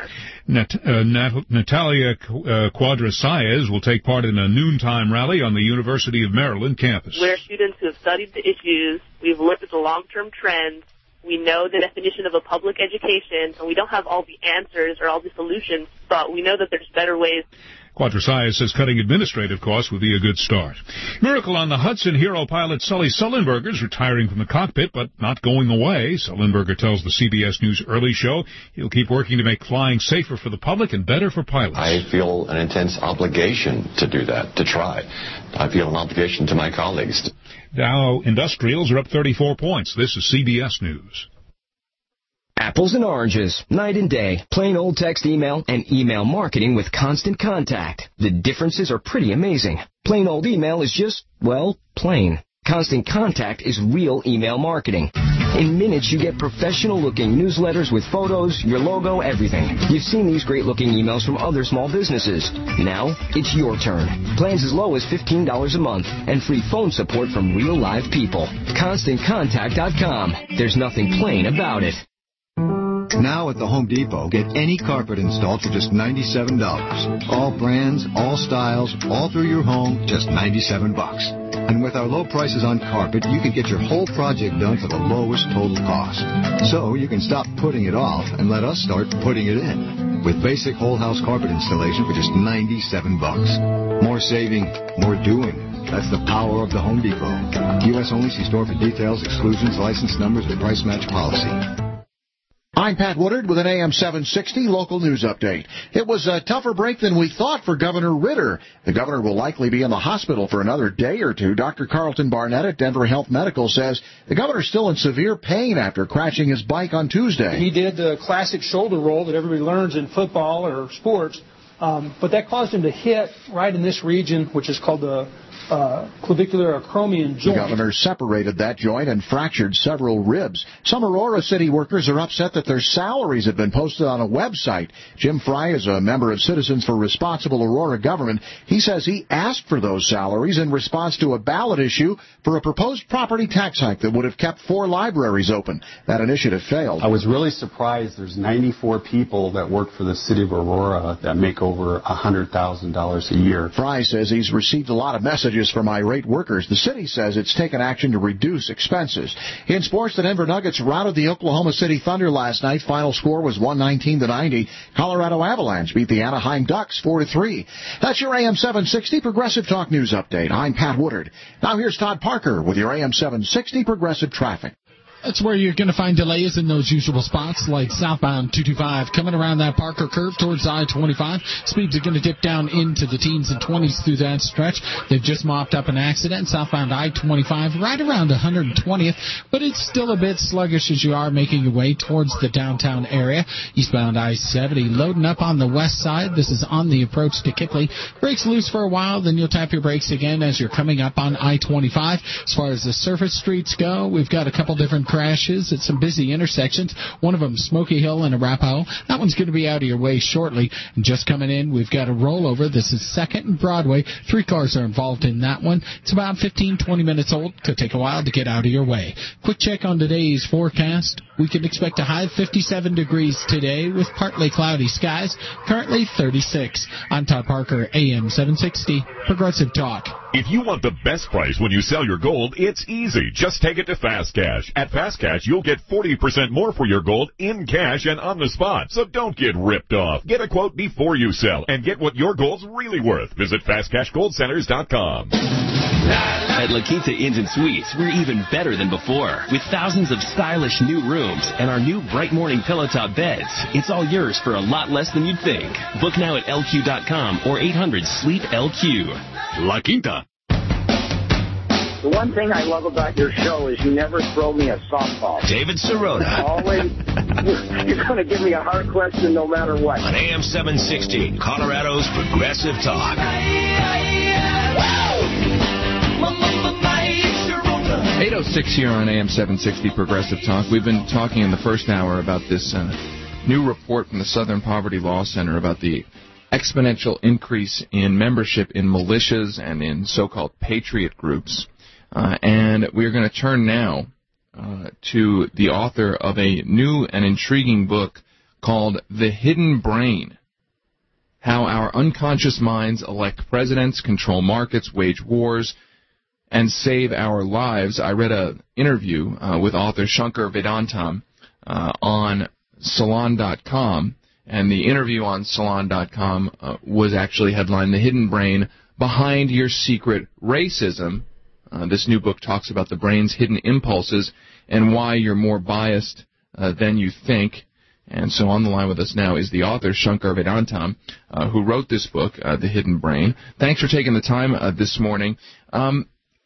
Natalia Quadrasaez will take part in a noontime rally on the University of Maryland campus. We're students who have studied the issues. We've looked at the long-term trends. We know the definition of a public education, and we don't have all the answers or all the solutions, but we know that there's better ways. Quadrasaez says cutting administrative costs would be a good start. Miracle on the Hudson. Hero pilot Sully Sullenberger is retiring from the cockpit, but not going away. Sullenberger tells the CBS News Early Show he'll keep working to make flying safer for the public and better for pilots. I feel an intense obligation to do that, to try. I feel an obligation to my colleagues. Dow Industrials are up 34 points. This is CBS News. Apples and oranges, night and day, plain old text email, and email marketing with Constant Contact. The differences are pretty amazing. Plain old email is just, well, plain. Constant Contact is real email marketing. In minutes, you get professional-looking newsletters with photos, your logo, everything. You've seen these great-looking emails from other small businesses. Now, it's your turn. Plans as low as $15 a month and free phone support from real live people. ConstantContact.com. There's nothing plain about it. Now at the Home Depot, get any carpet installed for just $97. All brands, all styles, all through your home, just $97. And with our low prices on carpet, you can get your whole project done for the lowest total cost. So you can stop putting it off and let us start putting it in. With basic whole house carpet installation for just $97. More saving, more doing. That's the power of the Home Depot. U.S. only. See store for details, exclusions, license numbers, and price match policy. I'm Pat Woodard with an AM 760 local news update. It was a tougher break than we thought for Governor Ritter. The governor will likely be in the hospital for another day or two. Dr. Carlton Barnett at Denver Health Medical says the governor's still in severe pain after crashing his bike on Tuesday. He did the classic shoulder roll that everybody learns in football or sports, but that caused him to hit right in this region, which is called the clavicular acromion joint. The governor separated that joint and fractured several ribs. Some Aurora City workers are upset that their salaries have been posted on a website. Jim Fry is a member of Citizens for Responsible Aurora Government. He says he asked for those salaries in response to a ballot issue for a proposed property tax hike that would have kept 4 libraries open. That initiative failed. I was really surprised. There's 94 people that work for the city of Aurora that make over $100,000 a year. Fry says he's received a lot of messages from irate workers. The city says it's taken action to reduce expenses. In sports, the Denver Nuggets routed the Oklahoma City Thunder last night. Final score was 119-90. Colorado Avalanche beat the Anaheim Ducks 4-3. That's your AM 760 Progressive Talk News Update. I'm Pat Woodard. Now here's Todd Parker with your AM 760 Progressive Traffic. That's where you're going to find delays in those usual spots, like southbound 225 coming around that Parker curve towards I-25. Speeds are going to dip down into the teens and 20s through that stretch. They've just mopped up an accident southbound I-25 right around 120th, but it's still a bit sluggish as you are making your way towards the downtown area. Eastbound I-70 loading up on the west side. This is on the approach to Kickley. Brakes loose for a while, then you'll tap your brakes again as you're coming up on I-25. As far as the surface streets go, we've got a couple different crashes at some busy intersections. One of them, Smoky Hill and Arapahoe. That one's going to be out of your way shortly. And just coming in, we've got a rollover. This is 2nd and Broadway. 3 cars are involved in that one. It's about 15-20 minutes old. Could take a while to get out of your way. Quick check on today's forecast. We can expect a high of 57 degrees today with partly cloudy skies. Currently 36. I'm Todd Parker, AM 760, Progressive Talk. If you want the best price when you sell your gold, it's easy. Just take it to Fast Cash. At Fast Cash, you'll get 40% more for your gold in cash and on the spot. So don't get ripped off. Get a quote before you sell and get what your gold's really worth. Visit FastCashGoldCenters.com. At La Quinta Inns and Suites, we're even better than before. With thousands of stylish new rooms and our new Bright Morning Pillow Top beds, it's all yours for a lot less than you'd think. Book now at LQ.com or 800-SLEEP-LQ. La Quinta. The one thing I love about your show is you never throw me a softball. David Sirota. Always, you're going to give me a hard question no matter what. On AM 760, Colorado's Progressive Talk. 8:06 here on AM 760 Progressive Talk. We've been talking in the first hour about this new report from the Southern Poverty Law Center about the exponential increase in membership in militias and in so-called patriot groups. And we're going to turn now to the author of a new and intriguing book called The Hidden Brain: How Our Unconscious Minds Elect Presidents, Control Markets, Wage Wars, and Save Our Lives. I read an interview with author Shankar Vedantam on Salon.com, and the interview on Salon.com was actually headlined The Hidden Brain: Behind Your Secret Racism. This new book talks about the brain's hidden impulses and why you're more biased than you think. And so on the line with us now is the author, Shankar Vedantam, who wrote this book, The Hidden Brain. Thanks for taking the time this morning.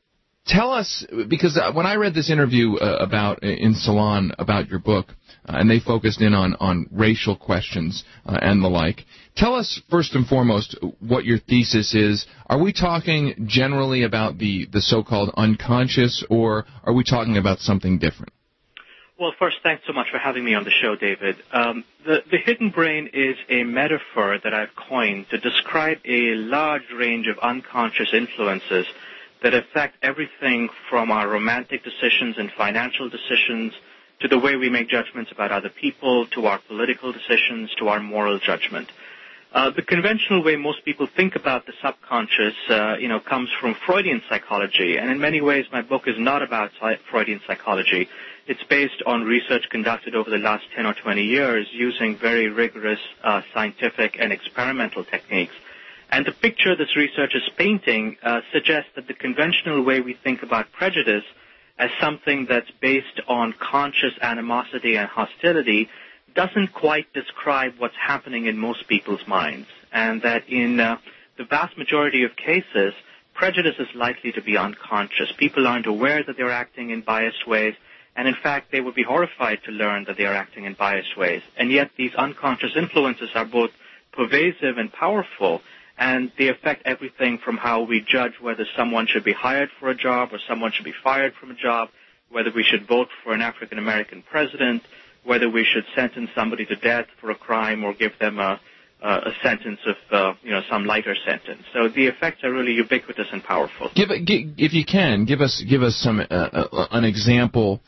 Tell us, because when I read this interview in Salon about your book, and they focused in on racial questions and the like, tell us first and foremost what your thesis is. Are we talking generally about the so-called unconscious, or are we talking about something different? Well, first, thanks so much for having me on the show, David. The hidden brain is a metaphor that I've coined to describe a large range of unconscious influences that affect everything from our romantic decisions and financial decisions to the way we make judgments about other people, to our political decisions, to our moral judgment. The conventional way most people think about the subconscious, comes from Freudian psychology, and in many ways my book is not about Freudian psychology. It's based on research conducted over the last 10 or 20 years using very rigorous scientific and experimental techniques. And the picture this research is painting suggests that the conventional way we think about prejudice as something that's based on conscious animosity and hostility doesn't quite describe what's happening in most people's minds, and that in the vast majority of cases, prejudice is likely to be unconscious. People aren't aware that they're acting in biased ways, and in fact, they would be horrified to learn that they are acting in biased ways. And yet these unconscious influences are both pervasive and powerful, and they affect everything from how we judge whether someone should be hired for a job or someone should be fired from a job, whether we should vote for an African-American president, whether we should sentence somebody to death for a crime or give them a sentence of, some lighter sentence. So the effects are really ubiquitous and powerful. If you can, give us some an example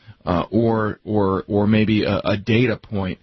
or maybe a data point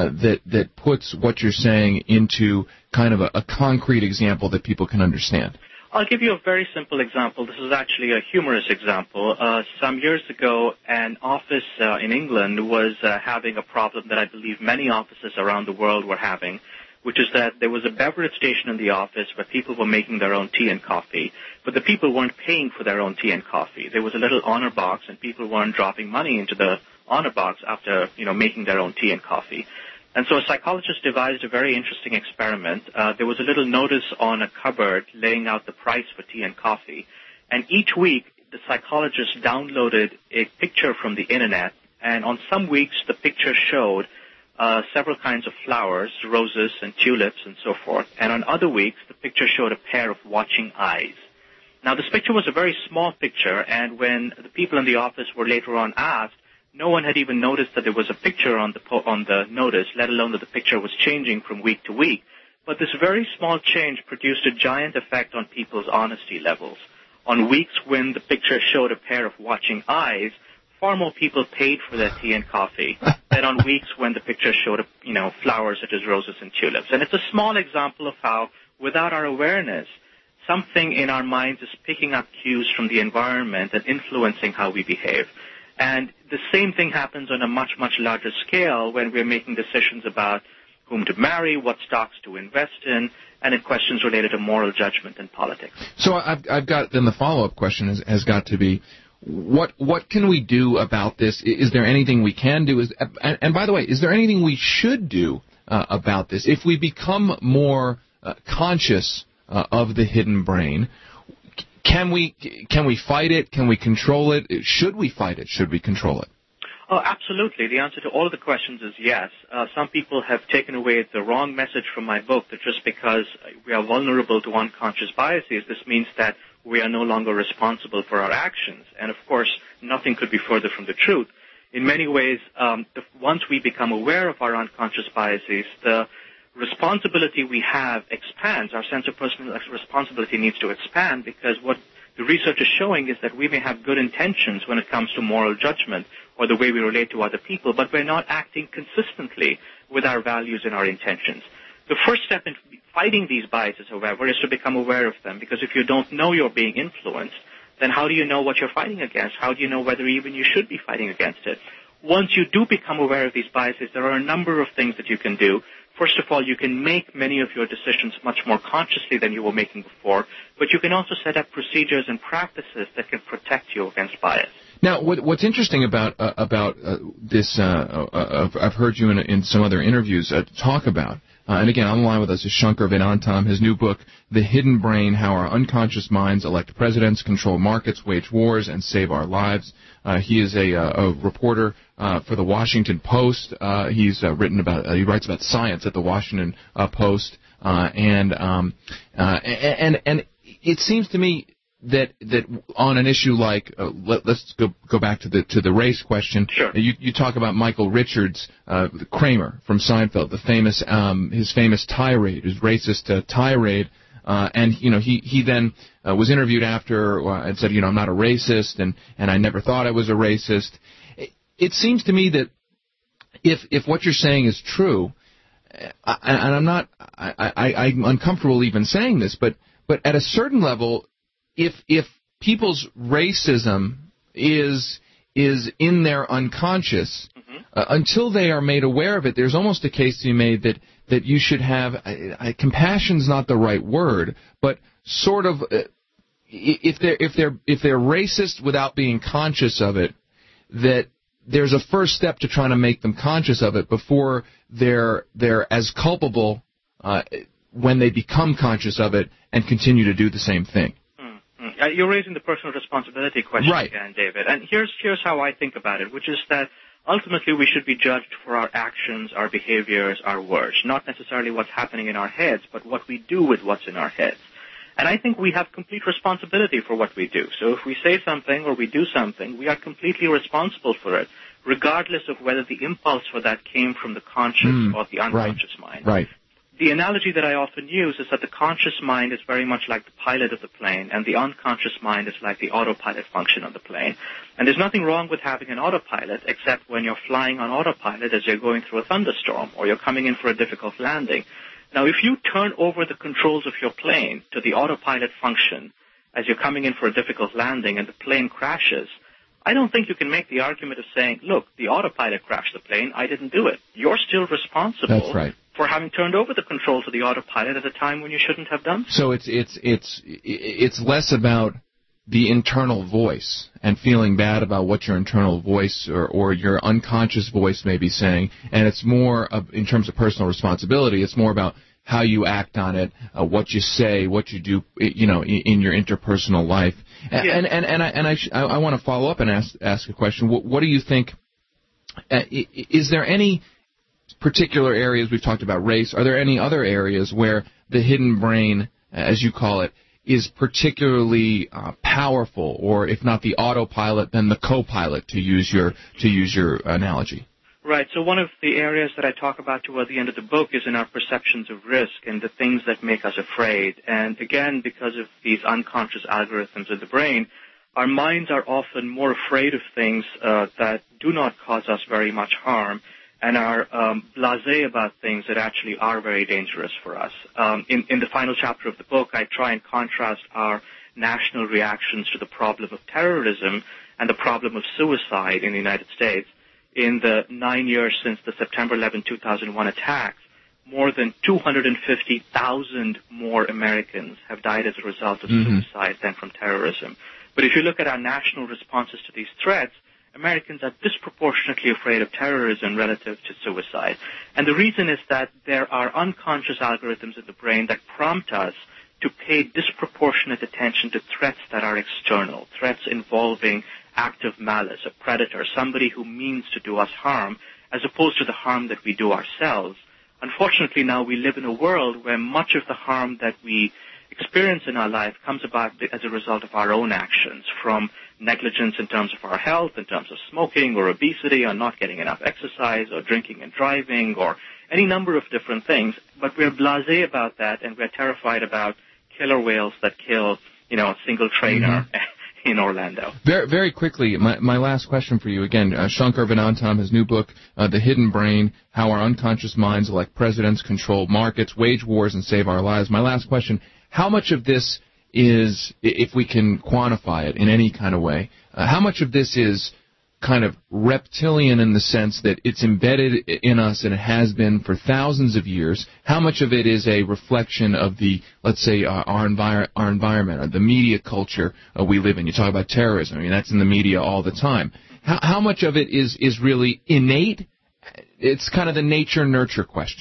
that puts what you're saying into kind of a concrete example that people can understand. I'll give you a very simple example. This is actually a humorous example. Some years ago, an office in England was having a problem that I believe many offices around the world were having, which is that there was a beverage station in the office where people were making their own tea and coffee, but the people weren't paying for their own tea and coffee. There was a little honor box, and people weren't dropping money into the honor box after, making their own tea and coffee. And so a psychologist devised a very interesting experiment. There was a little notice on a cupboard laying out the price for tea and coffee. And each week, the psychologist downloaded a picture from the Internet. And on some weeks, the picture showed several kinds of flowers, roses and tulips and so forth. And on other weeks, the picture showed a pair of watching eyes. Now, this picture was a very small picture. And when the people in the office were later on asked, no one had even noticed that there was a picture on the notice, let alone that the picture was changing from week to week. But this very small change produced a giant effect on people's honesty levels. On weeks when the picture showed a pair of watching eyes, far more people paid for their tea and coffee than on weeks when the picture showed, flowers such as roses and tulips. And it's a small example of how, without our awareness, something in our minds is picking up cues from the environment and influencing how we behave. And the same thing happens on a much, much larger scale when we're making decisions about whom to marry, what stocks to invest in, and in questions related to moral judgment and politics. So I've got, then the follow-up question has got to be, what can we do about this? Is there anything we can do? And by the way, is there anything we should do about this? If we become more conscious of the hidden brain, can we fight it? Can we control it? Should we fight it? Should we control it? Oh, absolutely. The answer to all of the questions is yes. Some people have taken away the wrong message from my book that just because we are vulnerable to unconscious biases, this means that we are no longer responsible for our actions. And, of course, nothing could be further from the truth. In many ways, once we become aware of our unconscious biases, the responsibility we have expands. Our sense of personal responsibility needs to expand because what the research is showing is that we may have good intentions when it comes to moral judgment or the way we relate to other people, but we're not acting consistently with our values and our intentions. The first step in fighting these biases, however, is to become aware of them, because if you don't know you're being influenced, then how do you know what you're fighting against? How do you know whether even you should be fighting against it? Once you do become aware of these biases, there are a number of things that you can do. First of all, you can make many of your decisions much more consciously than you were making before, but you can also set up procedures and practices that can protect you against bias. Now, what's interesting about this, I've heard you in some other interviews talk about And again, on the line with us is Shankar Vedantam. His new book, The Hidden Brain, How Our Unconscious Minds Elect Presidents, Control Markets, Wage Wars, and Save Our Lives. He is a reporter for the Washington Post. He's written about he writes about science at the Washington Post, and it seems to me that on an issue like let's go back to the race question. Sure. You talk about Michael Richards, Kramer from Seinfeld, his famous tirade, his racist tirade. And he then was interviewed after and said, I'm not a racist, and I never thought I was a racist. It seems to me that if what you're saying is true, and I'm uncomfortable even saying this, but at a certain level, if people's racism is in their unconscious, until they are made aware of it, there's almost a case to be made that you should have compassion's not the right word, but sort of if they're racist without being conscious of it, that there's a first step to trying to make them conscious of it before they're as culpable when they become conscious of it and continue to do the same thing. You're raising the personal responsibility question again, David. And here's how I think about it, which is that ultimately we should be judged for our actions, our behaviors, our words, not necessarily what's happening in our heads, but what we do with what's in our heads. And I think we have complete responsibility for what we do. So if we say something or we do something, we are completely responsible for it, regardless of whether the impulse for that came from the conscious or the unconscious mind. Right. The analogy that I often use is that the conscious mind is very much like the pilot of the plane, and the unconscious mind is like the autopilot function of the plane. And there's nothing wrong with having an autopilot, except when you're flying on autopilot as you're going through a thunderstorm or you're coming in for a difficult landing. Now, if you turn over the controls of your plane to the autopilot function as you're coming in for a difficult landing and the plane crashes, I don't think you can make the argument of saying, look, the autopilot crashed the plane, I didn't do it. You're still responsible. That's right. For having turned over the control to the autopilot at a time when you shouldn't have done so. So it's less about the internal voice and feeling bad about what your internal voice or your unconscious voice may be saying, and it's more in terms of personal responsibility. It's more about how you act on it, what you say, what you do, in your interpersonal life. And I want to follow up and ask a question. What do you think? Is there any particular areas, we've talked about race, are there any other areas where the hidden brain, as you call it, is particularly powerful, or if not the autopilot, then the co-pilot, to use your analogy? Right. So one of the areas that I talk about toward the end of the book is in our perceptions of risk and the things that make us afraid. And again, because of these unconscious algorithms of the brain, our minds are often more afraid of things that do not cause us very much harm, and are blasé about things that actually are very dangerous for us. In the final chapter of the book, I try and contrast our national reactions to the problem of terrorism and the problem of suicide in the United States. In the 9 years since the September 11, 2001 attacks, more than 250,000 more Americans have died as a result of suicide than from terrorism. But if you look at our national responses to these threats, Americans are disproportionately afraid of terrorism relative to suicide. And the reason is that there are unconscious algorithms in the brain that prompt us to pay disproportionate attention to threats that are external, threats involving active malice, a predator, somebody who means to do us harm, as opposed to the harm that we do ourselves. Unfortunately, now we live in a world where much of the harm that we experience in our life comes about as a result of our own actions, from negligence in terms of our health, in terms of smoking or obesity, or not getting enough exercise, or drinking and driving, or any number of different things. But we're blasé about that, and we're terrified about killer whales that kill, a single trainer in Orlando. Very, very quickly, my last question for you, again, Shankar Vedantam, his new book, The Hidden Brain, How Our Unconscious Minds Elect Presidents, Control Markets, Wage Wars, and Save Our Lives. My last question, how much of this is, if we can quantify it in any kind of way, how much of this is kind of reptilian in the sense that it's embedded in us and it has been for thousands of years? How much of it is a reflection of the, let's say, our environment, or the media culture we live in? You talk about terrorism. I mean, that's in the media all the time. How much of it is really innate? It's kind of the nature-nurture question. Right.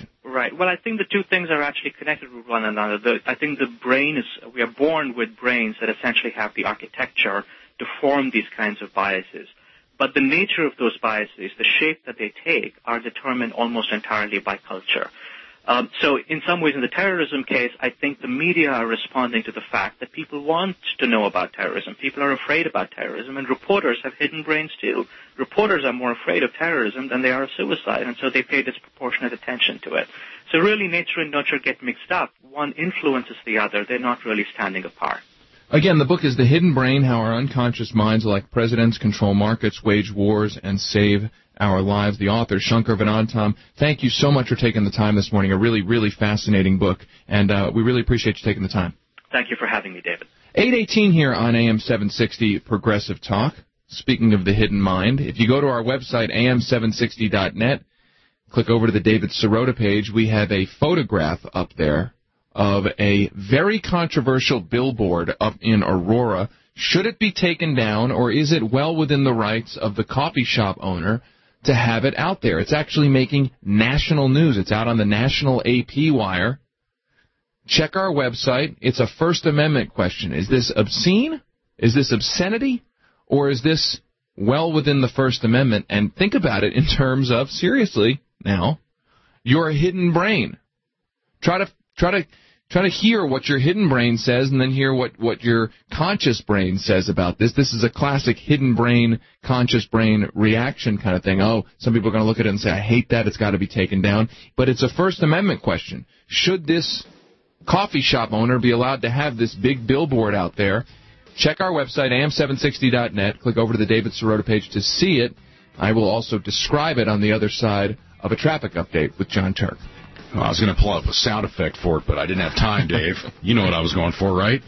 Right. Well, I think the two things are actually connected with one another. I think we are born with brains that essentially have the architecture to form these kinds of biases. But the nature of those biases, the shape that they take, are determined almost entirely by culture. So in some ways, in the terrorism case, I think the media are responding to the fact that people want to know about terrorism. People are afraid about terrorism, and reporters have hidden brains too. Reporters are more afraid of terrorism than they are of suicide, and so they pay disproportionate attention to it. So really, nature and nurture get mixed up. One influences the other. They're not really standing apart. Again, the book is The Hidden Brain, How Our Unconscious Minds Elect Presidents, Control Markets, Wage Wars, and Save Our Lives. The author, Shankar Vedantam. Thank you so much for taking the time this morning. A really, really fascinating book, and we really appreciate you taking the time. Thank you for having me, David. 8:18 here on AM 760 Progressive Talk. Speaking of the hidden mind, if you go to our website, am760.net, click over to the David Sirota page, we have a photograph up there of a very controversial billboard up in Aurora. Should it be taken down, or is it well within the rights of the coffee shop owner to have it out there? It's actually making national news. It's out on the national AP wire. Check our website. It's a First Amendment question. Is this obscene? Is this obscenity? Or is this well within the First Amendment? And think about it in terms of, seriously, now, your hidden brain. Try to hear what your hidden brain says, and then hear what your conscious brain says about this. This is a classic hidden brain, conscious brain reaction kind of thing. Oh, some people are going to look at it and say, I hate that, it's got to be taken down. But it's a First Amendment question. Should this coffee shop owner be allowed to have this big billboard out there? Check our website, am760.net. Click over to the David Sirota page to see it. I will also describe it on the other side of a traffic update with John Turk. Well, I was going to pull up a sound effect for it, but I didn't have time, Dave. You know what I was going for, right?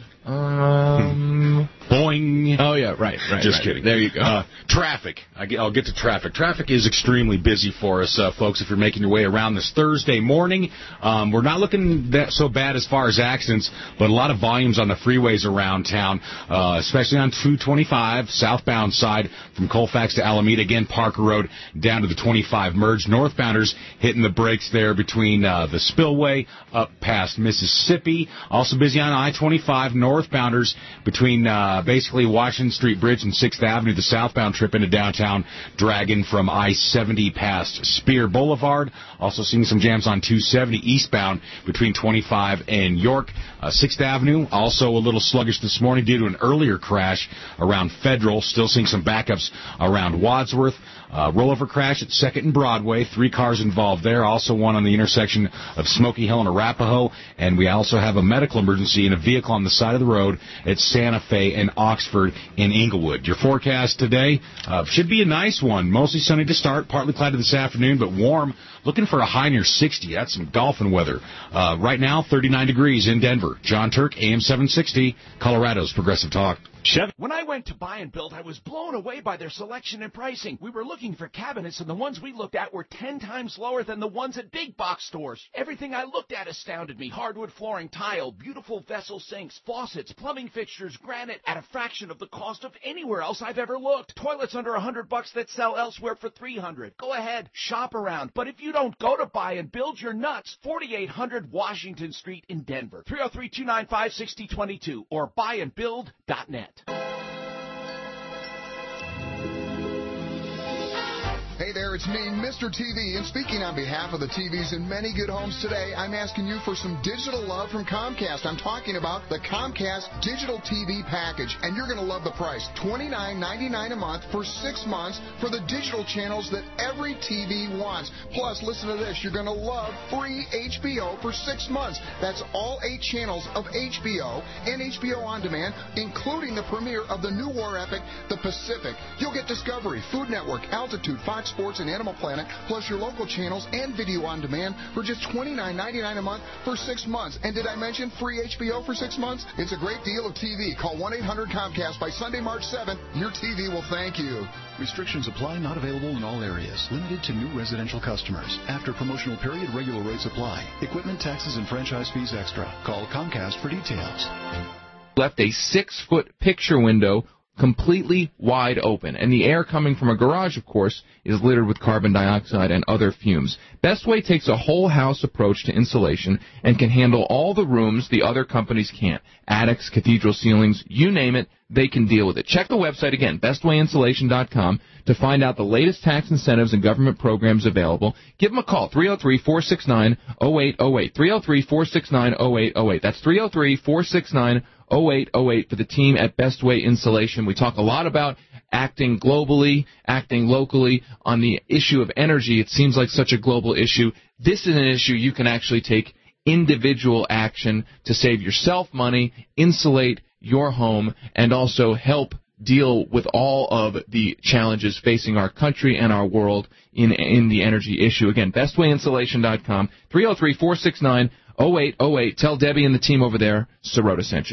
Boing. Oh, yeah, right. Just kidding. There you go. Traffic. I'll get to traffic. Traffic is extremely busy for us, folks, if you're making your way around this Thursday morning. We're not looking so bad as far as accidents, but a lot of volumes on the freeways around town, especially on 225, southbound side from Colfax to Alameda. Again, Parker Road down to the 25 merge. Northbounders hitting the brakes there between the Spillway up past Mississippi. Also busy on I-25, northbounders between basically Washington Street Bridge and 6th Avenue, the southbound trip into downtown, dragging from I-70 past Spear Boulevard. Also seeing some jams on 270 eastbound between 25 and York. 6th Avenue, also a little sluggish this morning due to an earlier crash around Federal. Still seeing some backups around Wadsworth. Rollover crash at 2nd and Broadway. 3 cars involved there. Also one on the intersection of Smoky Hill and Arapahoe. And we also have a medical emergency in a vehicle on the side of the road at Santa Fe and Oxford in Inglewood. Your forecast today should be a nice one. Mostly sunny to start, partly cloudy this afternoon, but warm. Looking for a high near 60. That's some golfing weather. Right now, 39 degrees in Denver. John Turk, AM 760, Colorado's Progressive Talk. When I went to buy and build, I was blown away by their selection and pricing. We were looking for cabinets, and the ones we looked at were 10 times lower than the ones at big box stores. Everything I looked at astounded me. Hardwood flooring, tile, beautiful vessel sinks, faucets, plumbing fixtures, granite, at a fraction of the cost of anywhere else I've ever looked. Toilets under $100 that sell elsewhere for $300. Go ahead, shop around. But if you don't go to buy and build, you're nuts. 4800 Washington Street in Denver. 303-295-6022 or buyandbuild.net. Hey there, it's me, Mr. TV, and speaking on behalf of the TVs in many good homes today, I'm asking you for some digital love from Comcast. I'm talking about the Comcast Digital TV Package, and you're going to love the price. $29.99 a month for 6 months for the digital channels that every TV wants. Plus, listen to this, you're going to love free HBO for 6 months. That's all 8 channels of HBO and HBO On Demand, including the premiere of the new war epic, The Pacific. You'll get Discovery, Food Network, Altitude, Fox Sports, and Animal Planet, plus your local channels and video on demand for just $29.99 a month for 6 months. And did I mention free HBO for 6 months? It's a great deal of TV. Call 1-800-COMCAST by Sunday, March 7th. Your TV will thank you. Restrictions apply, not available in all areas. Limited to new residential customers. After promotional period, regular rates apply. Equipment, taxes, and franchise fees extra. Call Comcast for details. Left a 6-foot picture window completely wide open. And the air coming from a garage, of course, is littered with carbon dioxide and other fumes. Bestway takes a whole house approach to insulation and can handle all the rooms the other companies can't. Attics, cathedral ceilings, you name it, they can deal with it. Check the website again, bestwayinsulation.com, to find out the latest tax incentives and government programs available. Give them a call, 303-469-0808. 303-469-0808. That's 303-469-0808 for the team at Bestway Insulation. We talk a lot about acting globally, acting locally. On the issue of energy, it seems like such a global issue. This is an issue you can actually take individual action to save yourself money, insulate your home, and also help deal with all of the challenges facing our country and our world in the energy issue. Again, bestwayinsulation.com, 303-469-0808. Tell Debbie and the team over there Sirota sent you.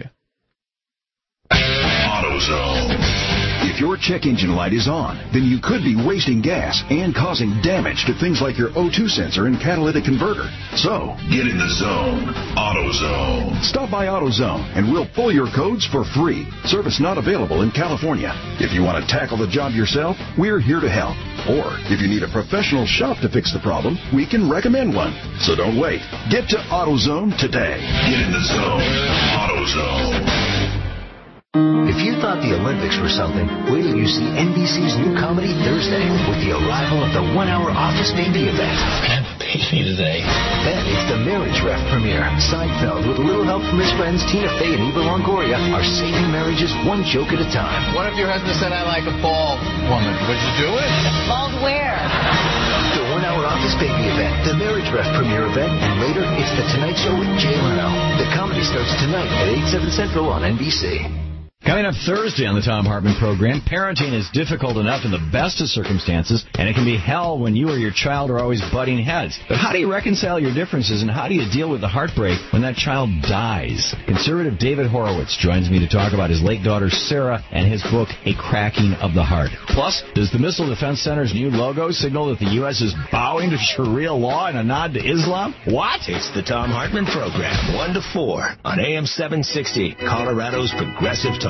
AutoZone. If your check engine light is on, then you could be wasting gas and causing damage to things like your O2 sensor and catalytic converter. So, get in the zone. AutoZone. Stop by AutoZone and we'll pull your codes for free. Service not available in California. If you want to tackle the job yourself, we're here to help. Or, if you need a professional shop to fix the problem, we can recommend one. So don't wait. Get to AutoZone today. Get in the zone. AutoZone. If you thought the Olympics were something, wait till you see NBC's new comedy Thursday with the arrival of the 1-hour Office Baby event. I have a baby today. Then it's the Marriage Ref premiere. Seinfeld, with a little help from his friends Tina Fey and Eva Longoria, are saving marriages one joke at a time. What if your husband said, I like a bald woman? Would you do it? Bald where? The 1-hour Office Baby event, the Marriage Ref premiere event, and later it's The Tonight Show with Jay Leno. The comedy starts tonight at 8/7 Central on NBC. Coming up Thursday on the Thom Hartmann program, parenting is difficult enough in the best of circumstances, and it can be hell when you or your child are always butting heads. But how do you reconcile your differences, and how do you deal with the heartbreak when that child dies? Conservative David Horowitz joins me to talk about his late daughter Sarah and his book, A Cracking of the Heart. Plus, does the Missile Defense Center's new logo signal that the U.S. is bowing to Sharia law in a nod to Islam? What? It's the Thom Hartmann program, 1 to 4 on AM 760, Colorado's Progressive Talk.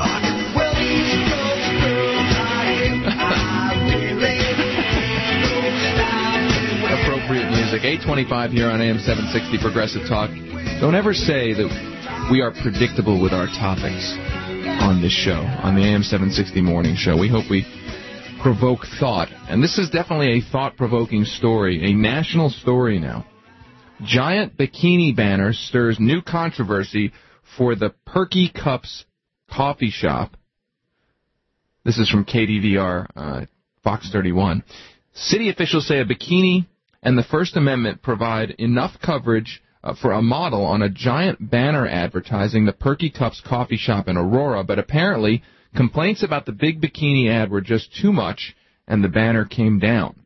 Appropriate music. 825 here on AM 760 Progressive Talk. Don't ever say that we are predictable with our topics on this show, on the AM 760 morning show. We hope we provoke thought. And this is definitely a thought-provoking story, a national story now. Giant bikini banner stirs new controversy for the Perky Cups coffee shop. This is from KDVR, Fox 31. City officials say a bikini and the First Amendment provide enough coverage for a model on a giant banner advertising the Perky Cups coffee shop in Aurora, but apparently complaints about the big bikini ad were just too much, and the banner came down.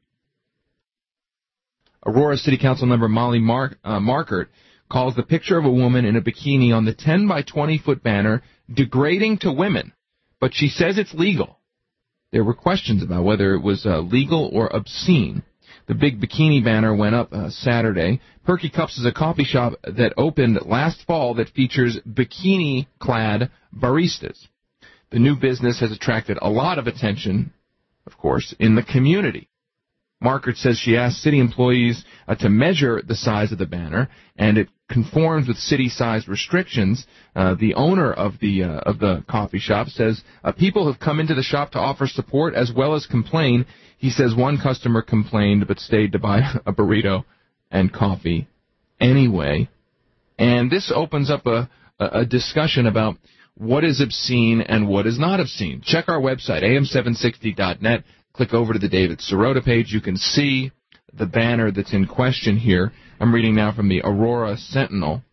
Aurora City Council member Molly Markert calls the picture of a woman in a bikini on the 10 by 20-foot banner degrading to women, but she says it's legal. There were questions about whether it was legal or obscene. The big bikini banner went up Saturday. Perky Cups is a coffee shop that opened last fall that features bikini-clad baristas. The new business has attracted a lot of attention, of course, in the community. Markert says she asked city employees to measure the size of the banner, and it conforms with city-size restrictions. The owner of the coffee shop says people have come into the shop to offer support as well as complain. He says one customer complained but stayed to buy a burrito and coffee anyway. And this opens up a discussion about what is obscene and what is not obscene. Check our website, am760.net. Click over to the David Sirota page. You can see the banner that's in question here. I'm reading now from the Aurora Sentinel.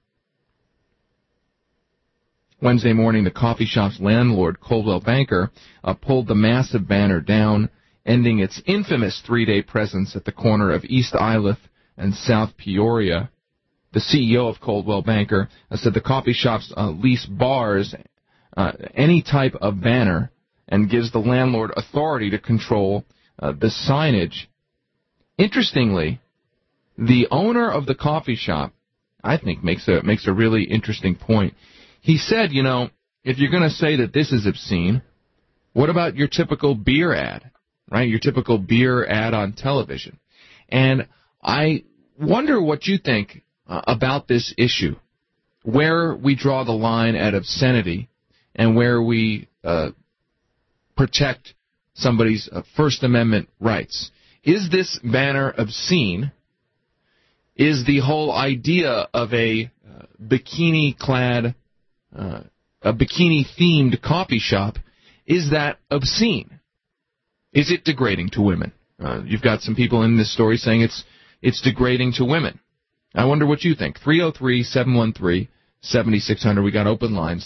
Wednesday morning, the coffee shop's landlord, Coldwell Banker, pulled the massive banner down, ending its infamous 3-day presence at the corner of East Isleff and South Peoria. The CEO of Coldwell Banker said the coffee shops lease bars, any type of banner, and gives the landlord authority to control the signage. Interestingly, the owner of the coffee shop, I think, makes a really interesting point. He said, if you're going to say that this is obscene, What about your typical beer ad, right? Your typical beer ad on television. And I wonder what you think about this issue, where we draw the line at obscenity and where we protect somebody's First Amendment rights. Is this banner obscene? Is the whole idea of a bikini-clad, a bikini-themed coffee shop, is that obscene? Is it degrading to women? You've got some people in this story saying it's degrading to women. I wonder what you think. 303-713-7600. We got open lines.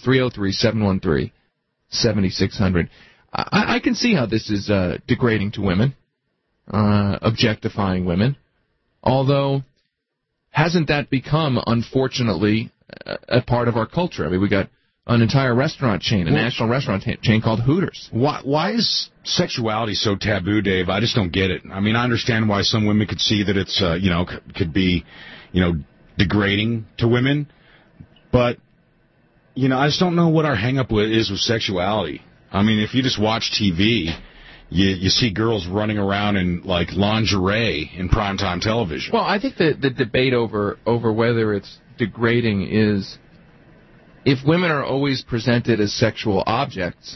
303-713-7600. I can see how this is degrading to women, objectifying women. Although, hasn't that become, unfortunately, a part of our culture? I mean, we got an entire restaurant chain, a national restaurant chain called Hooters. Why is sexuality so taboo, Dave? I just don't get it. I mean, I understand why some women could see that it's, could be, degrading to women. But, I just don't know what our hang-up is with sexuality. I mean, if you just watch TV, you see girls running around in, lingerie in primetime television. Well, I think the debate over whether it's degrading is, if women are always presented as sexual objects,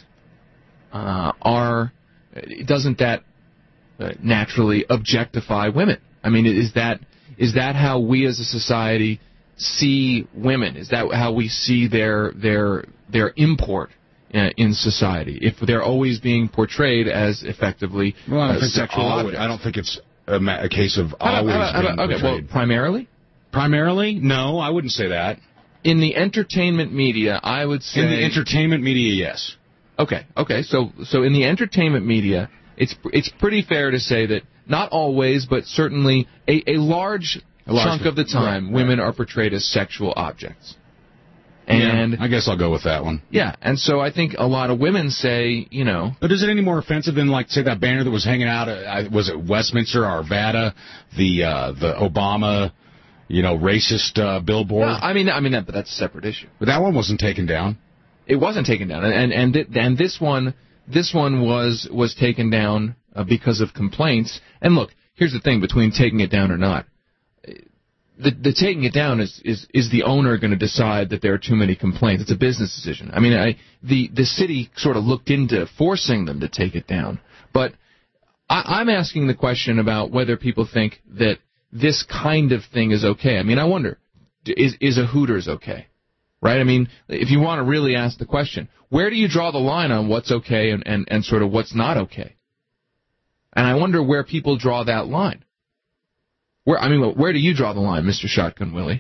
doesn't that naturally objectify women? I mean, is that how we as a society see women? Is that how we see their import in society? If they're always being portrayed as effectively sexual objects. I don't think it's a case of always being portrayed. Well, primarily? Primarily? No, I wouldn't say that. In the entertainment media, I would say... In the entertainment media, yes. Okay. So in the entertainment media, it's pretty fair to say that not always, but certainly a large chunk of the time, women are portrayed as sexual objects. And yeah, I guess I'll go with that one. Yeah, and so I think a lot of women say, But is it any more offensive than, say, that banner that was hanging out at, was it Westminster or Arvada, the Obama... racist billboard. No, I mean, but that's a separate issue. But that one wasn't taken down. It wasn't taken down, and this one was taken down because of complaints. And look, here's the thing: between taking it down or not, the taking it down is the owner going to decide that there are too many complaints? It's a business decision. I mean, the city sort of looked into forcing them to take it down, but I'm asking the question about whether people think that this kind of thing is okay. I mean, I wonder, is a Hooters okay? Right? I mean, if you want to really ask the question, where do you draw the line on what's okay and sort of what's not okay? And I wonder where people draw that line. Where do you draw the line, Mr. Shotgun Willie?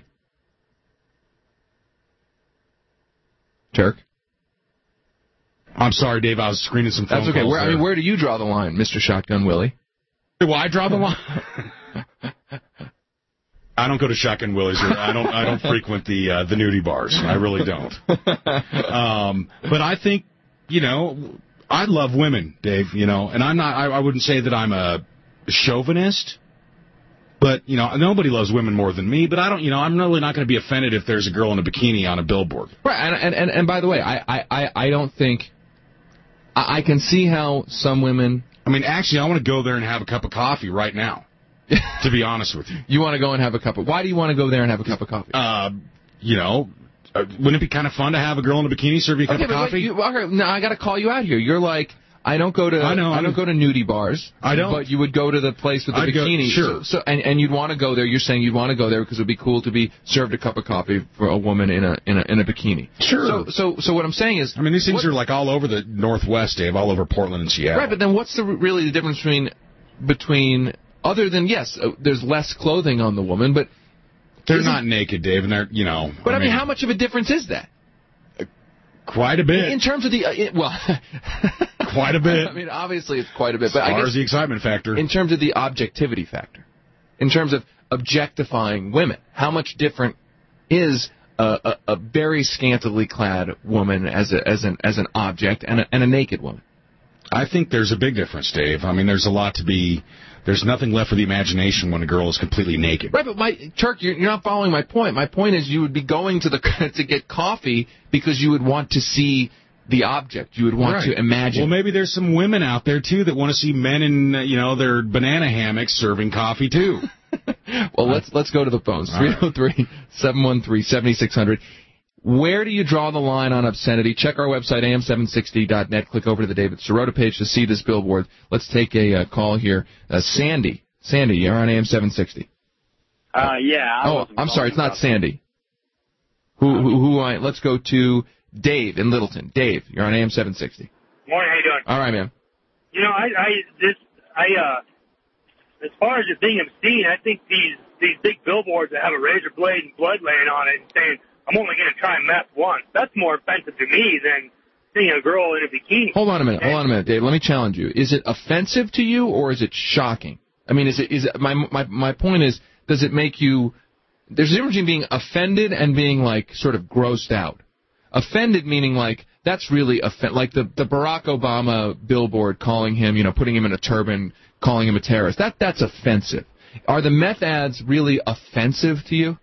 Turk? I'm sorry, Dave, I was screening some phone calls. That's okay. Where do you draw the line, Mr. Shotgun Willie? Do I draw the line? I don't go to Shotgun Willie's. I don't frequent the nudie bars. I really don't. But I think, I love women, Dave, and I wouldn't say that I'm a chauvinist, but, nobody loves women more than me, but I'm really not going to be offended if there's a girl in a bikini on a billboard. Right, and by the way, I don't think, I can see how some women... I mean, actually, I want to go there and have a cup of coffee right now. To be honest with you. You want to go and have a cup of... Why do you want to go there and have a cup of coffee? Wouldn't it be kind of fun to have a girl in a bikini serve you a cup of coffee? Now I got to call you out here. You're like, I don't go to nudie bars. I don't. But you would go to the place with the bikini. Sure. So and you'd want to go there. You're saying you'd want to go there because it would be cool to be served a cup of coffee for a woman in a bikini. Sure. So what I'm saying is, these things are like all over the Northwest, Dave, all over Portland and Seattle. Right, but then what's really the difference between other than, yes, there's less clothing on the woman, but... They're not naked, Dave, and they're, But, I mean, how much of a difference is that? Quite a bit. In terms of the... quite a bit. I mean, obviously it's quite a bit. But as far as the excitement factor. In terms of the objectivity factor. In terms of objectifying women. How much different is a very scantily clad woman as an object and a naked woman? I think there's a big difference, Dave. I mean, there's a lot to be... There's nothing left for the imagination when a girl is completely naked. Right, but Turk, you're not following my point. My point is you would be going to get coffee because you would want to see the object you would want to imagine. Well, maybe there's some women out there, too, that want to see men in, their banana hammocks serving coffee, too. Well, let's go to the phones. 303-713-7600. Where do you draw the line on obscenity? Check our website, am760.net. Click over to the David Sirota page to see this billboard. Let's take a call here. Sandy. Sandy, you're on AM760. Yeah. I'm sorry, it's not Sandy. Let's go to Dave in Littleton. Dave, you're on AM760. Morning, how you doing? All right, man. As far as it being obscene, I think these big billboards that have a razor blade and blood laying on it and saying, I'm only going to try meth once, that's more offensive to me than seeing a girl in a bikini. Hold on a minute, Dave. Let me challenge you. Is it offensive to you or is it shocking? I mean, my point is, does it make you, there's a difference between being offended and being, like, sort of grossed out. Offended meaning, like, that's really like the Barack Obama billboard calling him, putting him in a turban, calling him a terrorist. That's offensive. Are the meth ads really offensive to you?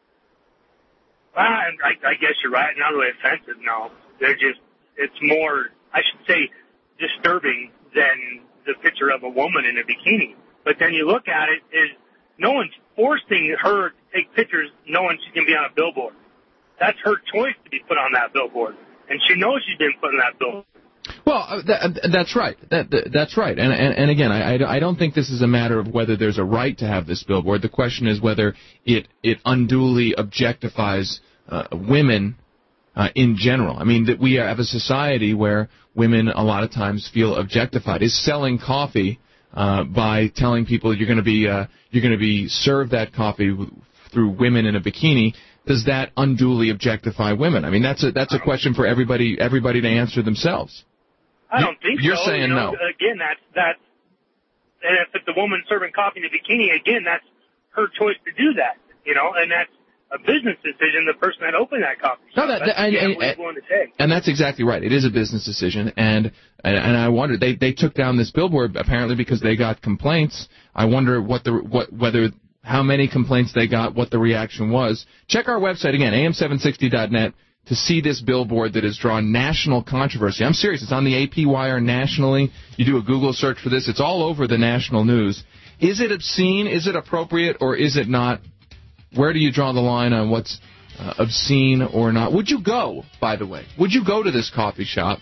I guess you're right. Not really offensive, no. It's more, I should say, disturbing than the picture of a woman in a bikini. But then you look at it, no one's forcing her to take pictures knowing she's going to be on a billboard. That's her choice to be put on that billboard. And she knows she's been put on that billboard. Well, that's right. That's right. And again, I don't think this is a matter of whether there's a right to have this billboard. The question is whether it unduly objectifies women in general. I mean, that we have a society where women a lot of times feel objectified. Is selling coffee by telling people you're going to be served that coffee through women in a bikini? Does that unduly objectify women? I mean, that's a question for everybody to answer themselves. I don't think so. You're saying no. Again, that's and if it's a woman serving coffee in a bikini, again, that's her choice to do that, and that's a business decision. The person that opened that coffee shop, willing to take. And that's exactly right. It is a business decision, and I wonder they took down this billboard apparently because they got complaints. I wonder how many complaints they got, what the reaction was. Check our website again, am760.net, to see this billboard that has drawn national controversy. I'm serious. It's on the AP Wire nationally. You do a Google search for this. It's all over the national news. Is it obscene? Is it appropriate? Or is it not? Where do you draw the line on what's obscene or not? Would you go, by the way? Would you go to this coffee shop?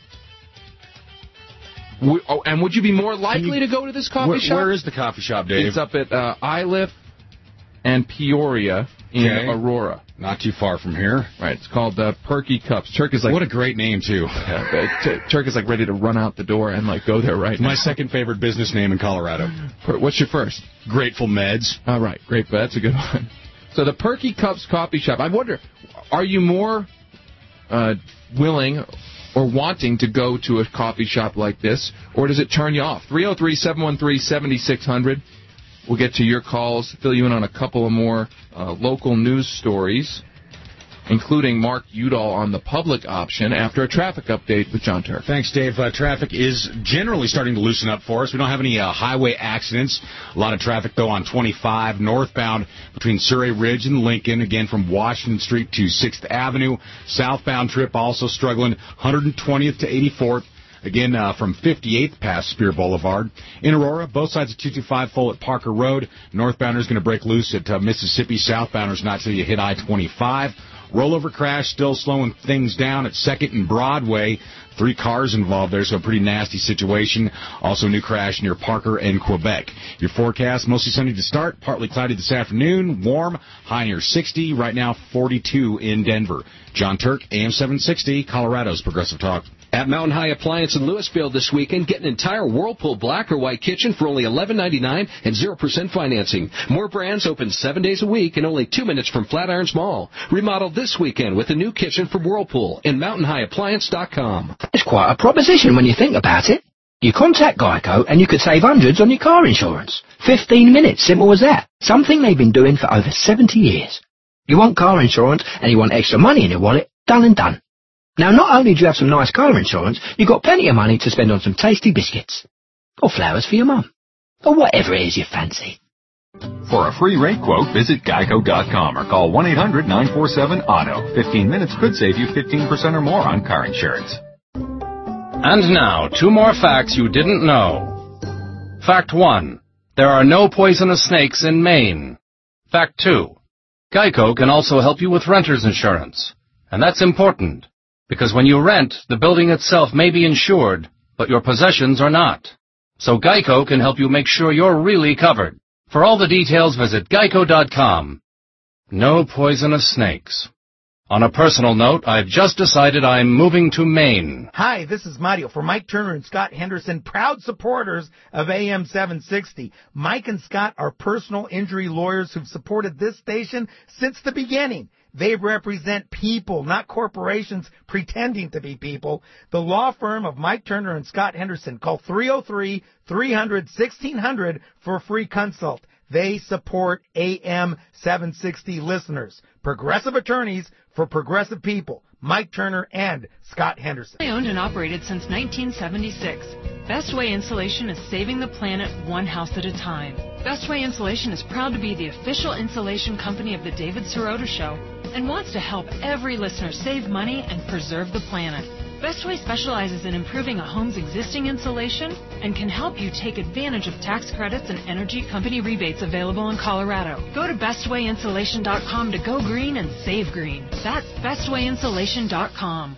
And would you be more likely to go to this coffee shop? Where is the coffee shop, Dave? It's up at Iliff and Peoria in Aurora. Not too far from here. Right. It's called Perky Cups. Turk is like, what a great name, too. Turk is like ready to run out the door and like go there right now. My second favorite business name in Colorado. What's your first? Grateful Meds. All right. Great. That's a good one. So the Perky Cups coffee shop. I wonder, are you more willing or wanting to go to a coffee shop like this, or does it turn you off? 303-713-7600. We'll get to your calls, fill you in on a couple of more local news stories, including Mark Udall on the public option after a traffic update with John Turk. Thanks, Dave. Traffic is generally starting to loosen up for us. We don't have any highway accidents. A lot of traffic, though, on 25 northbound between Surrey Ridge and Lincoln, again from Washington Street to 6th Avenue. Southbound trip also struggling, 120th to 84th. Again, from 58th past Spear Boulevard. In Aurora, both sides of 225 full at Parker Road. Northbounders going to break loose at Mississippi. Southbounders not till you hit I-25. Rollover crash still slowing things down at 2nd and Broadway. 3 cars involved there, so a pretty nasty situation. Also new crash near Parker and Quebec. Your forecast, mostly sunny to start, partly cloudy this afternoon, warm, high near 60, right now 42 in Denver. John Turk, AM760, Colorado's Progressive Talk. At Mountain High Appliance in Louisville this weekend, get an entire Whirlpool black or white kitchen for only $11.99 and 0% financing. More brands open 7 days a week and only 2 minutes from Flatirons Mall. Remodel this weekend with a new kitchen from Whirlpool and MountainHighAppliance.com. It's quite a proposition when you think about it. You contact Geico and you could save hundreds on your car insurance. 15 minutes, simple as that. Something they've been doing for over 70 years. You want car insurance and you want extra money in your wallet, done and done. Now, not only do you have some nice car insurance, you've got plenty of money to spend on some tasty biscuits. Or flowers for your mum. Or whatever it is you fancy. For a free rate quote, visit Geico.com or call 1-800-947-AUTO. 15 minutes could save you 15% or more on car insurance. And now, 2 more facts you didn't know. Fact 1. There are no poisonous snakes in Maine. Fact 2. Geico can also help you with renter's insurance. And that's important, because when you rent, the building itself may be insured, but your possessions are not. So Geico can help you make sure you're really covered. For all the details, visit geico.com. No poisonous snakes. On a personal note, I've just decided I'm moving to Maine. Hi, this is Mario for Mike Turner and Scott Henderson, proud supporters of AM 760. Mike and Scott are personal injury lawyers who've supported this station since the beginning. They represent people, not corporations pretending to be people. The law firm of Mike Turner and Scott Henderson. Call 303-300-1600 for a free consult. They support AM 760 listeners. Progressive attorneys for progressive people. Mike Turner and Scott Henderson. Owned and operated since 1976. Best Way Insulation is saving the planet one house at a time. Best Way Insulation is proud to be the official insulation company of the David Sirota Show and wants to help every listener save money and preserve the planet. Best Way specializes in improving a home's existing insulation and can help you take advantage of tax credits and energy company rebates available in Colorado. Go to bestwayinsulation.com to go green and save green. That's bestwayinsulation.com.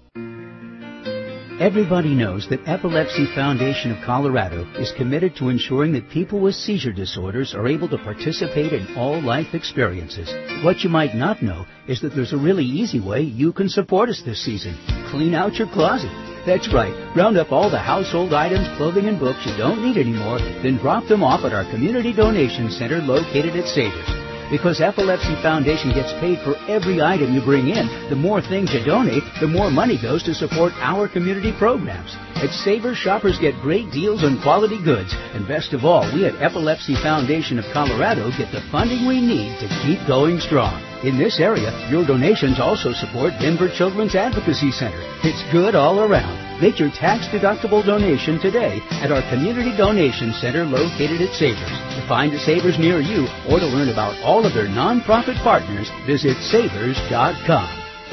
Everybody knows that Epilepsy Foundation of Colorado is committed to ensuring that people with seizure disorders are able to participate in all life experiences. What you might not know is that there's a really easy way you can support us this season. Clean out your closet. That's right. Round up all the household items, clothing, and books you don't need anymore, then drop them off at our Community Donation Center located at Savers. Because Epilepsy Foundation gets paid for every item you bring in, the more things you donate, the more money goes to support our community programs. At Savers, shoppers get great deals on quality goods. And best of all, we at Epilepsy Foundation of Colorado get the funding we need to keep going strong. In this area, your donations also support Denver Children's Advocacy Center. It's good all around. Make your tax-deductible donation today at our Community Donation Center located at Savers. To find a Savers near you or to learn about all of their nonprofit partners, visit Savers.com.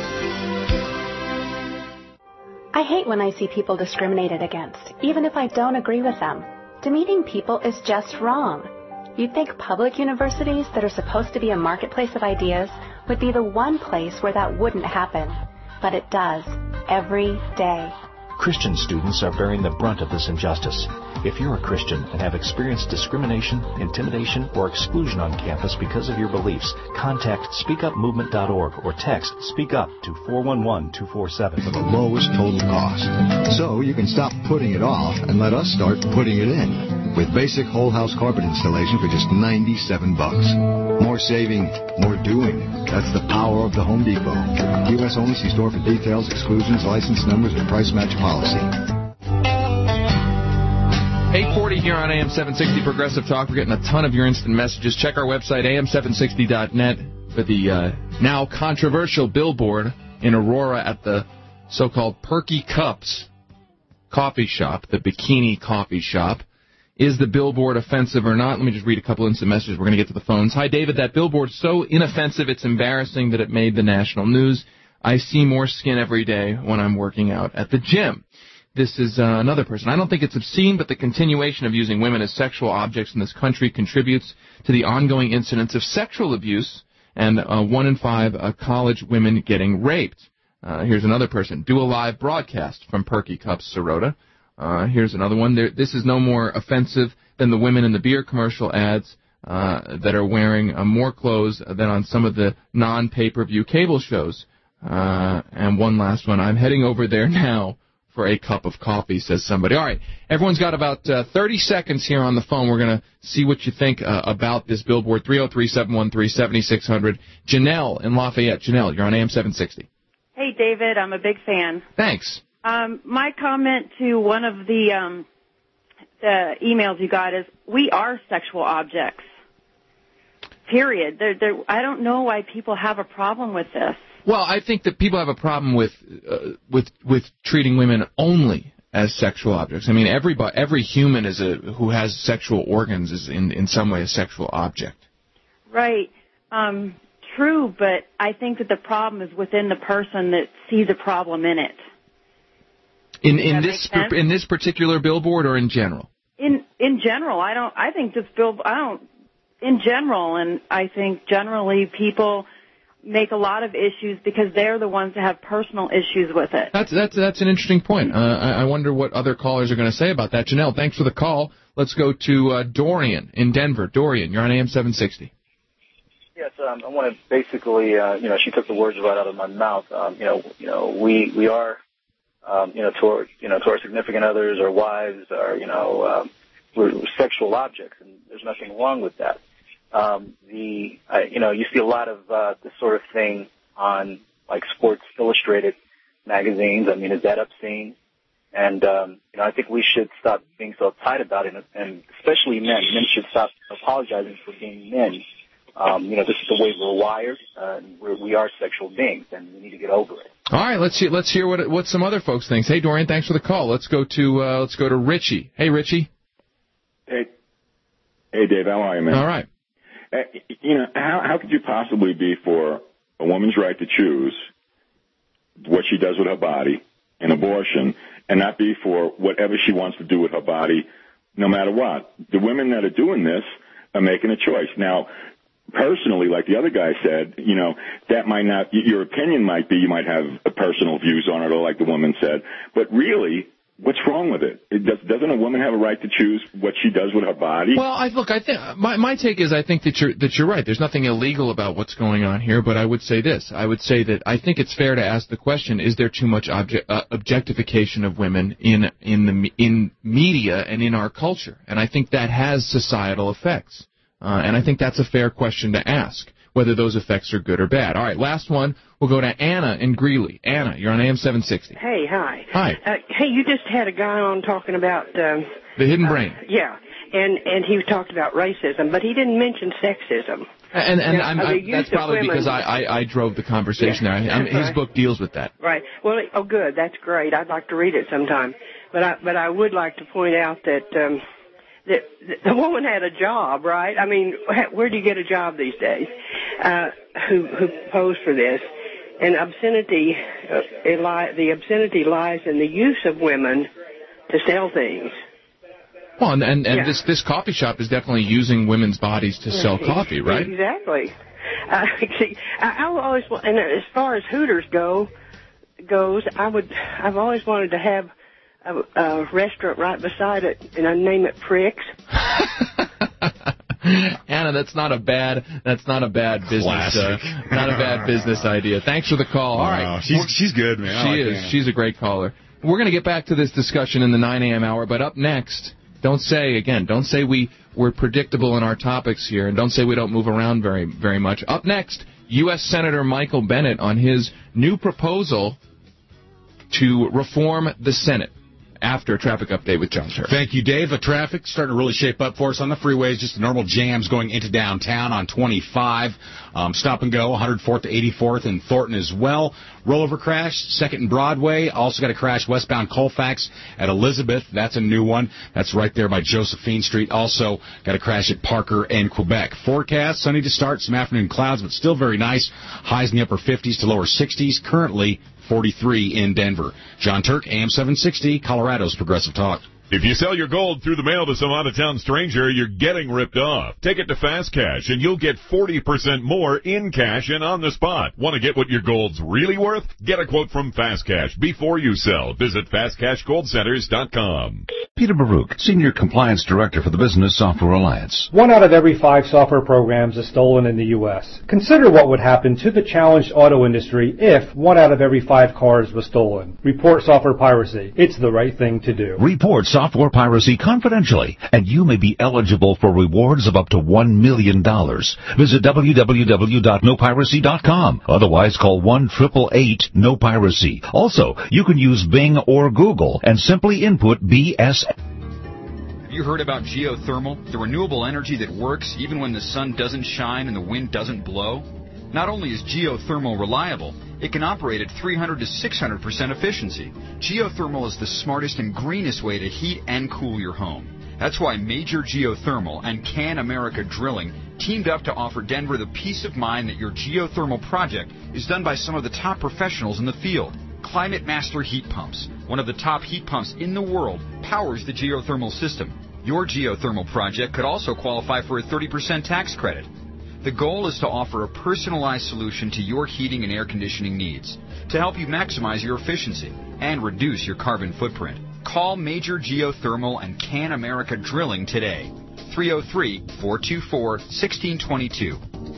I hate when I see people discriminated against, even if I don't agree with them. Demeaning people is just wrong. You'd think public universities that are supposed to be a marketplace of ideas would be the one place where that wouldn't happen. But it does, every day. Christian students are bearing the brunt of this injustice. If you're a Christian and have experienced discrimination, intimidation, or exclusion on campus because of your beliefs, contact speakupmovement.org or text Speak Up to 411-247 for the lowest total cost. So you can stop putting it off and let us start putting it in. With basic whole house carpet installation for just $97. More saving, more doing. That's the power of the Home Depot. U.S. only. See store for details, exclusions, license numbers, and price match policy. 840 here on AM 760 Progressive Talk. We're getting a ton of your instant messages. Check our website, am760.net, for the now controversial billboard in Aurora at the so-called Perky Cups coffee shop, the Bikini Coffee Shop. Is the billboard offensive or not? Let me just read a couple instant messages. We're going to get to the phones. Hi, David. That billboard's so inoffensive, it's embarrassing that it made the national news. I see more skin every day when I'm working out at the gym. This is another person. I don't think it's obscene, but the continuation of using women as sexual objects in this country contributes to the ongoing incidence of sexual abuse and 1 in 5 college women getting raped. Here's another person. Do a live broadcast from Perky Cups, Sirota. Here's another one. This is no more offensive than the women in the beer commercial ads that are wearing more clothes than on some of the non-pay-per-view cable shows. And one last one. I'm heading over there now for a cup of coffee, says somebody. All right, everyone's got about 30 seconds here on the phone. We're going to see what you think about this billboard. 303-713-7600. Janelle in Lafayette. Janelle, you're on AM 760. Hey, David, I'm a big fan. Thanks. My comment to one of the emails you got is, we are sexual objects. Period. I don't know why people have a problem with this. Well, I think that people have a problem with treating women only as sexual objects. I mean, every human who has sexual organs is in some way a sexual object. Right. True, but I think that the problem is within the person that sees a problem in it. In this particular billboard or in general? In general, in general, and I think generally people make a lot of issues because they're the ones that have personal issues with it. That's an interesting point. I wonder what other callers are going to say about that. Janelle, thanks for the call. Let's go to Dorian in Denver. Dorian, you're on AM 760. Yes, I want to basically, she took the words right out of my mouth. We are, to our significant others, our wives, we're sexual objects, and there's nothing wrong with that. You see a lot of this sort of thing on like Sports Illustrated magazines. I mean, is that obscene? And I think we should stop being so uptight about it, and especially men. Men should stop apologizing for being men. This is the way we're wired. We are sexual beings, and we need to get over it. All right, let's hear what some other folks think. Hey, Dorian, thanks for the call. Let's go to Richie. Hey, Richie. Hey, Dave. How are you, man? All right. How could you possibly be for a woman's right to choose what she does with her body, an abortion, and not be for whatever she wants to do with her body, no matter what? The women that are doing this are making a choice. Now, personally, like the other guy said, that might not, your opinion might be, you might have personal views on it, or like the woman said, but really, what's wrong with it? Doesn't a woman have a right to choose what she does with her body? Well, I think my take is I think that you're right. There's nothing illegal about what's going on here, but I would say this. I would say that I think it's fair to ask the question: is there too much objectification of women in media and in our culture? And I think that has societal effects. And I think that's a fair question to ask, whether those effects are good or bad. All right, last one. We'll go to Anna in Greeley. Anna, you're on AM 760. Hey, hi. Hi. Hey, you just had a guy on talking about... the hidden brain. Yeah, and he talked about racism, but he didn't mention sexism. That's probably because I drove the conversation there. His book deals with that. Right. Well, good. That's great. I'd like to read it sometime. But I would like to point out that... The woman had a job, right? I mean, where do you get a job these days? Who posed for this? And obscenity, the obscenity lies in the use of women to sell things. Well, and this coffee shop is definitely using women's bodies to sell coffee, right? Exactly. See, I always, and as far as Hooters goes, I've always wanted to have a restaurant right beside it, and I name it Pricks. Anna, that's not a bad business. Not a bad business idea. Thanks for the call. All right, she's good, man. She is. She's a great caller. We're going to get back to this discussion in the 9 a.m. hour, but up next, don't say we're predictable in our topics here, and don't say we don't move around very, very much. Up next, U.S. Senator Michael Bennet on his new proposal to reform the Senate. After a traffic update with John Turk. Thank you, Dave. The traffic starting to really shape up for us on the freeways. Just the normal jams going into downtown on 25. Stop and go, 104th to 84th in Thornton as well. Rollover crash, 2nd and Broadway. Also got a crash westbound Colfax at Elizabeth. That's a new one. That's right there by Josephine Street. Also got a crash at Parker and Quebec. Forecast, sunny to start, some afternoon clouds, but still very nice. Highs in the upper 50s to lower 60s. Currently 43 in Denver. John Turk, AM 760, Colorado's Progressive Talk. If you sell your gold through the mail to some out-of-town stranger, you're getting ripped off. Take it to Fast Cash, and you'll get 40% more in cash and on the spot. Want to get what your gold's really worth? Get a quote from Fast Cash before you sell. Visit FastCashGoldCenters.com. Peter Baruch, Senior Compliance Director for the Business Software Alliance. 1 out of every 5 software programs is stolen in the U.S. Consider what would happen to the challenged auto industry if 1 out of every 5 cars was stolen. Report software piracy. It's the right thing to do. Report software piracy confidentially, and you may be eligible for rewards of up to $1 million. Visit www.nopiracy.com. Otherwise, call 1-888-NO-PIRACY. Also, you can use Bing or Google and simply input BS. Have you heard about geothermal, the renewable energy that works even when the sun doesn't shine and the wind doesn't blow? Not only is geothermal reliable, it can operate at 300 to 600% efficiency. Geothermal is the smartest and greenest way to heat and cool your home. That's why Major Geothermal and Can America Drilling teamed up to offer Denver the peace of mind that your geothermal project is done by some of the top professionals in the field. Climate Master heat pumps, one of the top heat pumps in the world, powers the geothermal system. Your geothermal project could also qualify for a 30% tax credit. The goal is to offer a personalized solution to your heating and air conditioning needs to help you maximize your efficiency and reduce your carbon footprint. Call Major Geothermal and Can America Drilling today. 303-424-1622.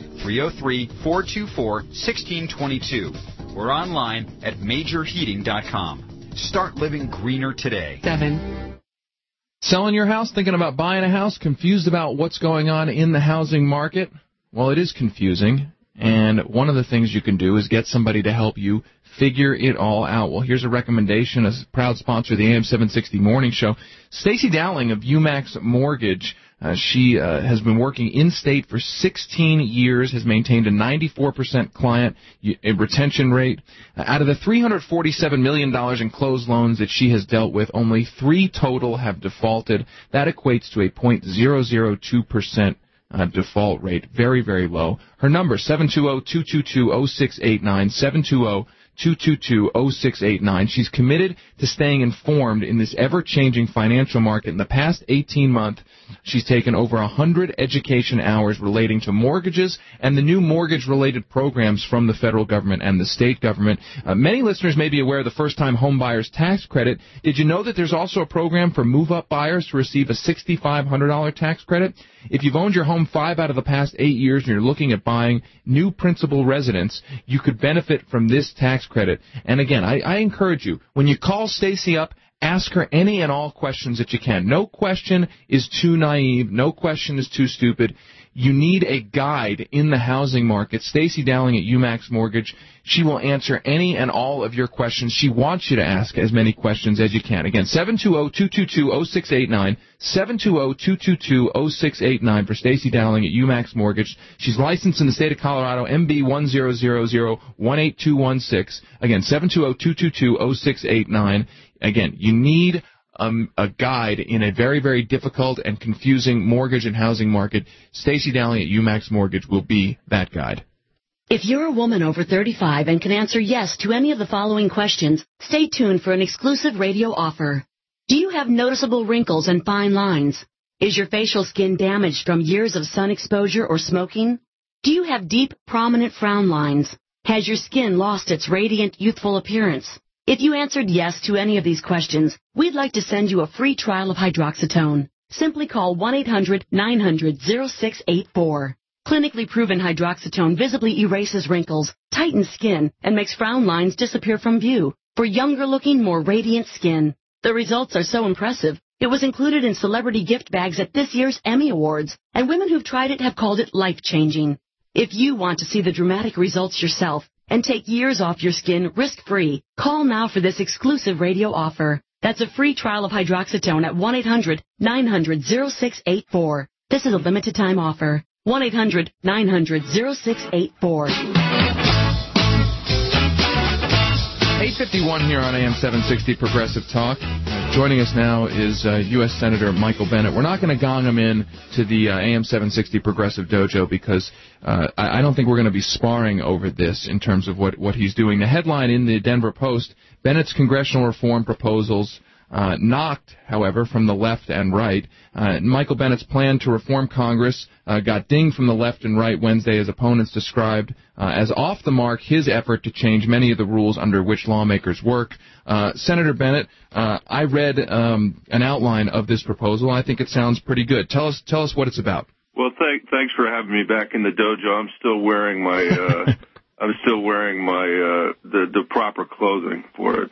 303-424-1622. Or online at majorheating.com. Start living greener today. 7. Selling your house, thinking about buying a house, confused about what's going on in the housing market? Well, it is confusing, and one of the things you can do is get somebody to help you figure it all out. Well, here's a recommendation, a proud sponsor of the AM 760 Morning Show. Stacey Dowling of UMax Mortgage. She has been working in-state for 16 years, has maintained a 94% client retention rate. Out of the $347 million in closed loans that she has dealt with, only 3 total have defaulted. That equates to a 0.002% default rate. Very, very low. Her number, 720-222-0689, 720-222-0689. She's committed to staying informed in this ever-changing financial market. In the past 18 months, she's taken over 100 education hours relating to mortgages and the new mortgage-related programs from the federal government and the state government. Many listeners may be aware of the first-time home buyers tax credit. Did you know that there's also a program for move-up buyers to receive a $6,500 tax credit? If you've owned your home 5 out of the past 8 years and you're looking at buying new principal residence, you could benefit from this tax credit. And again, I encourage you, when you call Stacey up, ask her any and all questions that you can. No question is too naive. No question is too stupid. You need a guide in the housing market. Stacey Dowling at UMax Mortgage. She will answer any and all of your questions. She wants you to ask as many questions as you can. Again, 720-222-0689, 720-222-0689 for Stacey Dowling at UMax Mortgage. She's licensed in the state of Colorado, MB 100018216. Again, 720-222-0689. Again, you need a guide in a very, very difficult and confusing mortgage and housing market. Stacey Dowling at UMax Mortgage will be that guide. If you're a woman over 35 and can answer yes to any of the following questions, stay tuned for an exclusive radio offer. Do you have noticeable wrinkles and fine lines? Is your facial skin damaged from years of sun exposure or smoking? Do you have deep, prominent frown lines? Has your skin lost its radiant, youthful appearance? If you answered yes to any of these questions, we'd like to send you a free trial of hydroxytone. Simply call 1-800-900-0684. Clinically proven hydroxytone visibly erases wrinkles, tightens skin, and makes frown lines disappear from view for younger-looking, more radiant skin. The results are so impressive, it was included in celebrity gift bags at this year's Emmy Awards, and women who've tried it have called it life-changing. If you want to see the dramatic results yourself and take years off your skin risk-free, call now for this exclusive radio offer. That's a free trial of hydroxytone at 1-800-900-0684. This is a limited-time offer. 1-800-900-0684. 8:51 here on AM 760 Progressive Talk. Joining us now is U.S. Senator Michael Bennet. We're not going to gong him in to the AM 760 Progressive Dojo because I don't think we're going to be sparring over this in terms of what he's doing. The headline in the Denver Post, Bennett's congressional reform proposals knocked, however, from the left and right. Michael Bennett's plan to reform Congress got dinged from the left and right Wednesday as opponents described as off the mark his effort to change many of the rules under which lawmakers work. Senator Bennet, I read an outline of this proposal. I think it sounds pretty good. Tell us what it's about. Well, thanks for having me back in the dojo. I'm still wearing my the proper clothing for it.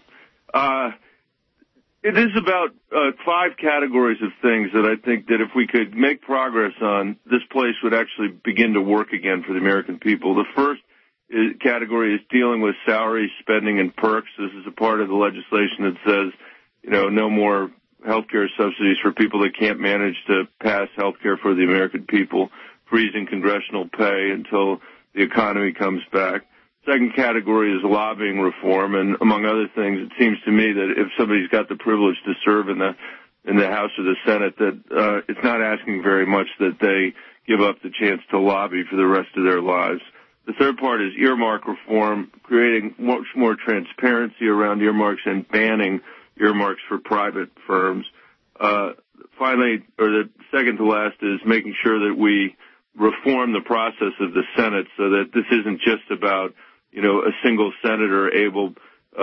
It is about 5 categories of things that I think that if we could make progress on, this place would actually begin to work again for the American people. The first category is dealing with salaries, spending, and perks. This is a part of the legislation that says, no more health care subsidies for people that can't manage to pass health care for the American people, freezing congressional pay until the economy comes back. Second category is lobbying reform, and among other things, it seems to me that if somebody's got the privilege to serve in the House or the Senate, that it's not asking very much that they give up the chance to lobby for the rest of their lives. The third part is earmark reform, creating much more transparency around earmarks and banning earmarks for private firms. Finally, or the second to last, is making sure that we reform the process of the Senate so that this isn't just about, a single senator able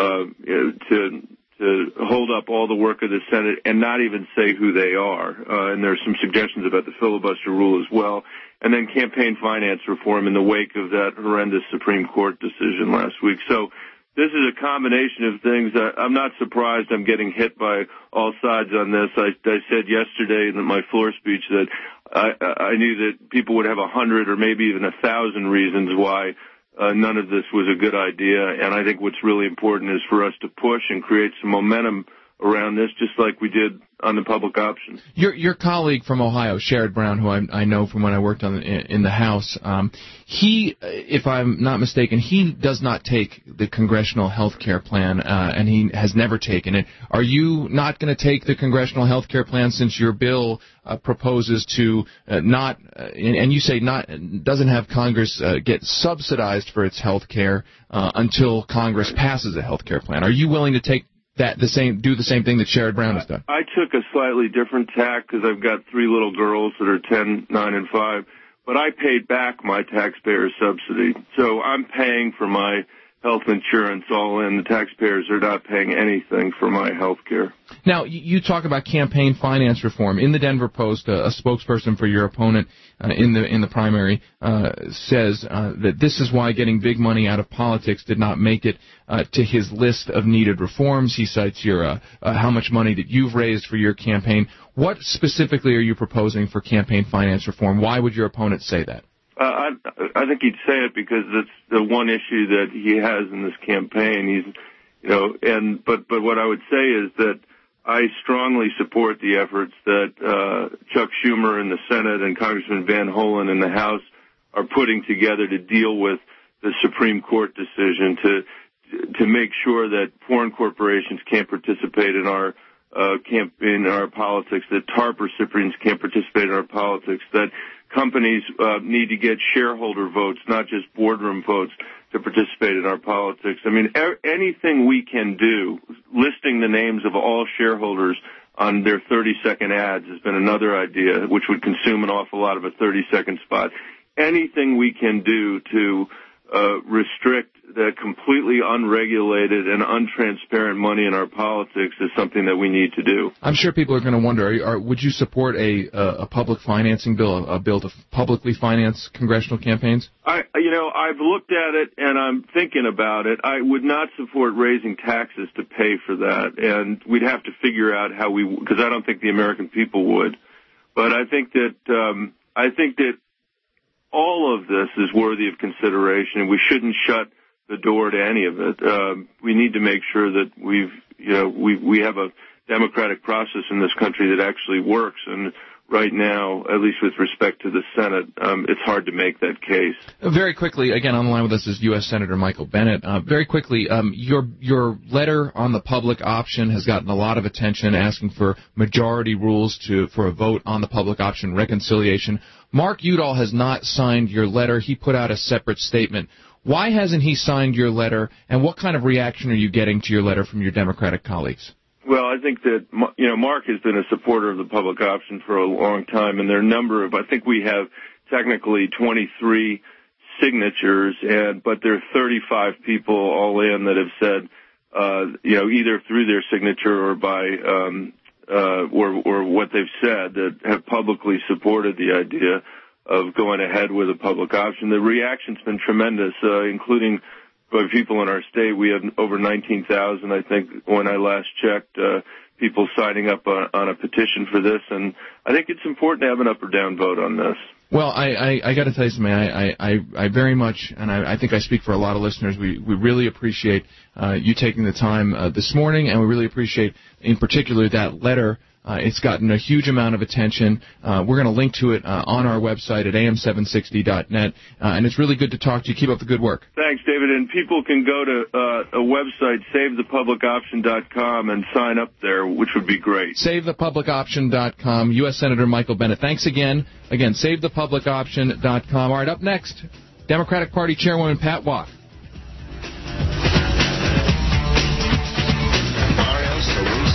to hold up all the work of the Senate and not even say who they are. And there's some suggestions about the filibuster rule as well. And then campaign finance reform in the wake of that horrendous Supreme Court decision last week. So this is a combination of things. I'm not surprised I'm getting hit by all sides on this. I said yesterday in my floor speech that I knew that people would have 100 or maybe even 1,000 reasons why none of this was a good idea. And I think what's really important is for us to push and create some momentum around this, just like we did on the public option. Your colleague from Ohio, Sherrod Brown, who I know from when I worked in the House, he, if I'm not mistaken, he does not take the congressional health care plan, and he has never taken it. Are you not going to take the congressional health care plan since your bill proposes to not, and you say not, doesn't have Congress get subsidized for its health care until Congress passes a health care plan? Are you willing to take do the same thing that Sherrod Brown has done? I took a slightly different tack because I've got 3 little girls that are 10, 9, and 5, but I paid back my taxpayer subsidy. So I'm paying for my health insurance all in. The taxpayers are not paying anything for my health care. Now, you talk about campaign finance reform. In the Denver Post, a spokesperson for your opponent in the primary says that this is why getting big money out of politics did not make it to his list of needed reforms. He cites your how much money that you've raised for your campaign. What specifically are you proposing for campaign finance reform? Why would your opponent say that? I think he'd say it because it's the one issue that he has in this campaign. But what I would say is that I strongly support the efforts that Chuck Schumer in the Senate and Congressman Van Hollen in the House are putting together to deal with the Supreme Court decision to make sure that foreign corporations can't participate in our politics, that TARP recipients can't participate in our politics, that companies need to get shareholder votes, not just boardroom votes, to participate in our politics. I mean, anything we can do, listing the names of all shareholders on their 30-second ads has been another idea, which would consume an awful lot of a 30-second spot. Anything we can do to restrict the completely unregulated and untransparent money in our politics is something that we need to do. I'm sure people are going to wonder, would you support a public financing bill, a bill to publicly finance congressional campaigns? I've looked at it and I'm thinking about it. I would not support raising taxes to pay for that, and we'd have to figure out how because I don't think the American people would. But I think that all of this is worthy of consideration. We shouldn't shut the door to any of it. We need to make sure that we have a democratic process in this country that actually works. And right now, at least with respect to the Senate, it's hard to make that case. Very quickly, again, on the line with us is U.S. Senator Michael Bennet. Very quickly, your letter on the public option has gotten a lot of attention, asking for majority rules for a vote on the public option reconciliation. Mark Udall has not signed your letter. He put out a separate statement. Why hasn't he signed your letter, and what kind of reaction are you getting to your letter from your Democratic colleagues? Well, I think that, Mark has been a supporter of the public option for a long time, and there are a number of, I think we have technically 23 signatures, but there are 35 people all in that have said, either through their signature or by, or what they've said, that have publicly supported the idea of going ahead with a public option. The reaction's been tremendous, including by people in our state. We have over 19,000, I think, when I last checked, people signing up on a petition for this. And I think it's important to have an up or down vote on this. Well, I got to tell you something. I very much, and I think I speak for a lot of listeners, we really appreciate you taking the time this morning, and we really appreciate, in particular, that letter. It's gotten a huge amount of attention. We're going to link to it on our website at am760.net, and it's really good to talk to you. Keep up the good work. Thanks, David. And people can go to a website, savethepublicoption.com, and sign up there, which would be great. Savethepublicoption.com. U.S. Senator Michael Bennet. Thanks again. Again, savethepublicoption.com. All right, up next, Democratic Party Chairwoman Pat Watt. R.L. Solis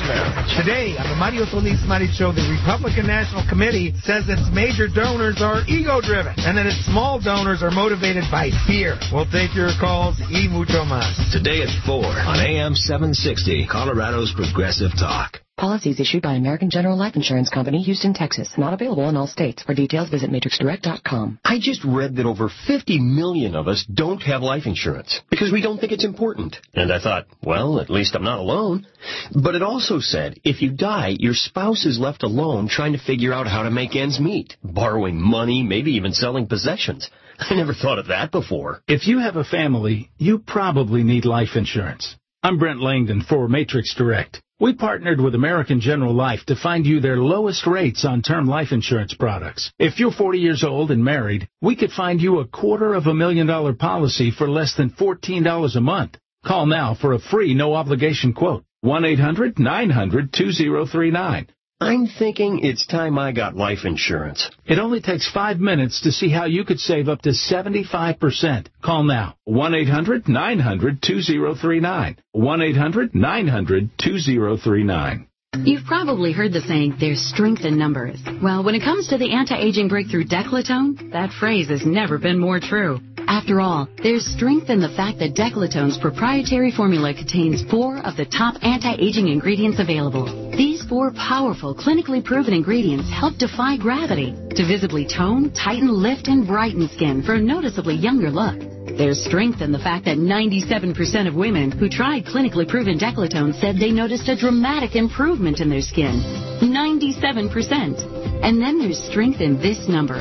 Today on the Mario Solis Money Show, the Republican National Committee says its major donors are ego-driven and that its small donors are motivated by fear. We'll take your calls y mucho más. Today at 4 on AM 760, Colorado's Progressive Talk. Policies issued by American General Life Insurance Company, Houston, Texas. Not available in all states. For details, visit matrixdirect.com. I just read that over 50 million of us don't have life insurance because we don't think it's important. And I thought, well, at least I'm not alone. But it also said, if you die, your spouse is left alone trying to figure out how to make ends meet, borrowing money, maybe even selling possessions. I never thought of that before. If you have a family, you probably need life insurance. I'm Brent Langdon for Matrix Direct. We partnered with American General Life to find you their lowest rates on term life insurance products. If you're 40 years old and married, we could find you a $250,000 policy for less than $14 a month. Call now for a free no-obligation quote. 1-800-900-2039. I'm thinking it's time I got life insurance. It only takes 5 minutes to see how you could save up to 75%. Call now. 1-800-900-2039. 1-800-900-2039. You've probably heard the saying, there's strength in numbers. Well, when it comes to the anti-aging breakthrough Declatone, that phrase has never been more true. After all, there's strength in the fact that Declatone's proprietary formula contains 4 of the top anti-aging ingredients available. These 4 powerful, clinically proven ingredients help defy gravity to visibly tone, tighten, lift, and brighten skin for a noticeably younger look. There's strength in the fact that 97% of women who tried clinically proven Declatone said they noticed a dramatic improvement in their skin. 97%. And then there's strength in this number,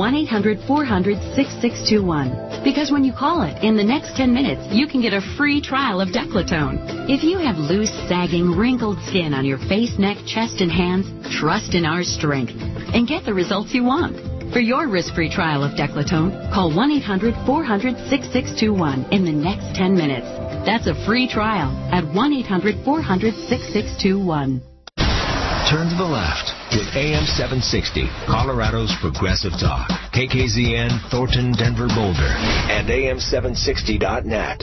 1-800-400-6621. Because when you call it, in the next 10 minutes, you can get a free trial of Declatone. If you have loose, sagging, wrinkled skin on your face, neck, chest, and hands, trust in our strength and get the results you want. For your risk-free trial of Declatone, call 1-800-400-6621 in the next 10 minutes. That's a free trial at 1-800-400-6621. Turn to the left with AM 760, Colorado's Progressive Talk. KKZN, Thornton, Denver, Boulder, and AM760.net.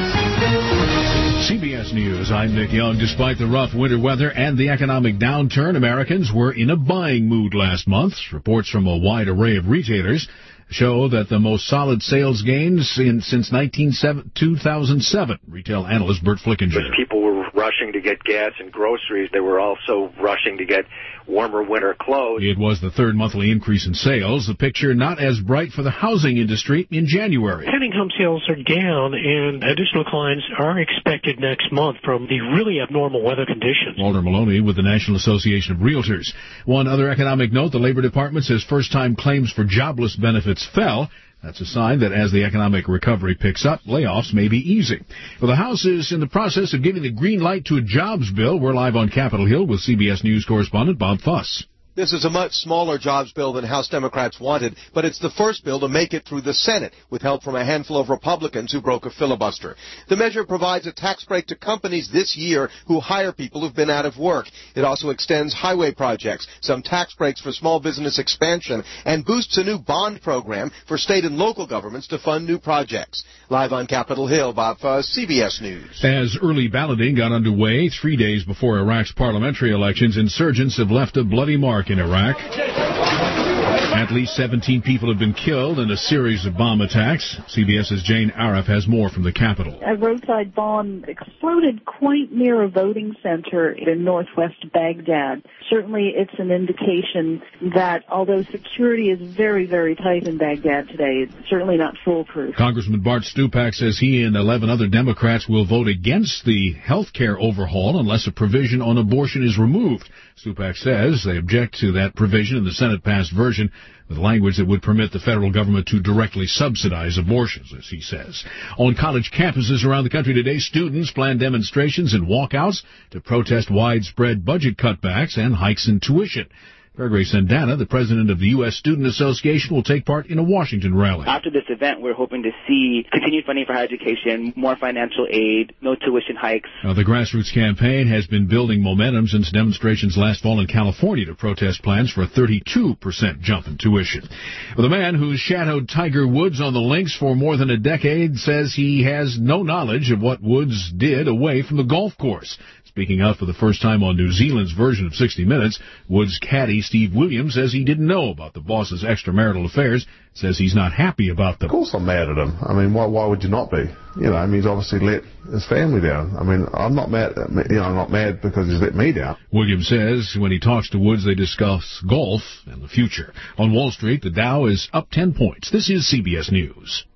CBS News, I'm Nick Young. Despite the rough winter weather and the economic downturn, Americans were in a buying mood last month. Reports from a wide array of retailers show that the most solid sales gains since 2007. Retail analyst Bert Flickinger. People were rushing to get gas and groceries. They were also rushing to get warmer winter clothes. It was the third monthly increase in sales. The picture not as bright for the housing industry in January. Pending home sales are down, and additional declines are expected next month from the really abnormal weather conditions. Walter Maloney with the National Association of Realtors. One other economic note, the Labor Department says first-time claims for jobless benefits fell. That's a sign that as the economic recovery picks up, layoffs may be easing. Well, the House is in the process of giving the green light to a jobs bill. We're live on Capitol Hill with CBS News correspondent Bob Fuss. This is a much smaller jobs bill than House Democrats wanted, but it's the first bill to make it through the Senate with help from a handful of Republicans who broke a filibuster. The measure provides a tax break to companies this year who hire people who've been out of work. It also extends highway projects, some tax breaks for small business expansion, and boosts a new bond program for state and local governments to fund new projects. Live on Capitol Hill, Bob Fuss, CBS News. As early balloting got underway 3 days before Iraq's parliamentary elections, insurgents have left a bloody mark in Iraq. At least 17 people have been killed in a series of bomb attacks. CBS's Jane Arif has more from the capital. A roadside bomb exploded quite near a voting center in northwest Baghdad. Certainly it's an indication that although security is very, very tight in Baghdad today, it's certainly not foolproof. Congressman Bart Stupak says he and 11 other Democrats will vote against the health care overhaul unless a provision on abortion is removed. Stupak says they object to that provision in the Senate-passed version with language that would permit the federal government to directly subsidize abortions, as he says. On college campuses around the country today, students plan demonstrations and walkouts to protest widespread budget cutbacks and hikes in tuition. Gregory Sandana, the president of the U.S. Student Association, will take part in a Washington rally. After this event, we're hoping to see continued funding for higher education, more financial aid, no tuition hikes. The grassroots campaign has been building momentum since demonstrations last fall in California to protest plans for a 32% jump in tuition. The man who's shadowed Tiger Woods on the links for more than a decade says he has no knowledge of what Woods did away from the golf course. Speaking out for the first time on New Zealand's version of 60 Minutes, Woods' caddy Steve Williams says he didn't know about the boss's extramarital affairs, says he's not happy about them. Of course I'm mad at him. I mean, why would you not be? You know, I mean, he's obviously let his family down. I mean, I'm not mad, I'm not mad because he's let me down. Williams says when he talks to Woods, they discuss golf and the future. On Wall Street, the Dow is up 10 points. This is CBS News.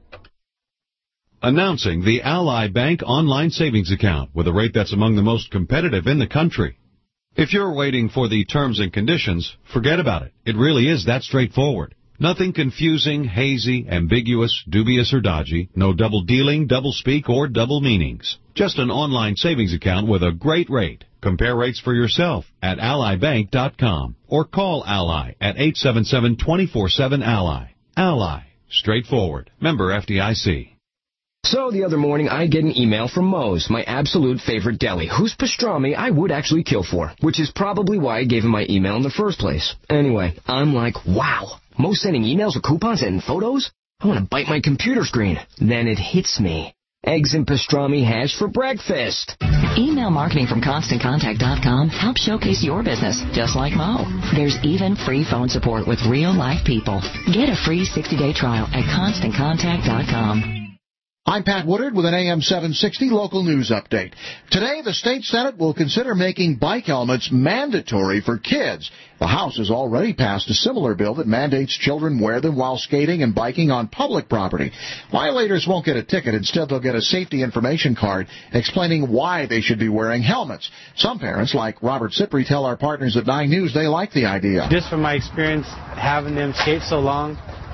Announcing the Ally Bank online savings account with a rate that's among the most competitive in the country. If you're waiting for the terms and conditions, forget about it. It really is that straightforward. Nothing confusing, hazy, ambiguous, dubious, or dodgy. No double dealing, double speak, or double meanings. Just an online savings account with a great rate. Compare rates for yourself at allybank.com or call Ally at 877-247-ALLY. Ally. Straightforward. Member FDIC. So the other morning, I get an email from Moe's, my absolute favorite deli, whose pastrami I would actually kill for, which is probably why I gave him my email in the first place. Anyway, I'm like, wow, Moe's sending emails with coupons and photos? I want to bite my computer screen. Then it hits me. Eggs and pastrami hash for breakfast. Email marketing from ConstantContact.com helps showcase your business, just like Mo. There's even free phone support with real-life people. Get a free 60-day trial at ConstantContact.com. I'm Pat Woodard with an AM 760 local news update. Today, the state Senate will consider making bike helmets mandatory for kids. The House has already passed a similar bill that mandates children wear them while skating and biking on public property. Violators won't get a ticket. Instead, they'll get a safety information card explaining why they should be wearing helmets. Some parents, like Robert Sipri, tell our partners at 9 News they like the idea. Just from my experience having them skate so long,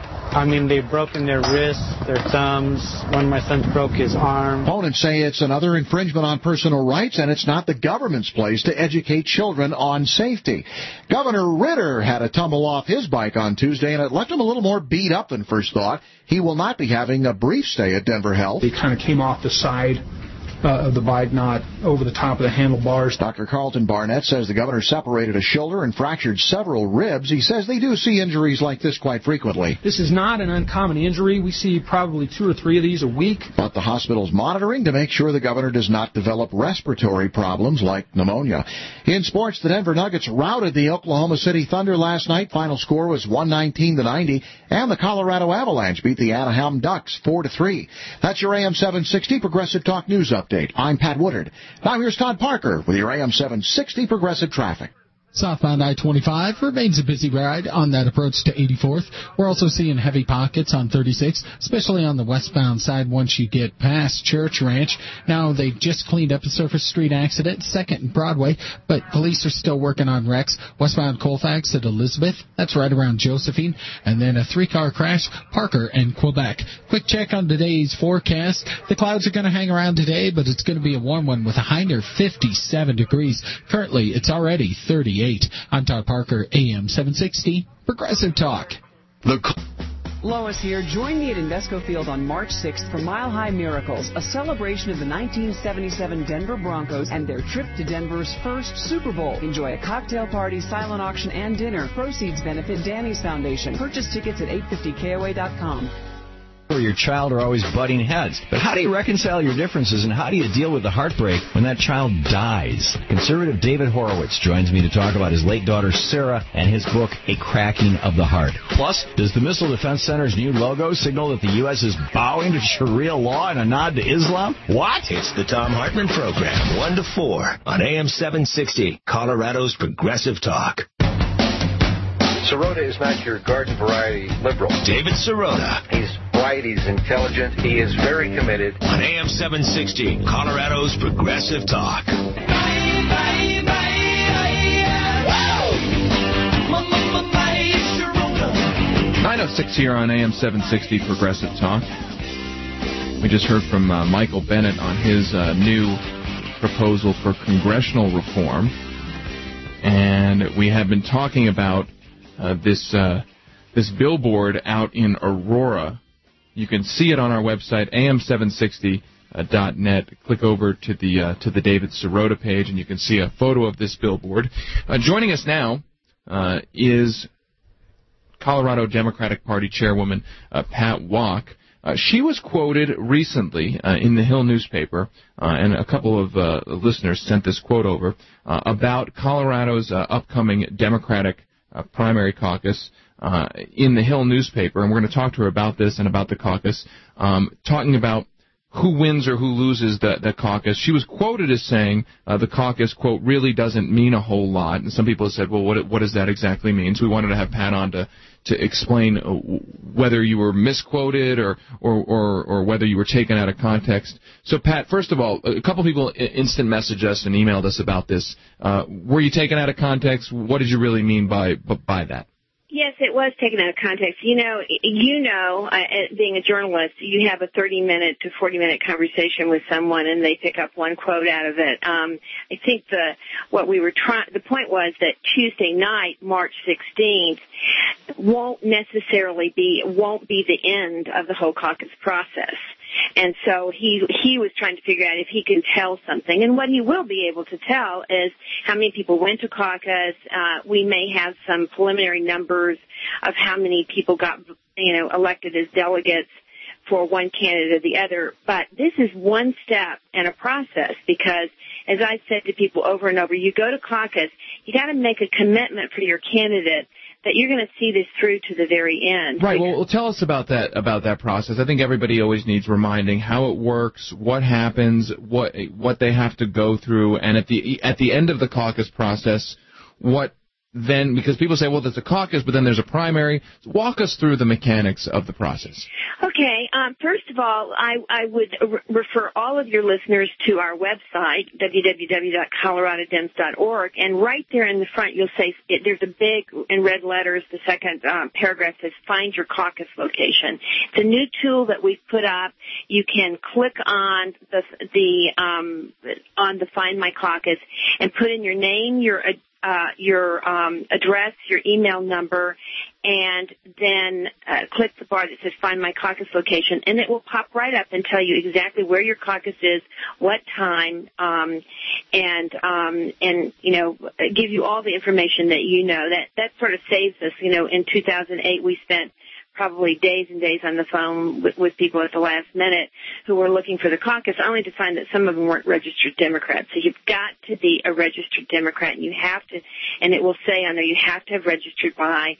I mean, they've broken their wrists, their thumbs. One of my sons broke his arm. Opponents say it's another infringement on personal rights, and it's not the government's place to educate children on safety. Governor Ritter had a tumble off his bike on Tuesday, and it left him a little more beat up than first thought. He will not be having a brief stay at Denver Health. He kind of came off the side of the bike, not over the top of the handlebars. Dr. Carlton Barnett says the governor separated a shoulder and fractured several ribs. He says they do see injuries like this quite frequently. This is not an uncommon injury. We see probably 2 or 3 of these a week. But the hospital's monitoring to make sure the governor does not develop respiratory problems like pneumonia. In sports, the Denver Nuggets routed the Oklahoma City Thunder last night. Final score was 119-90, and the Colorado Avalanche beat the Anaheim Ducks 4-3. That's your AM 760 Progressive Talk News Update. I'm Pat Woodard. Now here's Todd Parker with your AM 760 Progressive Traffic. Southbound I-25 remains a busy ride on that approach to 84th. We're also seeing heavy pockets on 36, especially on the westbound side once you get past Church Ranch. Now, they just cleaned up a Surface Street accident, 2nd and Broadway, but police are still working on wrecks. Westbound Colfax at Elizabeth, that's right around Josephine, and then a 3-car crash, Parker and Quebec. Quick check on today's forecast. The clouds are going to hang around today, but it's going to be a warm one with a high near 57 degrees. Currently, it's already 38. I'm Todd Parker, AM 760, Progressive Talk. Lois here. Join me at Invesco Field on March 6th for Mile High Miracles, a celebration of the 1977 Denver Broncos and their trip to Denver's first Super Bowl. Enjoy a cocktail party, silent auction, and dinner. Proceeds benefit Danny's Foundation. Purchase tickets at 850KOA.com. Or your child are always butting heads. But how do you reconcile your differences, and how do you deal with the heartbreak when that child dies? Conservative David Horowitz joins me to talk about his late daughter Sarah and his book, A Cracking of the Heart. Plus, does the Missile Defense Center's new logo signal that the U.S. is bowing to Sharia law and a nod to Islam? What? It's the Tom Hartman Program, 1 to 4 on AM 760, Colorado's Progressive Talk. Sirota is not your garden variety liberal. David Sirota. He's bright, he's intelligent, he is very committed. On AM 760, Colorado's Progressive Talk. 9:06 here on AM 760 Progressive Talk. We just heard from Michael Bennet on his new proposal for congressional reform. And we have been talking about this billboard out in Aurora. You can see it on our website, am760.net. Click over to the David Sirota page, and you can see a photo of this billboard. Joining us now is Colorado Democratic Party Chairwoman Pat Walk. She was quoted recently in the Hill newspaper, and a couple of listeners sent this quote over, about Colorado's upcoming Democratic primary caucus in the Hill newspaper. And we're going to talk to her about this and about the caucus, talking about who wins or who loses the caucus. She was quoted as saying the caucus, quote, really doesn't mean a whole lot. And some people have said, well, what does that exactly mean? So we wanted to have Pat on to explain whether you were misquoted or whether you were taken out of context. So, Pat, first of all, a couple people instant messaged us and emailed us about this. Were you taken out of context? What did you really mean by that? Yes, it was taken out of context. Being a journalist, you have a 30-minute to 40-minute conversation with someone, and they pick up one quote out of it. I think the point was that Tuesday night, March 16th, won't be the end of the whole caucus process. And so he was trying to figure out if he can tell something. And what he will be able to tell is how many people went to caucus. We may have some preliminary numbers of how many people got, elected as delegates for one candidate or the other. But this is one step in a process because, as I said to people over and over, you go to caucus, you got to make a commitment for your candidate that you're going to see this through to the very end. Right. Well, tell us about that process. I think everybody always needs reminding how it works, what happens, what they have to go through, and at the end of the caucus process, what then, because people say, well, there's a caucus, but then there's a primary. Walk us through the mechanics of the process. Okay. First of all, I would refer all of your listeners to our website, www.coloradodems.org, and right there in the front you'll say, there's a big, in red letters, the second paragraph says, find your caucus location. It's a new tool that we've put up. You can click on the Find My Caucus and put in your name, your address, your email number, and then click the bar that says Find My Caucus Location, and it will pop right up and tell you exactly where your caucus is, what time, and give you all the information that you know. That sort of saves us. In 2008 we spent probably days and days on the phone with people at the last minute who were looking for the caucus, only to find that some of them weren't registered Democrats. So you've got to be a registered Democrat, and you have to, and it will say on there, you have to have registered by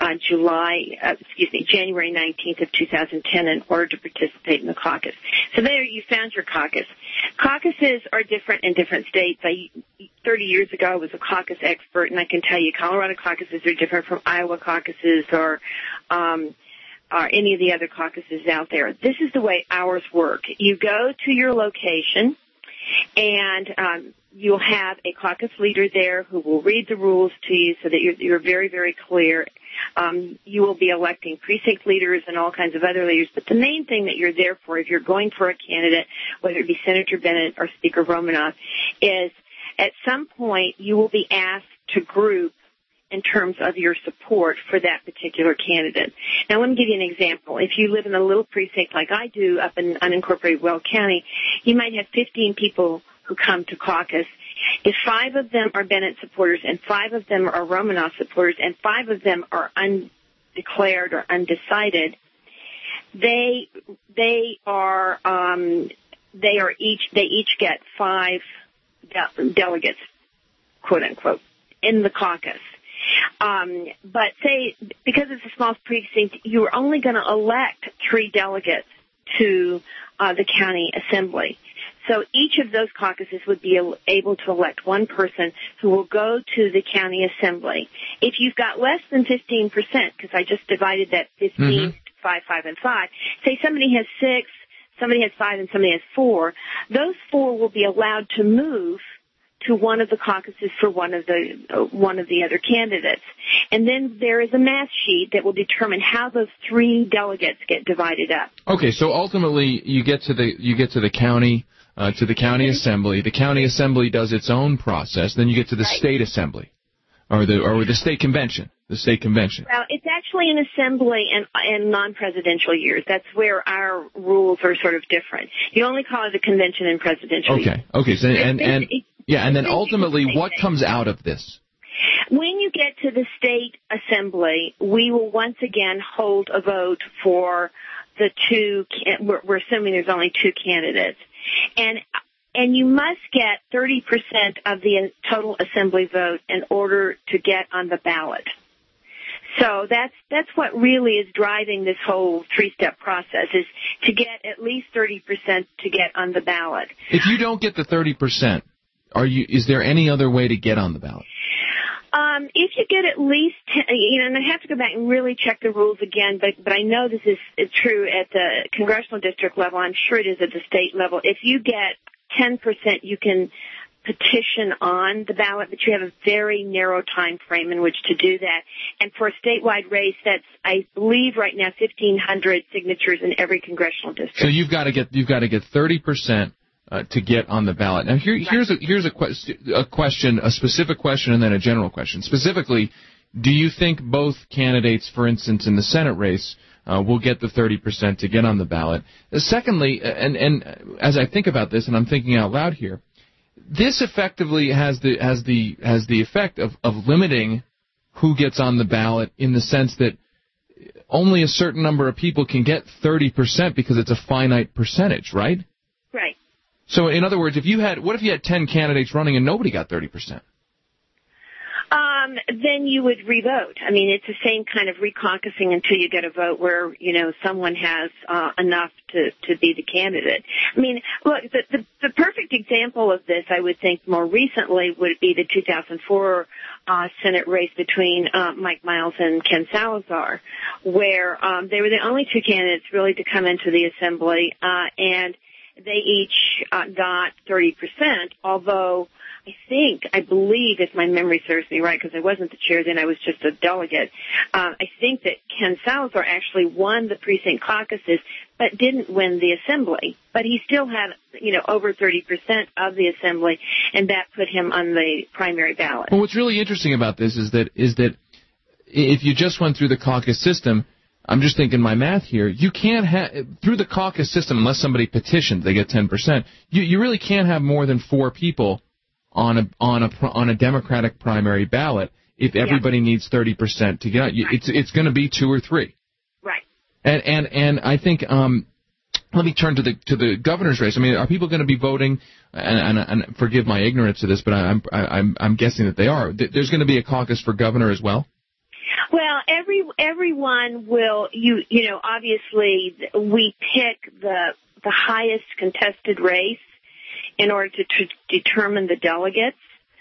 January 19th of 2010 in order to participate in the caucus. So there you found your caucus. Caucuses are different in different states. 30 years ago, I was a caucus expert, and I can tell you Colorado caucuses are different from Iowa caucuses or any of the other caucuses out there. This is the way ours work. You go to your location, and you'll have a caucus leader there who will read the rules to you so that you're very, very clear. You will be electing precinct leaders and all kinds of other leaders. But the main thing that you're there for, if you're going for a candidate, whether it be Senator Bennett or Speaker Romanoff, is at some point you will be asked to group in terms of your support for that particular candidate. Now, let me give you an example. If you live in a little precinct like I do up in unincorporated Weld County, you might have 15 people who come to caucus. If 5 of them are Bennett supporters and 5 of them are Romanoff supporters and 5 of them are undeclared or undecided, they each get 5 delegates, quote unquote, in the caucus. But say, because it's a small precinct, you're only going to elect 3 delegates to the county assembly. So each of those caucuses would be able to elect one person who will go to the county assembly. If you've got less than 15%, because I just divided that 15 to 5, 5, and 5, say somebody has 6, somebody has 5, and somebody has 4, those 4 will be allowed to move to one of the caucuses for one of the other candidates. And then there is a math sheet that will determine how those 3 delegates get divided up. Okay, so ultimately you get to the county assembly. The county assembly does its own process. Then you get to the state assembly, or the state convention. The state convention. Well, it's actually an assembly in non-presidential years. That's where our rules are sort of different. You only call it a convention in presidential years. Okay. So and then ultimately, what comes out of this? When you get to the state assembly, we will once again hold a vote for the two. We're assuming there's only two candidates, and you must get 30% of the total assembly vote in order to get on the ballot. So that's what really is driving this whole three-step process, is to get at least 30% to get on the ballot. If you don't get the 30%, is there any other way to get on the ballot? If you get at least, and I have to go back and really check the rules again, but I know this is true at the congressional district level. I'm sure it is at the state level. If you get 10%, you can petition on the ballot, but you have a very narrow time frame in which to do that. And for a statewide race, that's, I believe right now, 1,500 signatures in every congressional district. So you've got to get 30% to get on the ballot. Now here's a question, a specific question, and then a general question. Specifically, do you think both candidates, for instance, in the Senate race, will get the 30% to get on the ballot? Secondly, and as I think about this, and I'm thinking out loud here, this effectively has the effect of limiting who gets on the ballot, in the sense that only a certain number of people can get 30% because it's a finite percentage, right? Right. So in other words, what if you had 10 candidates running and nobody got 30%? Then you would revote. I mean, it's the same kind of recaucusing until you get a vote where, someone has enough to be the candidate. I mean, look, the perfect example of this, I would think, more recently would be the 2004 Senate race between Mike Miles and Ken Salazar, where they were the only two candidates really to come into the assembly, and they each got 30%, although I believe, if my memory serves me right, because I wasn't the chair then, I was just a delegate, I think that Ken Salazar actually won the precinct caucuses, but didn't win the assembly. But he still had, over 30% of the assembly, and that put him on the primary ballot. Well, what's really interesting about this is that if you just went through the caucus system, I'm just thinking my math here, you can't have, through the caucus system, unless somebody petitions, they get 10%, you really can't have more than 4 people on a Democratic primary ballot if everybody needs 30% to get out. It's going to be 2 or 3. Right. And I think let me turn to the governor's race. I mean, are people going to be voting? And forgive my ignorance of this, but I'm guessing that they are. There's going to be a caucus for governor as well. Well, everyone will. Obviously, we pick the highest contested race in order to determine the delegates.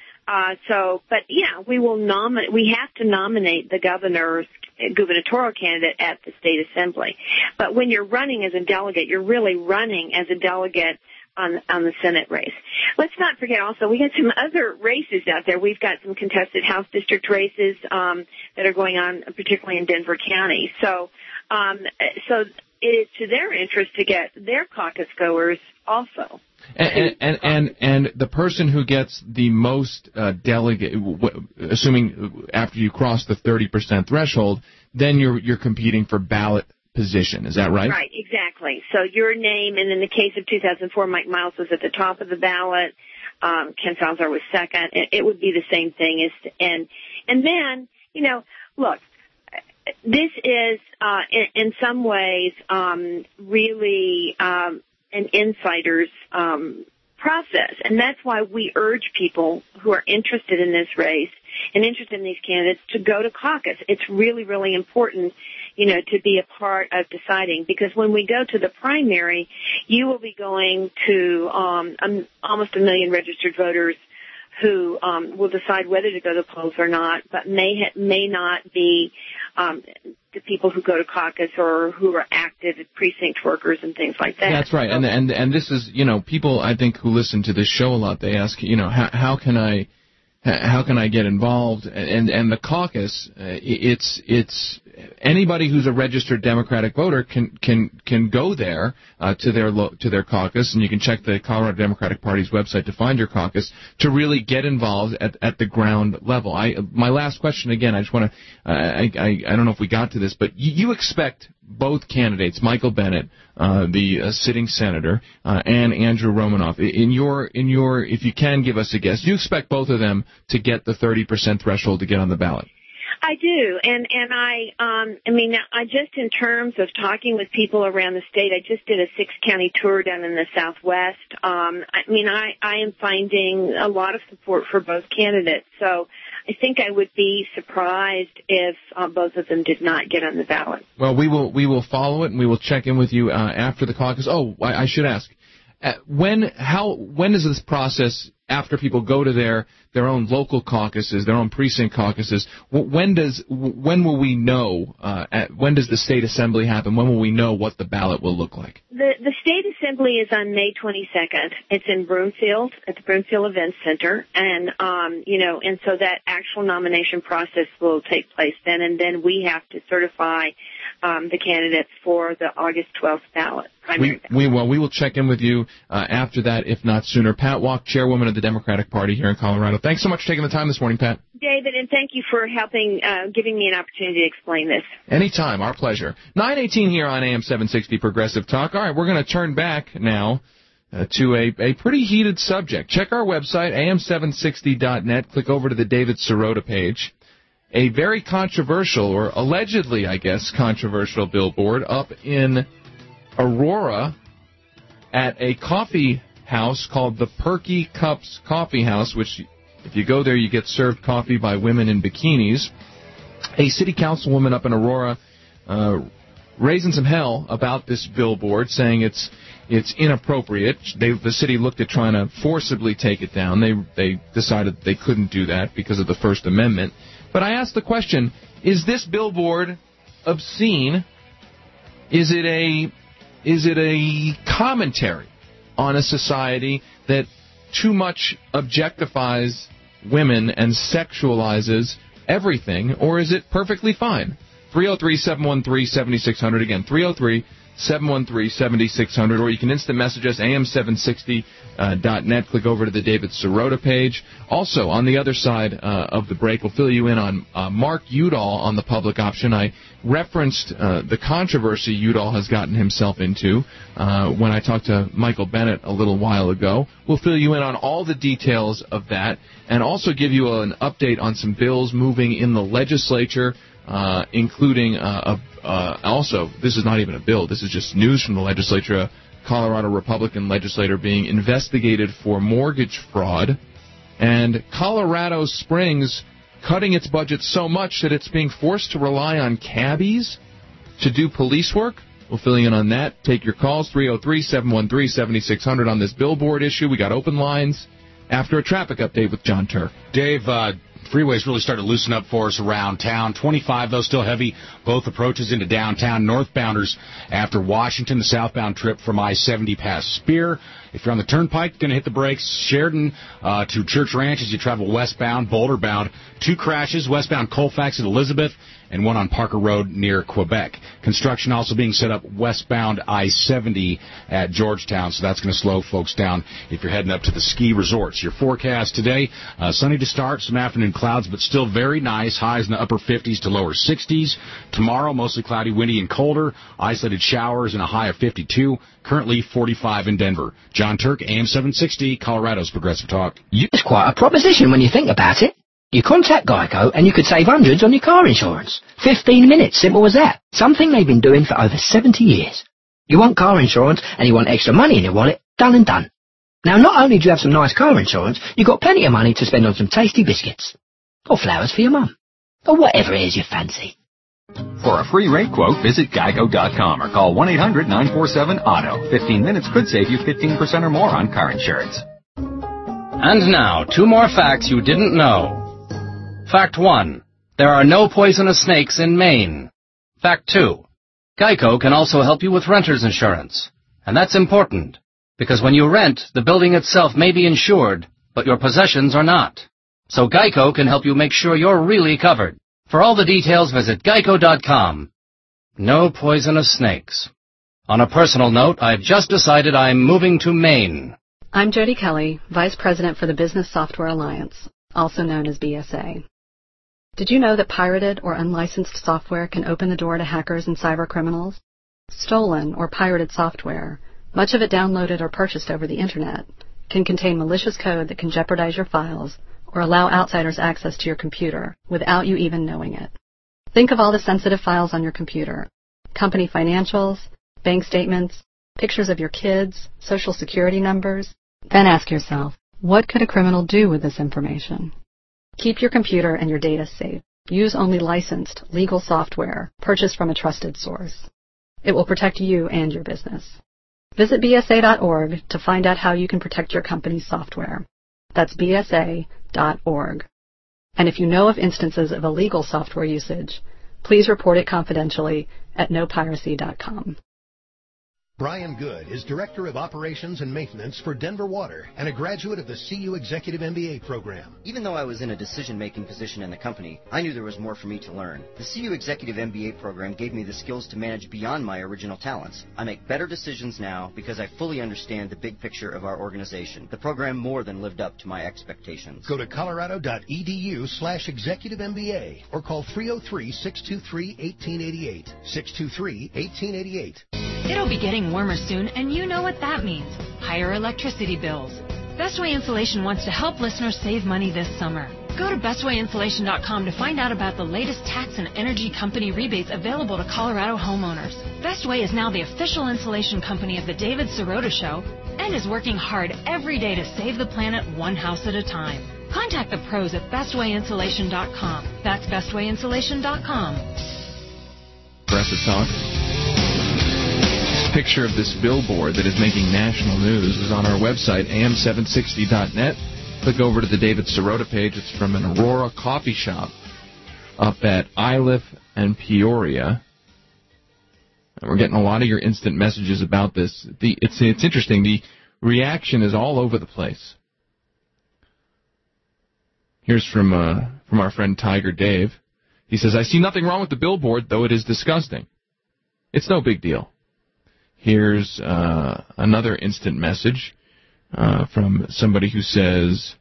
We will we have to nominate the gubernatorial candidate at the state assembly. But when you're running as a delegate, you're really running as a delegate on the Senate race. Let's not forget also, we got some other races out there. We've got some contested House district races that are going on, particularly in Denver County. So it is to their interest to get their caucus goers also. And the person who gets the most delegate, assuming after you cross the 30% threshold, then you're competing for ballot position. Is that right? Right, exactly. So your name, and in the case of 2004, Mike Miles was at the top of the ballot. Ken Salazar was second. It would be the same thing. And then, look, this is in some ways really an insider's process, and that's why we urge people who are interested in this race and interested in these candidates to go to caucus. It's really, really important, to be a part of deciding, because when we go to the primary, you will be going to almost 1 million registered voters who will decide whether to go to the polls or not, but may not be the people who go to caucus or who are active precinct workers and things like that. That's right, and this is, people I think who listen to this show a lot, they ask, how can I get involved? And the caucus, it's anybody who's a registered Democratic voter can go there to their caucus, and you can check the Colorado Democratic Party's website to find your caucus to really get involved at the ground level. My last question again, I just want to I don't know if we got to this, but you expect both candidates, Michael Bennet, the sitting senator, and Andrew Romanoff, in your if you can give us a guess, you expect both of them to get the 30% threshold to get on the ballot? I do, and I mean, I just in terms of talking with people around the state, I just did a 6-county tour down in the Southwest. I mean, I am finding a lot of support for both candidates, so I think I would be surprised if both of them did not get on the ballot. Well, we will follow it, and we will check in with you after the caucus. Oh, I should ask, when does this process, after people go to their own local caucuses, their own precinct caucuses, when will we know, when does the state assembly happen? When will we know what the ballot will look like? The state assembly is on May 22nd. It's in Broomfield, at the Broomfield Events Center, and and so that actual nomination process will take place then, and then we have to certify the candidates for the August 12th ballot. We will check in with you after that, if not sooner. Pat Walk, chairwoman of the Democratic Party here in Colorado. Thanks so much for taking the time this morning, Pat. David, and thank you for helping, giving me an opportunity to explain this. Anytime, our pleasure. 9:18 here on AM 760 Progressive Talk. All right, we're going to turn back now to a pretty heated subject. Check our website, am760.net. Click over to the David Sirota page. A very controversial, or allegedly, I guess, controversial billboard up in Aurora at a coffee house called the Perky Cups Coffee House, which, if you go there, you get served coffee by women in bikinis. A city councilwoman up in Aurora raising some hell about this billboard, saying it's inappropriate. The city looked at trying to forcibly take it down. They decided they couldn't do that because of the First Amendment. But I asked the question, is this billboard obscene? Is it a commentary on a society that too much objectifies women and sexualizes everything, or is it perfectly fine? 303-713-7600, again, 303-713-7600, or you can instant message us, am760.net. Click over to the David Sirota page. Also, on the other side of the break, we'll fill you in on Mark Udall on the public option. I referenced the controversy Udall has gotten himself into when I talked to Michael Bennet a little while ago. We'll fill you in on all the details of that, and also give you an update on some bills moving in the legislature, including also, this is not even a bill, this is just news from the legislature, a Colorado Republican legislator being investigated for mortgage fraud, and Colorado Springs cutting its budget so much that it's being forced to rely on cabbies to do police work. We'll fill you in on that. Take your calls, 303-713-7600 on this billboard issue. We got open lines after a traffic update with John Turk. Dave, freeways really started to loosen up for us around town. 25, though, still heavy. Both approaches into downtown. Northbounders after Washington, the southbound trip from I-70 past Spear. If you're on the turnpike, going to hit the brakes. Sheridan to Church Ranch as you travel westbound, Boulder bound. 2 crashes, westbound Colfax at Elizabeth, and 1 on Parker Road near Quebec. Construction also being set up westbound I-70 at Georgetown, so that's going to slow folks down if you're heading up to the ski resorts. Your forecast today, sunny to start, some afternoon clouds, but still very nice. Highs in the upper 50s to lower 60s. Tomorrow, mostly cloudy, windy, and colder. Isolated showers and a high of 52. Currently 45 in Denver. John Turk, AM 760, Colorado's Progressive Talk. It's quite a proposition when you think about it. You contact Geico and you could save hundreds on your car insurance. 15 minutes, simple as that. Something they've been doing for over 70 years. You want car insurance and you want extra money in your wallet, done and done. Now, not only do you have some nice car insurance, you've got plenty of money to spend on some tasty biscuits. Or flowers for your mum. Or whatever it is you fancy. For a free rate quote, visit Geico.com or call 1-800-947-AUTO. 15 minutes could save you 15% or more on car insurance. And now, 2 more facts you didn't know. Fact 1. There are no poisonous snakes in Maine. Fact 2. Geico can also help you with renter's insurance. And that's important, because when you rent, the building itself may be insured, but your possessions are not. So Geico can help you make sure you're really covered. For all the details, visit Geico.com. No poisonous snakes. On a personal note, I've just decided I'm moving to Maine. I'm Jody Kelly, Vice President for the Business Software Alliance, also known as BSA. Did you know that pirated or unlicensed software can open the door to hackers and cyber criminals? Stolen or pirated software, much of it downloaded or purchased over the Internet, can contain malicious code that can jeopardize your files or allow outsiders access to your computer without you even knowing it. Think of all the sensitive files on your computer. Company financials, bank statements, pictures of your kids, social security numbers. Then ask yourself, what could a criminal do with this information? Keep your computer and your data safe. Use only licensed, legal software purchased from a trusted source. It will protect you and your business. Visit BSA.org to find out how you can protect your company's software. That's BSA.org. And if you know of instances of illegal software usage, please report it confidentially at nopiracy.com. Brian Good is Director of Operations and Maintenance for Denver Water and a graduate of the CU Executive MBA program. Even though I was in a decision-making position in the company, I knew there was more for me to learn. The CU Executive MBA program gave me the skills to manage beyond my original talents. I make better decisions now because I fully understand the big picture of our organization. The program more than lived up to my expectations. Go to colorado.edu/executive MBA or call 303-623-1888. 623-1888. It'll be getting warmer soon, and you know what that means. Higher electricity bills. Bestway Insulation wants to help listeners save money this summer. Go to bestwayinsulation.com to find out about the latest tax and energy company rebates available to Colorado homeowners. Bestway is now the official insulation company of the David Sirota Show and is working hard every day to save the planet one house at a time. Contact the pros at bestwayinsulation.com. That's bestwayinsulation.com. Progressive Talk. Picture of this billboard that is making national news is on our website, am760.net. Click over to the David Sirota page. It's from an Aurora coffee shop up at Iliff and Peoria. And we're getting a lot of your instant messages about this. It's interesting. The reaction is all over the place. Here's from our friend Tiger Dave. He says, I see nothing wrong with the billboard, though it is disgusting. It's no big deal. Here's another instant message from somebody who says,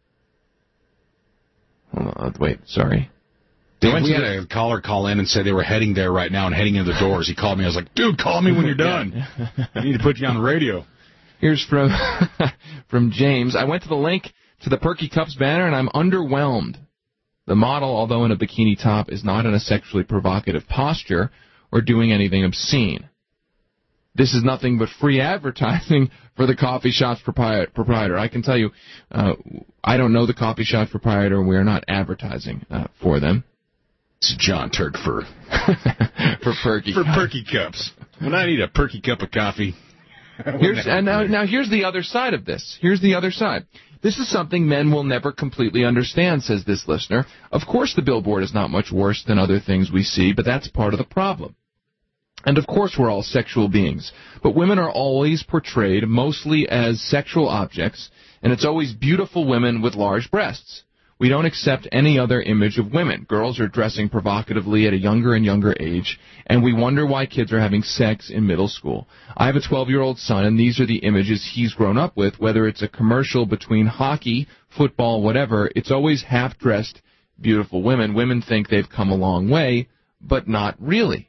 wait, sorry. We had a caller call in and say they were heading there right now and heading into the doors. He called me. I was like, dude, call me when you're done. I need to put you on the radio. Here's from from James. I went to the link to the Perky Cups banner, and I'm underwhelmed. The model, although in a bikini top, is not in a sexually provocative posture or doing anything obscene. This is nothing but free advertising for the coffee shop's proprietor. I can tell you, I don't know the coffee shop's proprietor, and we are not advertising for them. It's John Turk for Perky Cups. When I need a Perky cup of coffee. Now here's the other side of this. Here's the other side. This is something men will never completely understand, says this listener. Of course the billboard is not much worse than other things we see, but that's part of the problem. And of course we're all sexual beings, but women are always portrayed mostly as sexual objects, and it's always beautiful women with large breasts. We don't accept any other image of women. Girls are dressing provocatively at a younger and younger age, and we wonder why kids are having sex in middle school. I have a 12-year-old son, and these are the images he's grown up with, whether it's a commercial between hockey, football, whatever. It's always half-dressed, beautiful women. Women think they've come a long way, but not really.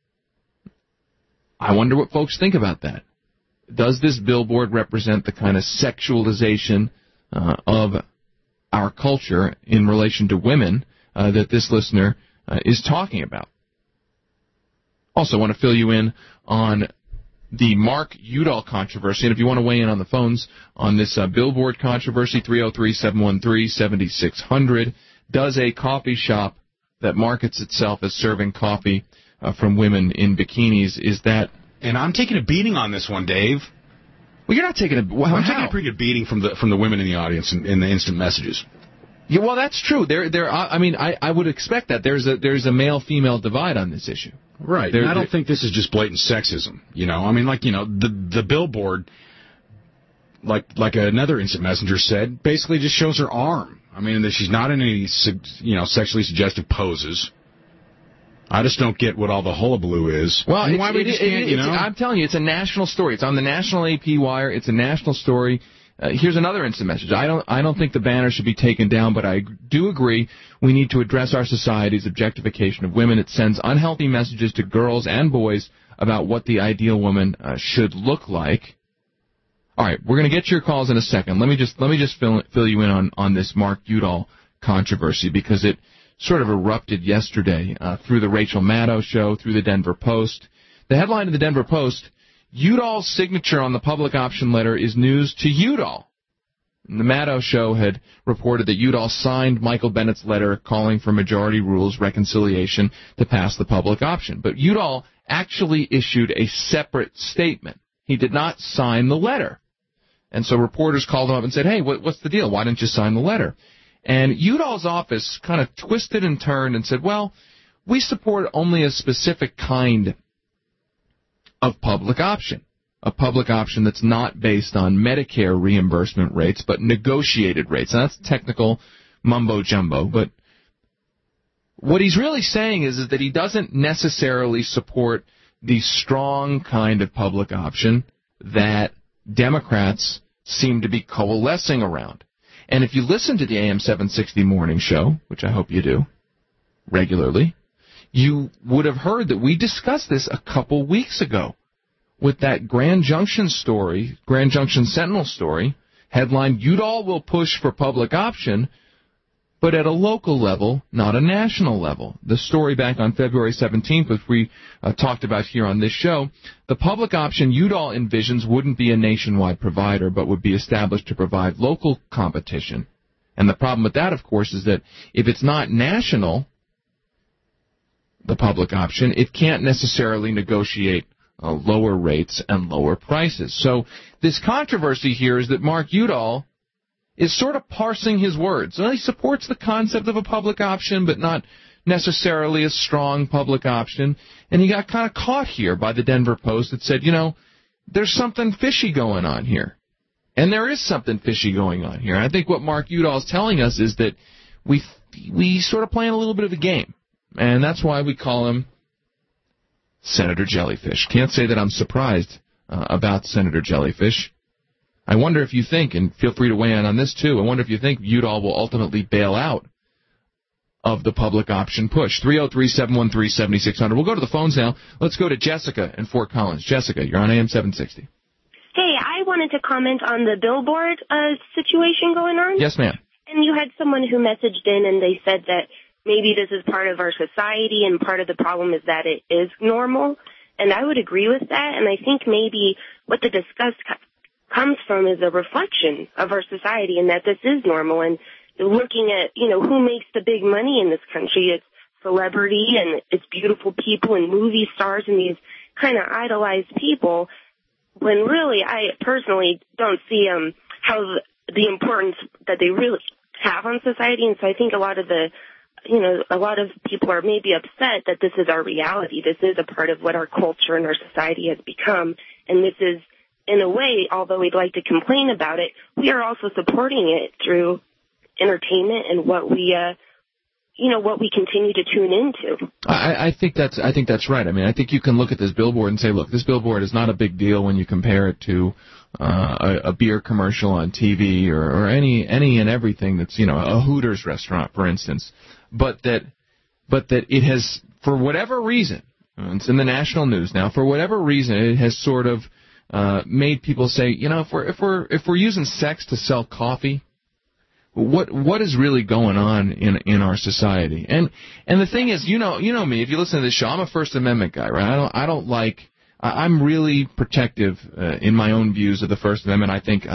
I wonder what folks think about that. Does this billboard represent the kind of sexualization of our culture in relation to women that this listener is talking about? Also, I want to fill you in on the Mark Udall controversy, and if you want to weigh in on the phones on this billboard controversy, 303-713-7600. Does a coffee shop that markets itself as serving coffee from women in bikinis, is that... And I'm taking a beating on this one, Dave. Well, you're not taking a... Well, I'm taking a pretty good beating from the women in the audience in the instant messages. Yeah, well, that's true. I would expect that. There's a male-female divide on this issue. Right. I don't think this is just blatant sexism. The billboard, like another instant messenger said, basically just shows her arm. I mean, that she's not in any, sexually suggestive poses. I just don't get what all the hullabaloo is. Well, why we just can't, you know? I'm telling you, it's a national story. It's on the national AP wire. It's a national story. Here's another instant message. I don't think the banner should be taken down, but I do agree we need to address our society's objectification of women. It sends unhealthy messages to girls and boys about what the ideal woman should look like. All right, we're going to get to your calls in a second. Let me just fill you in on this Mark Udall controversy, because it sort of erupted yesterday through the Rachel Maddow show, through the Denver Post. The headline of the Denver Post: Udall's signature on the public option letter is news to Udall. The Maddow show had reported that Udall signed Michael Bennett's letter calling for majority rules reconciliation to pass the public option. But Udall actually issued a separate statement. He did not sign the letter. And so reporters called him up and said, hey, what's the deal? Why didn't you sign the letter? And Udall's office kind of twisted and turned and said, well, we support only a specific kind of public option, a public option that's not based on Medicare reimbursement rates, but negotiated rates. Now, that's technical mumbo-jumbo, but what he's really saying is that he doesn't necessarily support the strong kind of public option that Democrats seem to be coalescing around. And if you listen to the AM 760 morning show, which I hope you do regularly, you would have heard that we discussed this a couple weeks ago with that Grand Junction story, Grand Junction Sentinel story, headlined, Udall will push for public option, but at a local level, not a national level. The story back on February 17th, which we talked about here on this show, the public option Udall envisions wouldn't be a nationwide provider, but would be established to provide local competition. And the problem with that, of course, is that if it's not national, the public option, it can't necessarily negotiate lower rates and lower prices. So this controversy here is that Mark Udall is sort of parsing his words. Well, he supports the concept of a public option, but not necessarily a strong public option. And he got kind of caught here by the Denver Post that said, you know, there's something fishy going on here. And there is something fishy going on here. I think what Mark Udall is telling us is that we sort of playing a little bit of a game. And that's why we call him Senator Jellyfish. Can't say that I'm surprised about Senator Jellyfish. I wonder if you think, and feel free to weigh in on this too, I wonder if you think Udall will ultimately bail out of the public option push. 303-713-7600. We'll go to the phones now. Let's go to Jessica in Fort Collins. Jessica, you're on AM 760. Hey, I wanted to comment on the billboard situation going on. Yes, ma'am. And you had someone who messaged in and they said that maybe this is part of our society and part of the problem is that it is normal. And I would agree with that. And I think maybe what the disgust comes from is a reflection of our society and that this is normal. And looking at, you know, who makes the big money in this country, it's celebrity and it's beautiful people and movie stars and these kind of idolized people, when really I personally don't see how the importance that they really have on society. And so I think a lot of people are maybe upset that this is our reality. This is a part of what our culture and our society has become. And this is, in a way, although we'd like to complain about it, we are also supporting it through entertainment and what we continue to tune into. I think that's right. I mean, I think you can look at this billboard and say, look, this billboard is not a big deal when you compare it to a beer commercial on TV or any and everything that's, you know, a Hooters restaurant, for instance. But that it has, for whatever reason, it's in the national news now, for whatever reason, it has sort of made people say, you know, if we're using sex to sell coffee, what is really going on in our society? And the thing is, you know me, if you listen to this show, I'm a First Amendment guy, right? I'm really protective in my own views of the First Amendment. I think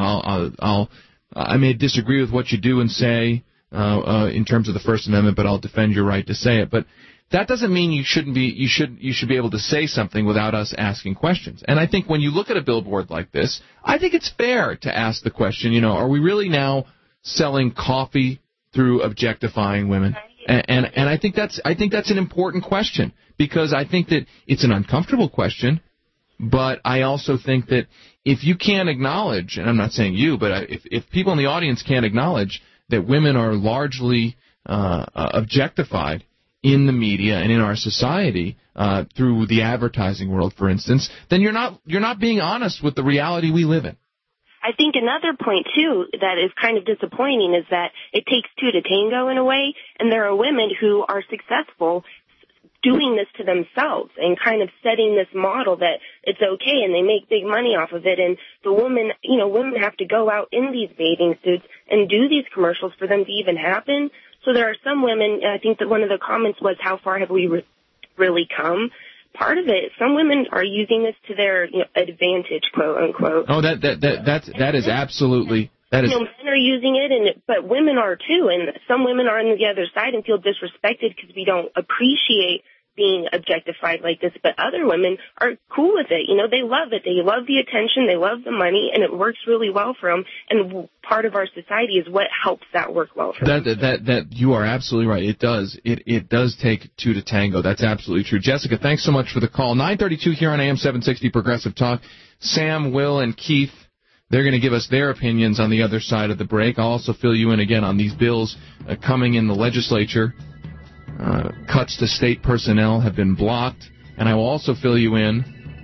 I may disagree with what you do and say in terms of the First Amendment, but I'll defend your right to say it. But that doesn't mean you should be able to say something without us asking questions. And I think when you look at a billboard like this, I think it's fair to ask the question, you know, are we really now selling coffee through objectifying women? And I think that's an important question, because I think that it's an uncomfortable question, but I also think that if you can't acknowledge, and I'm not saying you, but if people in the audience can't acknowledge that women are largely objectified in the media and in our society, through the advertising world, for instance, then you're not being honest with the reality we live in. I think another point, too, that is kind of disappointing is that it takes two to tango in a way, and there are women who are successful doing this to themselves and kind of setting this model that it's okay, and they make big money off of it. And the women, women have to go out in these bathing suits and do these commercials for them to even happen. So there are some women, I think that one of the comments was, how far have we really come? Part of it, some women are using this to their advantage, quote unquote. Oh, that is absolutely. That is. Men are using it, but women are too, and some women are on the other side and feel disrespected because we don't appreciate being objectified like this. But other women are cool with it. They love it. They love the attention. They love the money, and it works really well for them. And part of our society is what helps that work well for them. That you are absolutely right. It does. It does take two to tango. That's absolutely true. Jessica, thanks so much for the call. 9:32 here on AM 760 Progressive Talk. Sam, Will, and Keith, they're going to give us their opinions on the other side of the break. I'll also fill you in again on these bills coming in the legislature. Cuts to state personnel have been blocked, and I will also fill you in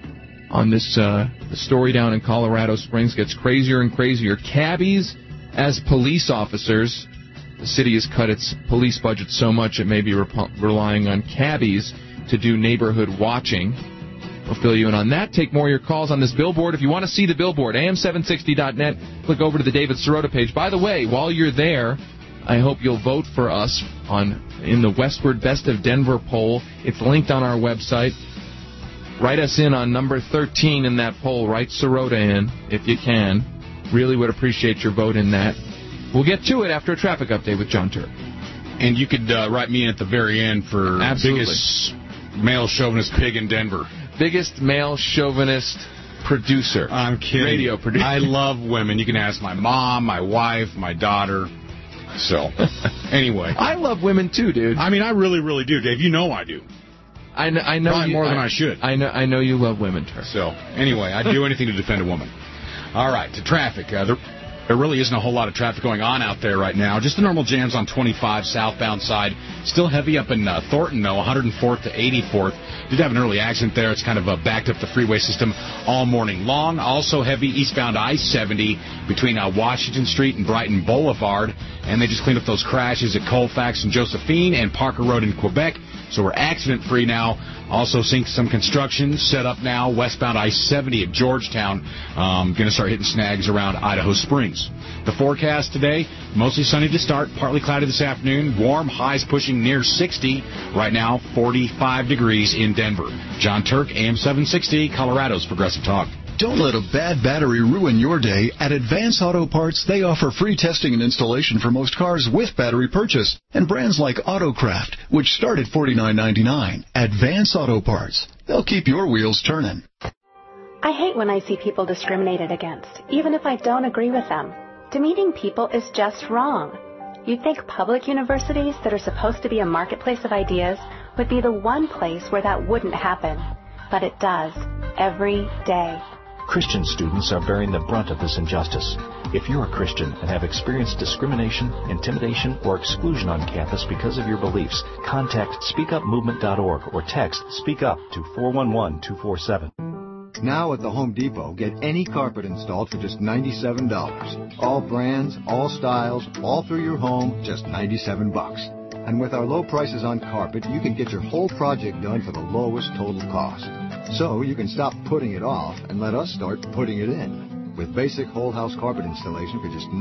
on this. The story down in Colorado Springs gets crazier and crazier. Cabbies as police officers. The city has cut its police budget so much it may be relying on cabbies to do neighborhood watching. We'll fill you in on that. Take more of your calls on this billboard. If you want to see the billboard, am760.net. Click over to the David Sirota page. By the way, while you're there, I hope you'll vote for us in the Westward Best of Denver poll. It's linked on our website. Write us in on number 13 in that poll. Write Sirota in if you can. Really would appreciate your vote in that. We'll get to it after a traffic update with John Turk. And you could write me in at the very end for biggest male chauvinist pig in Denver. Biggest male chauvinist producer. I'm kidding. Radio producer. I love women. You can ask my mom, my wife, my daughter. So, anyway. I love women too, dude. I mean, I really, really do, Dave. You know I do. I know probably you, more than I should. I know you love women, Turk. So, anyway, I'd do anything to defend a woman. All right, to traffic. There really isn't a whole lot of traffic going on out there right now. Just the normal jams on 25 southbound side. Still heavy up in Thornton, though, 104th to 84th. Did have an early accident there. It's kind of backed up the freeway system all morning long. Also heavy eastbound I-70 between Washington Street and Brighton Boulevard. And they just cleaned up those crashes at Colfax and Josephine and Parker Road in Quebec. So we're accident-free now. Also seeing some construction set up now westbound I-70 at Georgetown. Going to start hitting snags around Idaho Springs. The forecast today, mostly sunny to start, partly cloudy this afternoon. Warm, highs pushing near 60. Right now, 45 degrees in Denver. John Turk, AM 760, Colorado's Progressive Talk. Don't let a bad battery ruin your day. At Advance Auto Parts, they offer free testing and installation for most cars with battery purchase. And brands like Autocraft, which start at $49.99. Advance Auto Parts. They'll keep your wheels turning. I hate when I see people discriminated against, even if I don't agree with them. Demeaning people is just wrong. You'd think public universities that are supposed to be a marketplace of ideas would be the one place where that wouldn't happen. But it does. Every day. Christian students are bearing the brunt of this injustice. If you're a Christian and have experienced discrimination, intimidation, or exclusion on campus because of your beliefs, contact speakupmovement.org or text Speak Up to 411-247. Now at the Home Depot, get any carpet installed for just $97. All brands, all styles, all through your home, just $97. And with our low prices on carpet, you can get your whole project done for the lowest total cost. So you can stop putting it off and let us start putting it in. With basic whole house carpet installation for just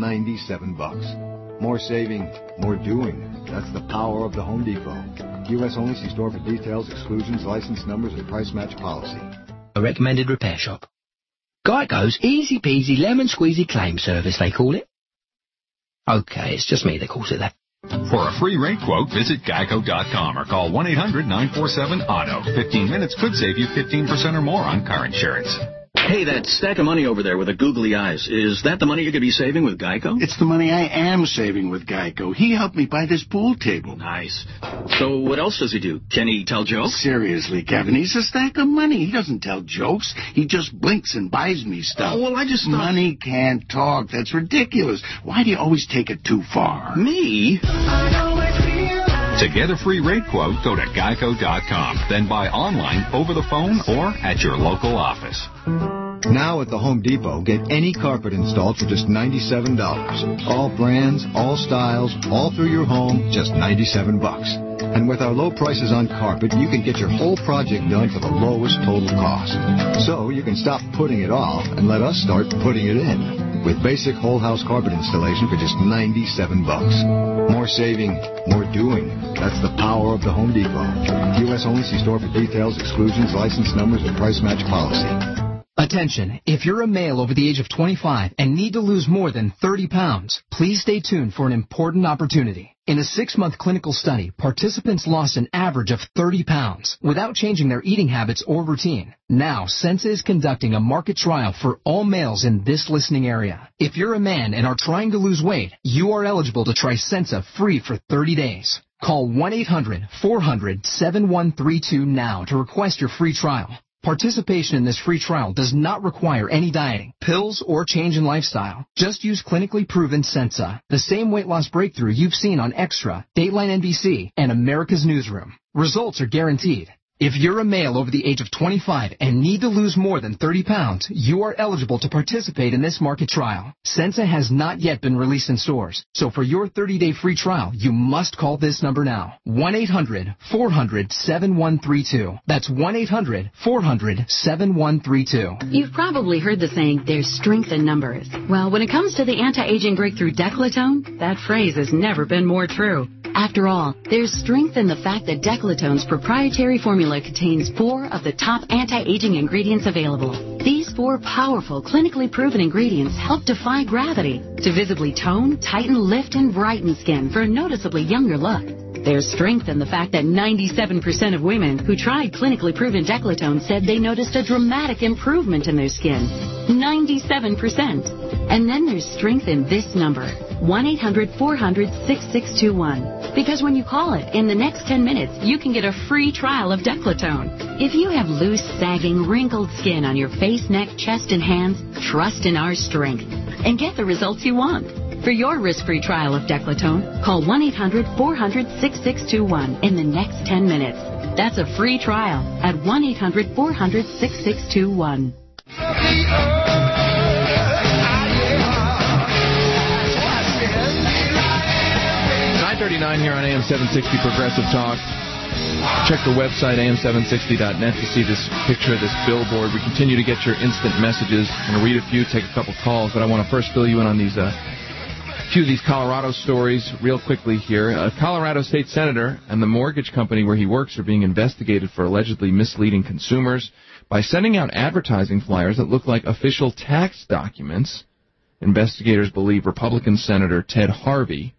$97. More saving, more doing. That's the power of the Home Depot. U.S. only. See store for details, exclusions, license numbers, and price match policy. A recommended repair shop. Geico's easy peasy lemon squeezy claim service, they call it. Okay, it's just me that calls it that. For a free rate quote, visit geico.com or call 1-800-947-AUTO. 15 minutes could save you 15% or more on car insurance. Hey, that stack of money over there with the googly eyes, is that the money you're going to be saving with Geico? It's the money I am saving with Geico. He helped me buy this pool table. Nice. So what else does he do? Can he tell jokes? Seriously, Kevin, he's a stack of money. He doesn't tell jokes. He just blinks and buys me stuff. Oh, well, I just thought... Money can't talk. That's ridiculous. Why do you always take it too far? Me? To get a free rate quote, go to geico.com. Then buy online, over the phone, or at your local office. Now at the Home Depot, get any carpet installed for just $97. All brands, all styles, all through your home, just $97. And with our low prices on carpet, you can get your whole project done for the lowest total cost. So you can stop putting it off and let us start putting it in. With basic whole house carpet installation for just $97. More saving, more doing. That's the power of the Home Depot. U.S. only. See store for details, exclusions, license numbers, and price match policy. Attention, if you're a male over the age of 25 and need to lose more than 30 pounds, please stay tuned for an important opportunity. In a 6-month clinical study, participants lost an average of 30 pounds without changing their eating habits or routine. Now, Sensa is conducting a market trial for all males in this listening area. If you're a man and are trying to lose weight, you are eligible to try Sensa free for 30 days. Call 1-800-400-7132 now to request your free trial. Participation in this free trial does not require any dieting, pills, or change in lifestyle. Just use clinically proven Sensa, the same weight loss breakthrough you've seen on Extra, Dateline NBC, and America's Newsroom. Results are guaranteed. If you're a male over the age of 25 and need to lose more than 30 pounds, you are eligible to participate in this market trial. Sensa has not yet been released in stores, so for your 30-day free trial, you must call this number now. 1-800-400-7132. That's 1-800-400-7132. You've probably heard the saying, there's strength in numbers. Well, when it comes to the anti-aging breakthrough Declatone, that phrase has never been more true. After all, there's strength in the fact that Declatone's proprietary formula contains 4 of the top anti-aging ingredients available. These 4 powerful, clinically proven ingredients help defy gravity to visibly tone, tighten, lift, and brighten skin for a noticeably younger look. There's strength in the fact that 97% of women who tried clinically proven Declatone said they noticed a dramatic improvement in their skin. 97%. And then there's strength in this number, 1-800-400-6621. Because when you call it, in the next 10 minutes, you can get a free trial of Declatone. If you have loose, sagging, wrinkled skin on your face, neck, chest, and hands, trust in our strength and get the results you want. For your risk-free trial of Declatone, call 1-800-400-6621 in the next 10 minutes. That's a free trial at 1-800-400-6621. 9:39 here on AM 760 Progressive Talk. Check the website, am760.net, to see this picture of this billboard. We continue to get your instant messages. I'm going to read a few, take a couple calls, but I want to first fill you in on these few of these Colorado stories real quickly here. A Colorado state senator and the mortgage company where he works are being investigated for allegedly misleading consumers by sending out advertising flyers that look like official tax documents. Investigators believe Republican Senator Ted Harvey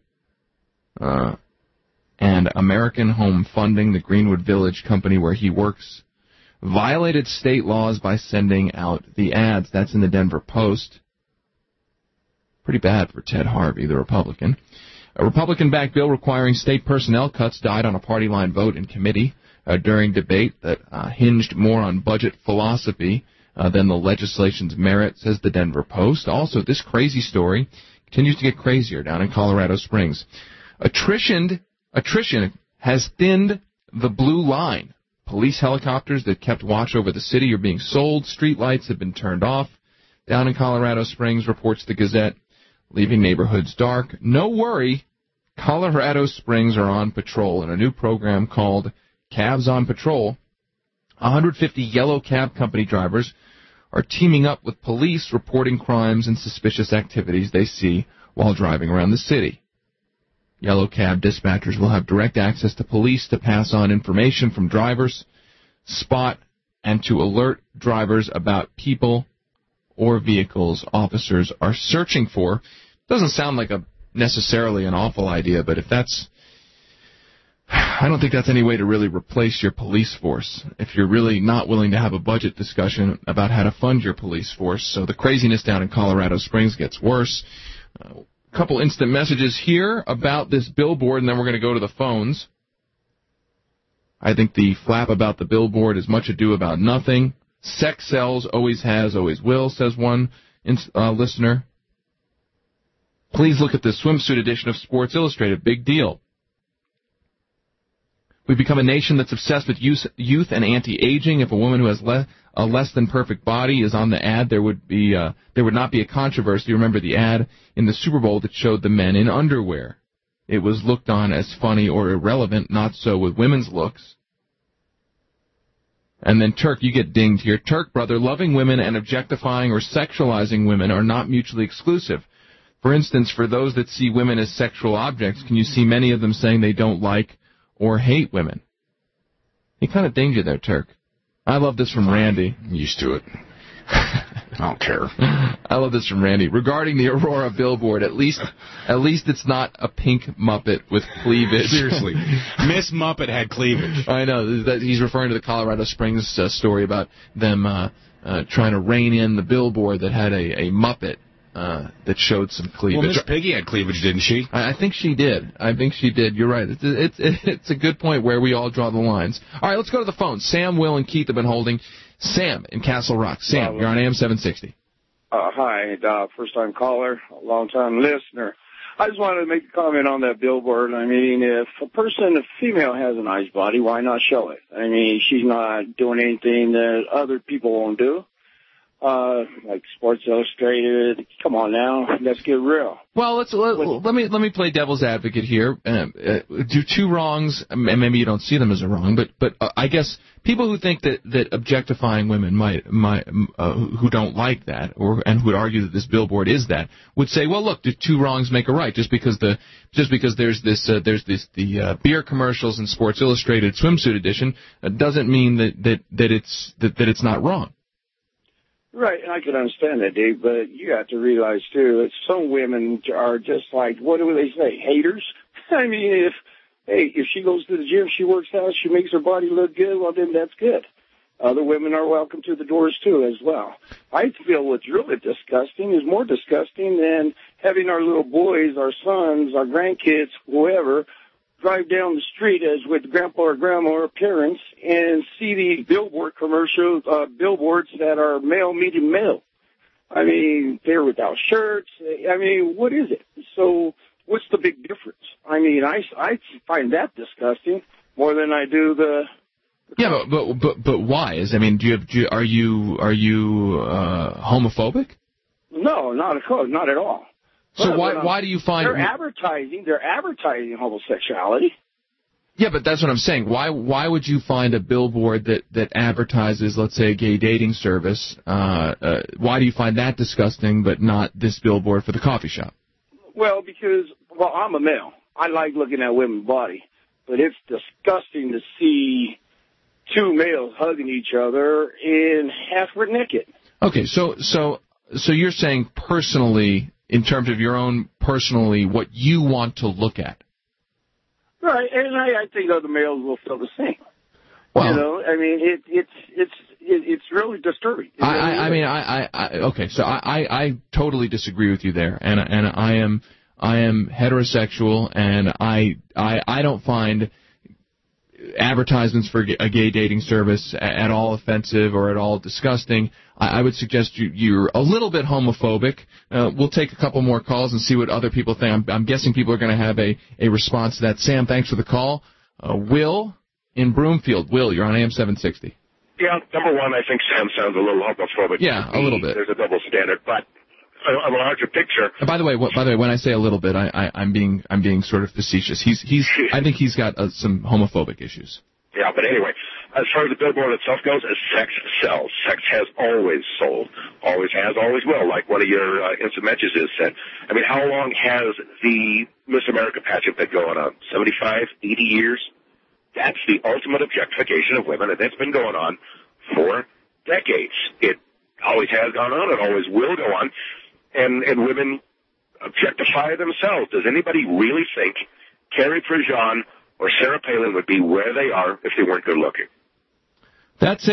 and American Home Funding, the Greenwood Village company where he works, violated state laws by sending out the ads. That's in the Denver Post. Pretty bad for Ted Harvey, the Republican. A Republican-backed bill requiring state personnel cuts died on a party line vote in committee during debate that hinged more on budget philosophy than the legislation's merit, says the Denver Post. Also, this crazy story continues to get crazier down in Colorado Springs. Attrition has thinned the blue line. Police helicopters that kept watch over the city are being sold. Street lights have been turned off down in Colorado Springs, reports the Gazette, leaving neighborhoods dark. No worry, Colorado Springs are on patrol in a new program called Cabs on Patrol. 150 yellow cab company drivers are teaming up with police, reporting crimes and suspicious activities they see while driving around the city. Yellow cab dispatchers will have direct access to police to pass on information from drivers, spot, and to alert drivers about people or vehicles officers are searching for. Doesn't sound like necessarily an awful idea, but I don't think that's any way to really replace your police force if you're really not willing to have a budget discussion about how to fund your police force. So the craziness down in Colorado Springs gets worse. A couple instant messages here about this billboard, and then we're going to go to the phones. I think the flap about the billboard is much ado about nothing. Sex sells, always has, always will, says one listener. Please look at the swimsuit edition of Sports Illustrated. Big deal. We've become a nation that's obsessed with youth and anti-aging. If a woman who has a less than perfect body is on the ad, there would not be a controversy. Remember the ad in the Super Bowl that showed the men in underwear. It was looked on as funny or irrelevant, not so with women's looks. And then Turk, you get dinged here. Turk, brother, loving women and objectifying or sexualizing women are not mutually exclusive. For instance, for those that see women as sexual objects, can you see many of them saying they don't like or hate women? He kind of dinged you there, Turk. I love this from Randy. I'm used to it. I don't care. I love this from Randy. Regarding the Aurora billboard, at least it's not a pink Muppet with cleavage. Seriously. Miss Muppet had cleavage. I know. He's referring to the Colorado Springs story about them trying to rein in the billboard that had a Muppet that showed some cleavage. Well, Miss Piggy had cleavage, didn't she? I think she did. You're right. It's a good point where we all draw the lines. All right, let's go to the phone. Sam, Will, and Keith have been holding. Sam in Castle Rock. Sam, you're on AM 760. Hi, first-time caller, long-time listener. I just wanted to make a comment on that billboard. I mean, if a female has a nice body, why not show it? I mean, she's not doing anything that other people won't do. Like Sports Illustrated. Come on now, let's get real. Well, let me play devil's advocate here. Do two wrongs, and maybe you don't see them as a wrong, but I guess people who think that objectifying women who don't like that and who would argue that this billboard is that would say, well, look, do two wrongs make a right? Just because there's the beer commercials in Sports Illustrated swimsuit edition doesn't mean that it's not wrong. Right, and I can understand that, Dave, but you have to realize, too, that some women are just like, what do they say, haters? I mean, if she goes to the gym, she works out, she makes her body look good, well, then that's good. Other women are welcome to the doors, too, as well. I feel what's really disgusting is more disgusting than having our little boys, our sons, our grandkids, whoever, drive down the street as with grandpa or grandma or parents and see these billboards that are male meeting male. I mean, they're without shirts. I mean, what is it? So what's the big difference? I mean, I find that disgusting more than I do the. Yeah, but why? Are you homophobic? No, not at all. So why do you find they're advertising homosexuality? Yeah, but that's what I'm saying. Why would you find a billboard that advertises, let's say, a gay dating service? Why do you find that disgusting, but not this billboard for the coffee shop? Well, because I'm a male. I like looking at women's body, but it's disgusting to see two males hugging each other and half naked. Okay, so you're saying personally, in terms of your own personally, what you want to look at. Right, and I think other males will feel the same. Well, you know, I mean, it's really disturbing. Okay, so I totally disagree with you there, and I am heterosexual, and I don't find advertisements for a gay dating service at all offensive or at all disgusting. I would suggest you're a little bit homophobic. We'll take a couple more calls and see what other people think. I'm guessing people are going to have a response to that. Sam, thanks for the call. Will in Broomfield. Will, you're on AM 760. Yeah, number one, I think Sam sounds a little homophobic. Yeah, a little bit. There's a double standard, but a larger picture. By the way, when I say a little bit, I'm being sort of facetious. I think he's got some homophobic issues. Yeah, but anyway, as far as the billboard itself goes, sex sells. Sex has always sold. Always has, always will, like one of your instant messages said. I mean, how long has the Miss America pageant been going on? 75, 80 years? That's the ultimate objectification of women, and that's been going on for decades. It always has gone on. It always will go on. And women objectify themselves. Does anybody really think Carrie Prejean or Sarah Palin would be where they are if they weren't good looking? That's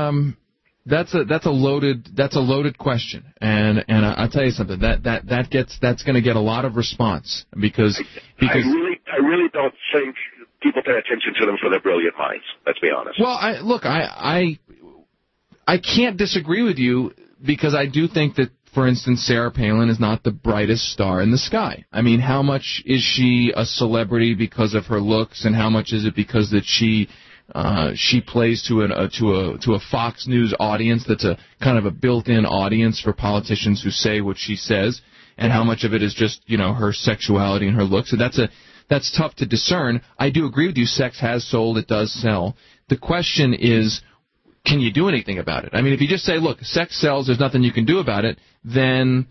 a loaded question, and I'll tell you something. That's going to get a lot of response because I really don't think people pay attention to them for their brilliant minds. Let's be honest. Well, I can't disagree with you because I do think that for instance, Sarah Palin is not the brightest star in the sky. I mean, how much is she a celebrity because of her looks, and how much is it because that she plays to a Fox News audience that's a kind of a built-in audience for politicians who say what she says, and how much of it is just, her sexuality and her looks. So that's tough to discern. I do agree with you. Sex has sold. It does sell. The question is, can you do anything about it? I mean, if you just say, look, sex sells, there's nothing you can do about it, then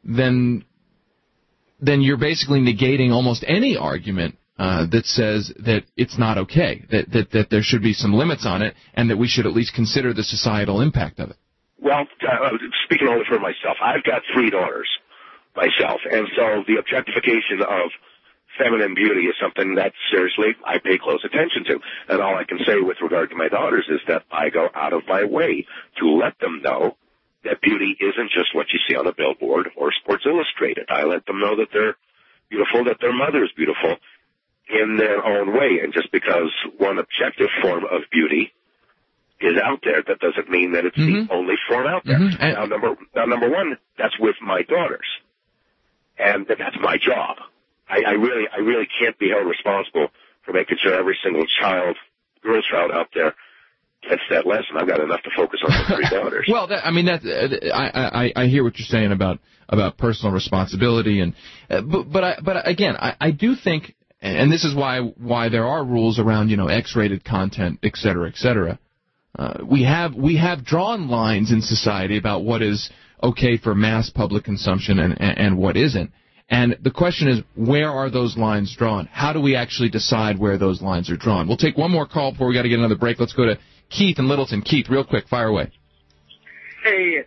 you're basically negating almost any argument that says that it's not okay, that there should be some limits on it, and that we should at least consider the societal impact of it. Well, speaking only for myself, I've got 3 daughters myself, and so the objectification of feminine beauty is something that, seriously, I pay close attention to. And all I can say with regard to my daughters is that I go out of my way to let them know that beauty isn't just what you see on a billboard or Sports Illustrated. I let them know that they're beautiful, that their mother's beautiful in their own way. And just because one objective form of beauty is out there, that doesn't mean that it's the only form out there. Now, number one, that's with my daughters. And that's my job. I really can't be held responsible for making sure every single girl child out there gets that lesson. I've got enough to focus on my 3 daughters. Well, I hear what you're saying about personal responsibility, and but again, I do think, and this is why there are rules around X-rated content, et cetera, et cetera. We have drawn lines in society about what is okay for mass public consumption and what isn't. And the question is, where are those lines drawn? How do we actually decide where those lines are drawn? We'll take one more call before we got to get another break. Let's go to Keith in Littleton. Keith, real quick, fire away. Hey,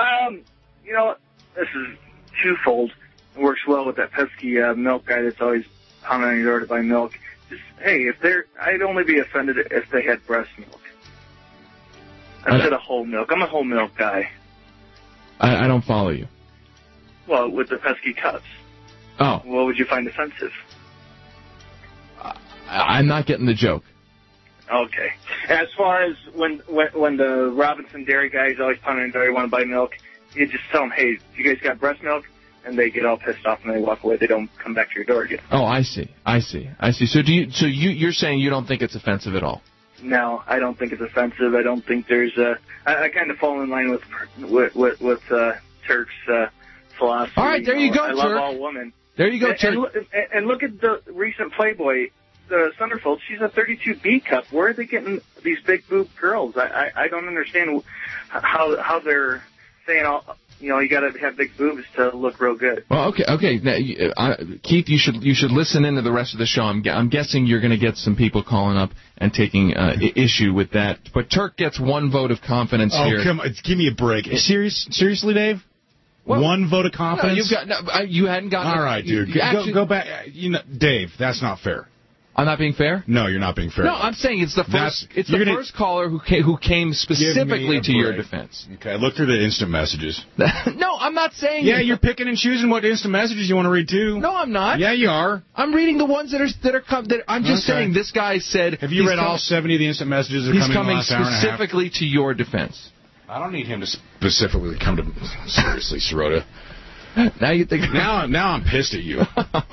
this is twofold. It works well with that pesky milk guy that's always pounding on your door to buy milk. Just, hey, I'd only be offended if they had breast milk instead of whole milk. I'm a whole milk guy. I don't follow you. Well, with the pesky cups. Oh. What would you find offensive? I'm not getting the joke. Okay. As far as when the Robinson Dairy guy is always pounding on the door, you want to buy milk, you just tell them, hey, you guys got breast milk? And they get all pissed off and they walk away. They don't come back to your door again. Oh, I see. So you're saying you don't think it's offensive at all? No, I don't think it's offensive. I don't think there's I kind of fall in line with Turk's philosophy. All right, there you go, I Turk. love all women. There you go, Turk. And look at the recent Playboy, the Centerfold. She's a 32B cup. Where are they getting these big boob girls? I don't understand how they're saying you got to have big boobs to look real good. Well, okay. Now, Keith, you should listen into the rest of the show. I'm guessing you're going to get some people calling up and taking issue with that. But Turk gets 1 vote of confidence here. Oh, come on, give me a break. Seriously, Dave? Well, 1 vote of confidence? You hadn't gotten. All right, dude. Go back. Dave, that's not fair. I'm not being fair? No, you're not being fair. No, I'm saying it's the first caller who came specifically to your defense. Okay, look through the instant messages. No, I'm not saying. Yeah, you're picking and choosing what instant messages you want to read too. No, I'm not. Yeah, you are. I'm reading the ones that I'm just saying. This guy said. Have you read all 70 of the instant messages that are coming in the last hour and a half? He's coming specifically to your defense. I don't need him to specifically come to. Seriously, Sirota. Now you think. Now I'm pissed at you.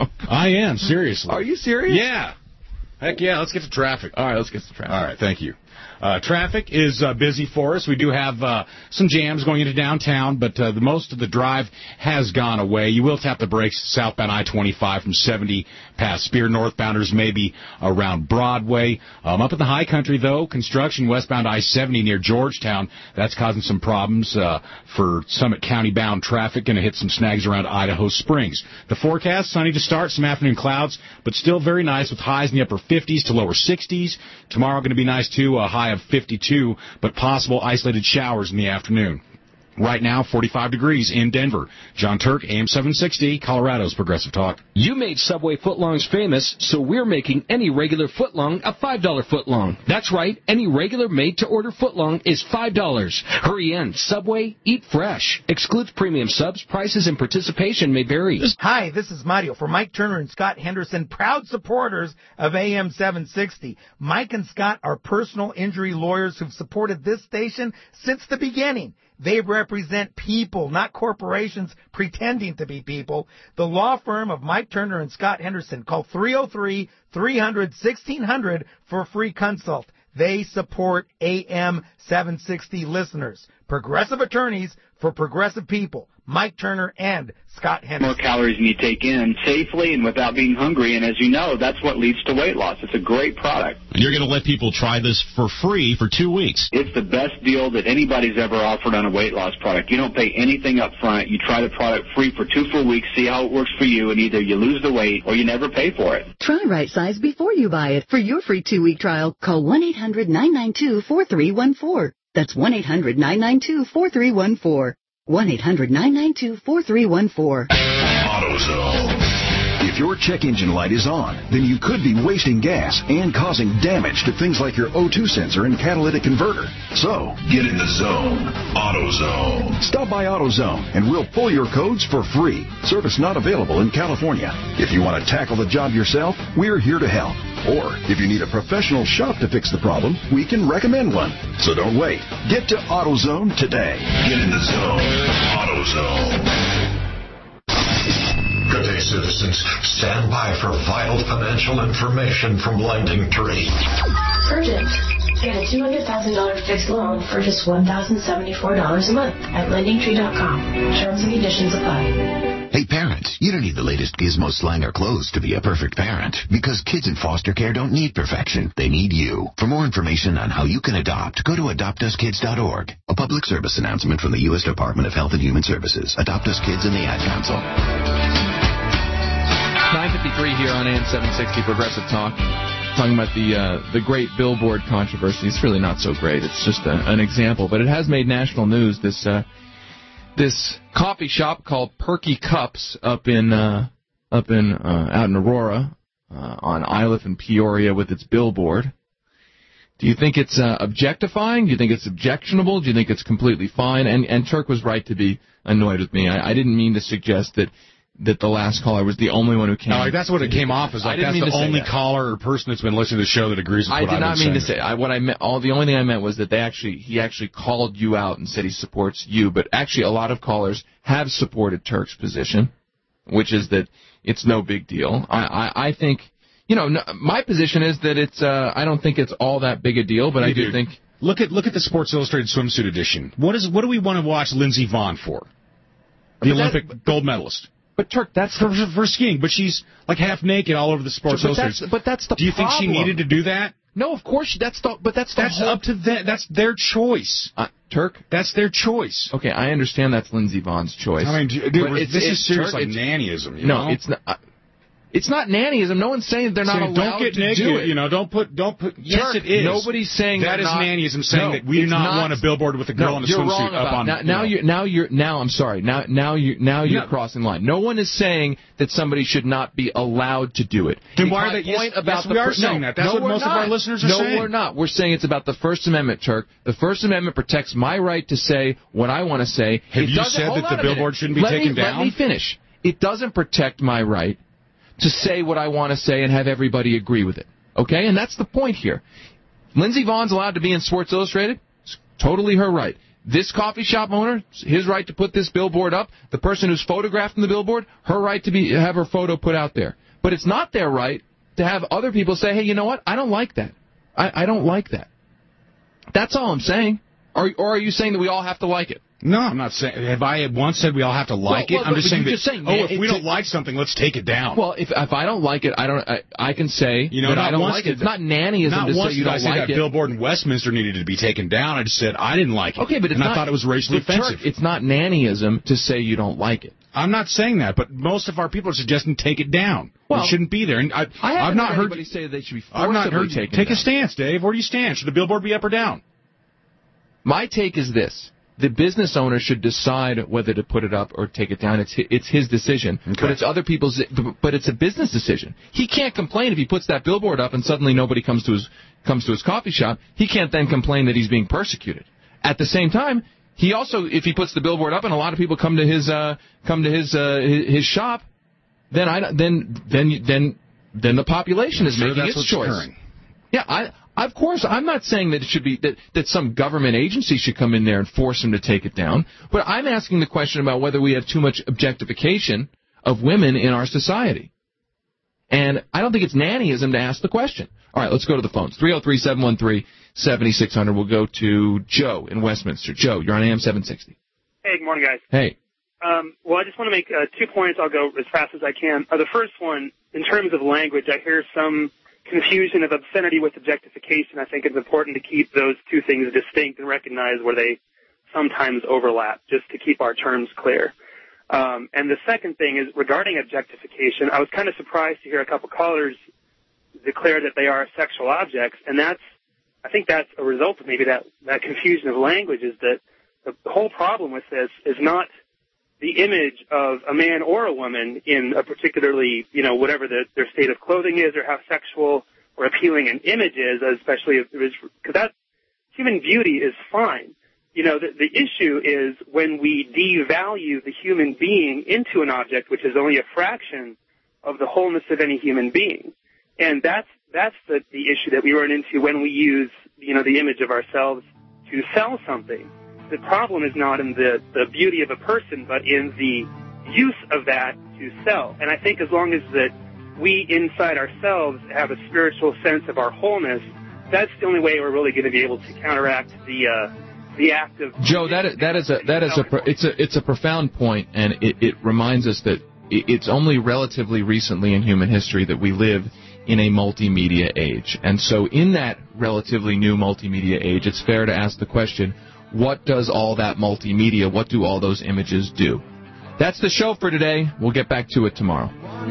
I am, seriously. Are you serious? Yeah. Heck yeah, let's get to traffic. All right, let's get to traffic. All right, thank you. Traffic is busy for us. We do have some jams going into downtown, but most of the drive has gone away. You will tap the brakes southbound I-25 from 70 past Spear. Northbounders maybe around Broadway. Up in the high country, though, construction westbound I-70 near Georgetown. That's causing some problems for Summit County-bound traffic. Going to hit some snags around Idaho Springs. The forecast, sunny to start, some afternoon clouds, but still very nice with highs in the upper 50s to lower 60s. Tomorrow going to be nice, too, a high of 52, but possible isolated showers in the afternoon. Right now, 45 degrees in Denver. John Turk, AM 760, Colorado's Progressive Talk. You made Subway footlongs famous, so we're making any regular footlong a $5 footlong. That's right, any regular made-to-order footlong is $5. Hurry in. Subway, eat fresh. Excludes premium subs. Prices and participation may vary. Hi, this is Mario for Mike Turner and Scott Henderson, proud supporters of AM 760. Mike and Scott are personal injury lawyers who've supported this station since the beginning. They represent people, not corporations pretending to be people. The law firm of Mike Turner and Scott Henderson. Call 303-300-1600 for a free consult. They support AM 760 listeners. Progressive attorneys for progressive people. Mike Turner and Scott Henderson. More calories than you take in safely and without being hungry. And as you know, that's what leads to weight loss. It's a great product. And you're going to let people try this for free for 2 weeks. It's the best deal that anybody's ever offered on a weight loss product. You don't pay anything up front. You try the product free for 2 full weeks, see how it works for you, and either you lose the weight or you never pay for it. Try Right Size before you buy it. For your free 2-week trial, call 1-800-992-4314. That's 1-800-992-4314. 1-800-992-4314. AutoZone. If your check engine light is on, then you could be wasting gas and causing damage to things like your O2 sensor and catalytic converter. So, get in the zone. AutoZone. Stop by AutoZone and we'll pull your codes for free. Service not available in California. If you want to tackle the job yourself, we're here to help. Or, if you need a professional shop to fix the problem, we can recommend one. So don't wait. Get to AutoZone today. Get in the zone. AutoZone. Good day, citizens. Stand by for vital financial information from Lending Tree. Urgent. Get a $200,000 fixed loan for just $1,074 a month at LendingTree.com. Terms and conditions apply. Hey parents, you don't need the latest gizmo, slang, or clothes to be a perfect parent. Because kids in foster care don't need perfection. They need you. For more information on how you can adopt, go to AdoptUsKids.org. A public service announcement from the U.S. Department of Health and Human Services. Adopt Us Kids and the Ad Council. 9:53 here on AM 760 Progressive Talk. Talking about the great billboard controversy. It's really not so great. It's just an example. But it has made national news. This coffee shop called Perky Cups out in Aurora, on Iliff and Peoria with its billboard. Do you think it's objectifying? Do you think it's objectionable? Do you think it's completely fine? And Turk was right to be annoyed with me. I didn't mean to suggest that the last caller was the only one who came. No, that's what it came off as. Like that's the only caller or person that's been listening to the show that agrees with what I did not mean to say. What I meant, the only thing I meant was that he actually called you out and said he supports you. But actually, a lot of callers have supported Turk's position, which is that it's no big deal. I think, my position is that it's. I don't think it's all that big a deal, but I do think. Look at the Sports Illustrated swimsuit edition. What do we want to watch Lindsey Vonn for? The Olympic gold medalist. But Turk, that's for skiing. But she's like half naked all over the Sports Illustrated. But that's the Do you problem. think she needed to do that? No, of course. That's up to them. That's their choice. Turk, that's their choice. Okay, I understand that's Lindsey Vonn's choice. I mean, dude, this is serious, like nannyism. You know? It's not. It's not nannyism. No one's saying they're not allowed to do it. Don't put. Yes, Turk, it is. Nobody's saying that is nannyism. Saying that we do not want a billboard with a girl in a swimsuit up on. Now you're crossing the line. No one is saying that somebody should not be allowed to do it. Then why are they? Yes, we are saying that. That's what most of our listeners are saying. No, we're not. We're saying it's about the First Amendment, Turk. The First Amendment protects my right to say what I want to say. Have you said that the billboard shouldn't be taken down? Let me finish. It doesn't protect my right to say what I want to say and have everybody agree with it. Okay? And that's the point here. Lindsey Vonn's allowed to be in Sports Illustrated. It's totally her right. This coffee shop owner, his right to put this billboard up. The person who's photographed in the billboard, her right to have her photo put out there. But it's not their right to have other people say, hey, you know what? I don't like that. I don't like that. That's all I'm saying. Or are you saying that we all have to like it? No, I'm not saying. Have I once said we all have to like it? I'm just saying that. If we don't like something, let's take it down. Well, if I don't like it, I can say that I don't like it. It's not nannyism to say you don't like it. That billboard in Westminster needed to be taken down. I just said I didn't like it. Okay, but I thought it was racially offensive. It's not nannyism to say you don't like it. I'm not saying that, but most of our people are suggesting take it down. Well, it shouldn't be there. And I've not heard anybody say they should be forcibly taken down. Take a stance, Dave. Where do you stand? Should the billboard be up or down? My take is this. The business owner should decide whether to put it up or take it down. It's his decision, okay. But it's other people's. But it's a business decision. He can't complain if he puts that billboard up and suddenly nobody comes to his coffee shop. He can't then complain that he's being persecuted. At the same time, he also, if he puts the billboard up and a lot of people come to his shop, then the population is making its choice. Occurring. Yeah, Of course, I'm not saying that it should be that some government agency should come in there and force them to take it down, but I'm asking the question about whether we have too much objectification of women in our society. And I don't think it's nannyism to ask the question. All right, let's go to the phones. 303-713-7600. We'll go to Joe in Westminster. Joe, you're on AM 760. Hey, good morning, guys. Hey. Well, I just want to make 2 points. I'll go as fast as I can. The first one, in terms of language, I hear some confusion of obscenity with objectification. I think it's important to keep those two things distinct and recognize where they sometimes overlap, just to keep our terms clear. And the second thing is regarding objectification. I was kind of surprised to hear a couple callers declare that they are sexual objects, and I think that's a result of maybe that confusion of language. Is that the whole problem with this is not the image of a man or a woman in a particularly, whatever their state of clothing is or how sexual or appealing an image is, especially because that human beauty is fine. The issue is when we devalue the human being into an object, which is only a fraction of the wholeness of any human being. And that's the issue that we run into when we use, the image of ourselves to sell something. The problem is not in the beauty of a person, but in the use of that to sell. And I think as long as that we inside ourselves have a spiritual sense of our wholeness, that's the only way we're really going to be able to counteract the act of Joe. It's a profound point, and it reminds us that it's only relatively recently in human history that we live in a multimedia age. And so in that relatively new multimedia age, it's fair to ask the question, what does all that multimedia, what do all those images do? That's the show for today. We'll get back to it tomorrow.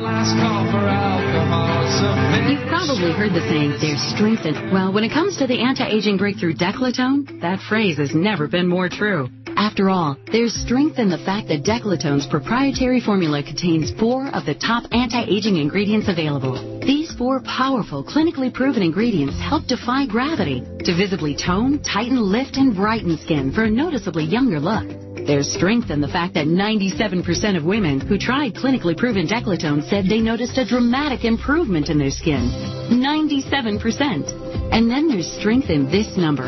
You've probably heard the saying, there's strength in... Well, when it comes to the anti-aging breakthrough Declatone, that phrase has never been more true. After all, there's strength in the fact that Declatone's proprietary formula contains 4 of the top anti-aging ingredients available. These 4 powerful, clinically proven ingredients help defy gravity to visibly tone, tighten, lift, and brighten skin for a noticeably younger look. There's strength in the fact that 97% of women who tried clinically proven Declatone said they noticed a dramatic improvement in their skin. 97%. And then there's strength in this number,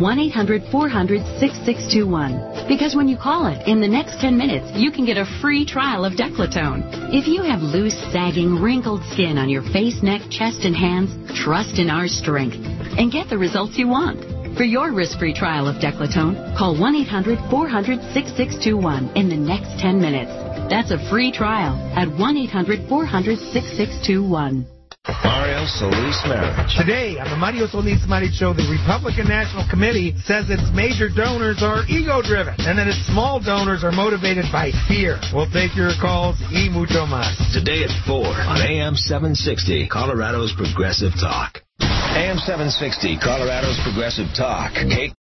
1-800-400-6621. Because when you call it, in the next 10 minutes, you can get a free trial of Declatone. If you have loose, sagging, wrinkled skin on your face, neck, chest, and hands, trust in our strength and get the results you want. For your risk-free trial of Declatone, call 1-800-400-6621 in the next 10 minutes. That's a free trial at 1-800-400-6621. Mario Solis Marriage. Today on the Mario Solis Marriage Show, the Republican National Committee says its major donors are ego-driven and that its small donors are motivated by fear. We'll take your calls y mucho más. Today at 4 on AM 760, Colorado's Progressive Talk. AM 760, Colorado's Progressive Talk.